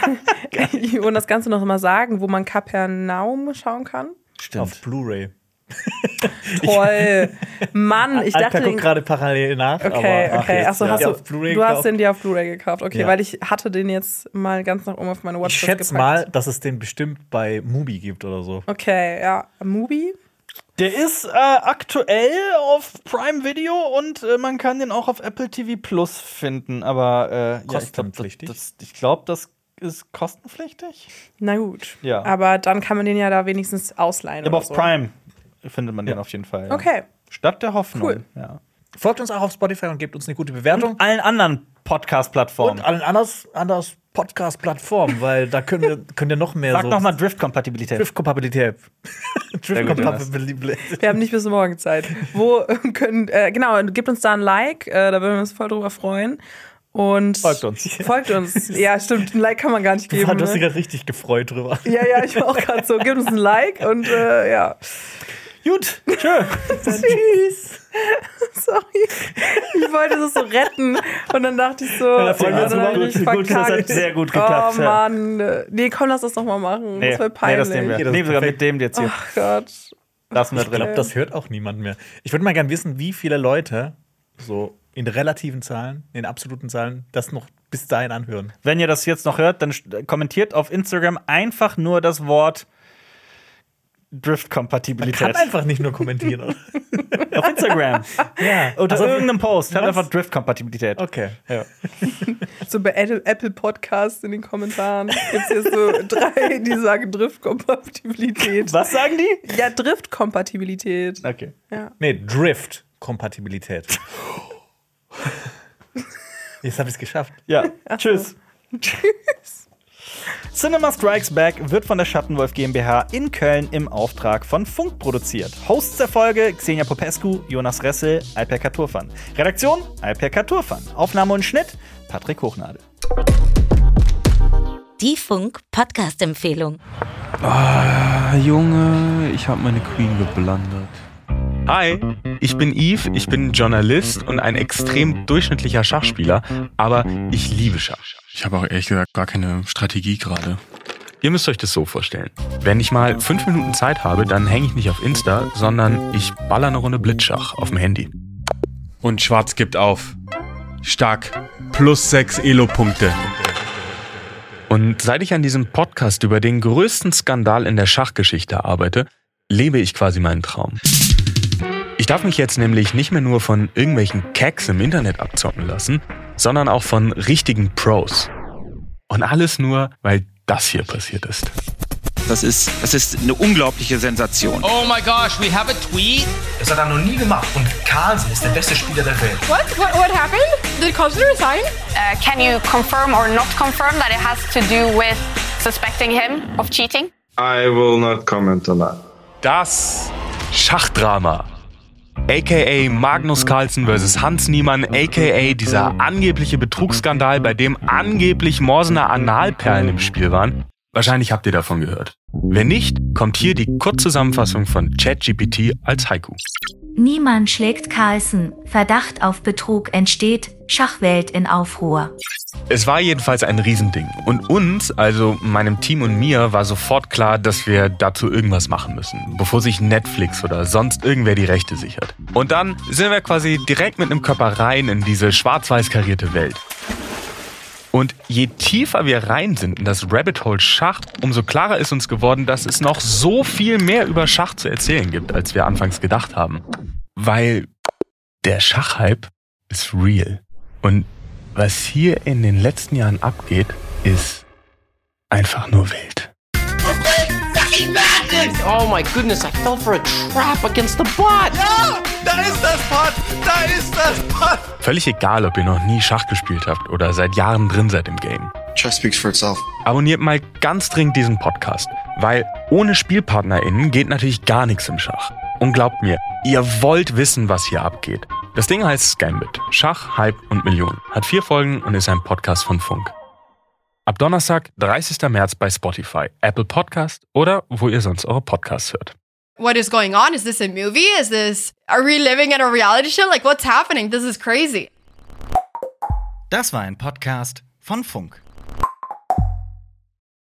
ich wollte das Ganze noch mal sagen, wo man Kapernaum schauen kann. Auf Blu-ray. Toll. Mann, ich Alter, dachte. guck den- gerade parallel nach. Okay, aber, ach, okay. jetzt, Achso, ja. hast Ja, du, auf Blu-ray du hast gekauft. den dir auf Blu-ray gekauft. Okay, Ja. weil ich hatte den jetzt mal ganz nach oben auf meine Ich Watchlist schätze gepackt. mal, dass es den bestimmt bei Mubi gibt oder so. Okay, ja. Mubi? Der ist äh, aktuell auf Prime Video und äh, man kann den auch auf Apple T V Plus finden. Aber äh, ja, ich glaube, Kostenpflichtig? das, das, ich glaub, das ist kostenpflichtig. Na gut. Ja. Aber dann kann man den ja da wenigstens ausleihen. Aber oder auf so. Prime findet man den auf jeden Fall. Ja. Okay. Stadt der Hoffnung. Cool. Ja. Folgt uns auch auf Spotify und gebt uns eine gute Bewertung. Und allen anderen Podcast-Plattformen. Und allen anders, anders Podcast-Plattformen, weil da können wir, können wir noch mehr Sag so. noch mal Drift-Kompatibilität. Drift-Kompatibilität. gut, Drift-Kompatibilität. Wir haben nicht bis morgen Zeit. Wo können, äh, genau, gebt uns da ein Like, äh, da würden wir uns voll drüber freuen. Und Folgt uns. Folgt uns. Ja, stimmt, ein Like kann man gar nicht geben. Du hast dich Ne? gerade richtig gefreut drüber. Ja, ja, ich war auch gerade so. Gebt uns ein Like und äh, ja. Gut, tschö. Tschüss. Sorry. Ich wollte das so retten. Und dann dachte ich so, Ja, voll und dann gut, hab gut, ich gut, das hat verkackt. sehr gut geklappt. Oh ja. Mann. Nee, komm, lass das doch mal machen. Nee, das wäre nee, peinlich. das nehmen wir. Okay, das Nee, ist sogar perfekt. mit dem jetzt hier. Ach Gott. Lassen wir Ich drin. glaube, das hört auch niemand mehr. Ich würde mal gerne wissen, wie viele Leute so in relativen Zahlen, in absoluten Zahlen, das noch bis dahin anhören. Wenn ihr das jetzt noch hört, dann kommentiert auf Instagram einfach nur das Wort Drift-Kompatibilität. Man kann einfach nicht nur kommentieren, oder? Auf Instagram. Ja. Unter Also, irgendeinem Post. Halt was? einfach Drift-Kompatibilität. Okay, ja. So bei Apple Podcasts in den Kommentaren gibt es hier so drei, die sagen Drift-Kompatibilität. Was sagen die? Ja, Drift-Kompatibilität. Okay. Ja. Nee, Drift-Kompatibilität. Jetzt habe ich es geschafft. Ja, tschüss. Tschüss. Cinema Strikes Back wird von der Schattenwolf GmbH in Köln im Auftrag von Funk produziert. Hosts der Folge Xenia Popescu, Jonas Ressel, Alper Katurfan. Redaktion Alper Katurfan. Aufnahme und Schnitt Patrick Hochnadel. Die Funk-Podcast-Empfehlung. Ah, Junge, ich habe meine Queen geblendet. Hi, ich bin Yves, ich bin Journalist und ein extrem durchschnittlicher Schachspieler, aber ich liebe Schach. Ich habe auch ehrlich gesagt gar keine Strategie gerade. Ihr müsst euch das so vorstellen. Wenn ich mal fünf Minuten Zeit habe, dann hänge ich nicht auf Insta, sondern ich baller eine Runde Blitzschach auf dem Handy. Und Schwarz gibt auf. Stark. Plus sechs Elo-Punkte. Und seit ich an diesem Podcast über den größten Skandal in der Schachgeschichte arbeite, lebe ich quasi meinen Traum. Ich darf mich jetzt nämlich nicht mehr nur von irgendwelchen Cacks im Internet abzocken lassen, sondern auch von richtigen Pros. Und alles nur, weil das hier passiert ist. Das ist, das ist eine unglaubliche Sensation. Oh my gosh, we have a tweet? Das hat er noch nie gemacht und Carlsen ist der beste Spieler der Welt. What? What, what happened? Did Carlsen resign? Uh, can you confirm or not confirm that it has to do with suspecting him of cheating? I will not comment on that. Das Schachdrama. A K A Magnus Carlsen versus Hans Niemann, A K A dieser angebliche Betrugsskandal, bei dem angeblich Morsener Analperlen im Spiel waren. Wahrscheinlich habt ihr davon gehört. Wenn nicht, kommt hier die Kurzzusammenfassung von ChatGPT als Haiku. Niemann schlägt Carlsen. Verdacht auf Betrug entsteht. Schachwelt in Aufruhr. Es war jedenfalls ein Riesending. Und uns, also meinem Team und mir, war sofort klar, dass wir dazu irgendwas machen müssen, bevor sich Netflix oder sonst irgendwer die Rechte sichert. Und dann sind wir quasi direkt mit einem Körper rein in diese schwarz-weiß karierte Welt. Und je tiefer wir rein sind in das Rabbit Hole Schach, umso klarer ist uns geworden, dass es noch so viel mehr über Schach zu erzählen gibt, als wir anfangs gedacht haben. Weil der Schachhype ist real. Und was hier in den letzten Jahren abgeht, ist einfach nur wild. Oh my goodness, I fell for a trap against the bot. Ja, da ist das Bot, da ist das Bot. Völlig egal, ob ihr noch nie Schach gespielt habt oder seit Jahren drin seid im Game. Chess speaks for itself. Abonniert mal ganz dringend diesen Podcast, weil ohne SpielpartnerInnen geht natürlich gar nichts im Schach. Und glaubt mir, ihr wollt wissen, was hier abgeht. Das Ding heißt Gambit. Schach, Hype und Millionen. Hat vier Folgen und ist ein Podcast von Funk. Ab Donnerstag, dreißigsten März bei Spotify, Apple Podcast oder wo ihr sonst eure Podcasts hört. What is going on? Is this a movie? Is this, are we living in a reality show? Like, what's happening? This is crazy. Das war ein Podcast von Funk.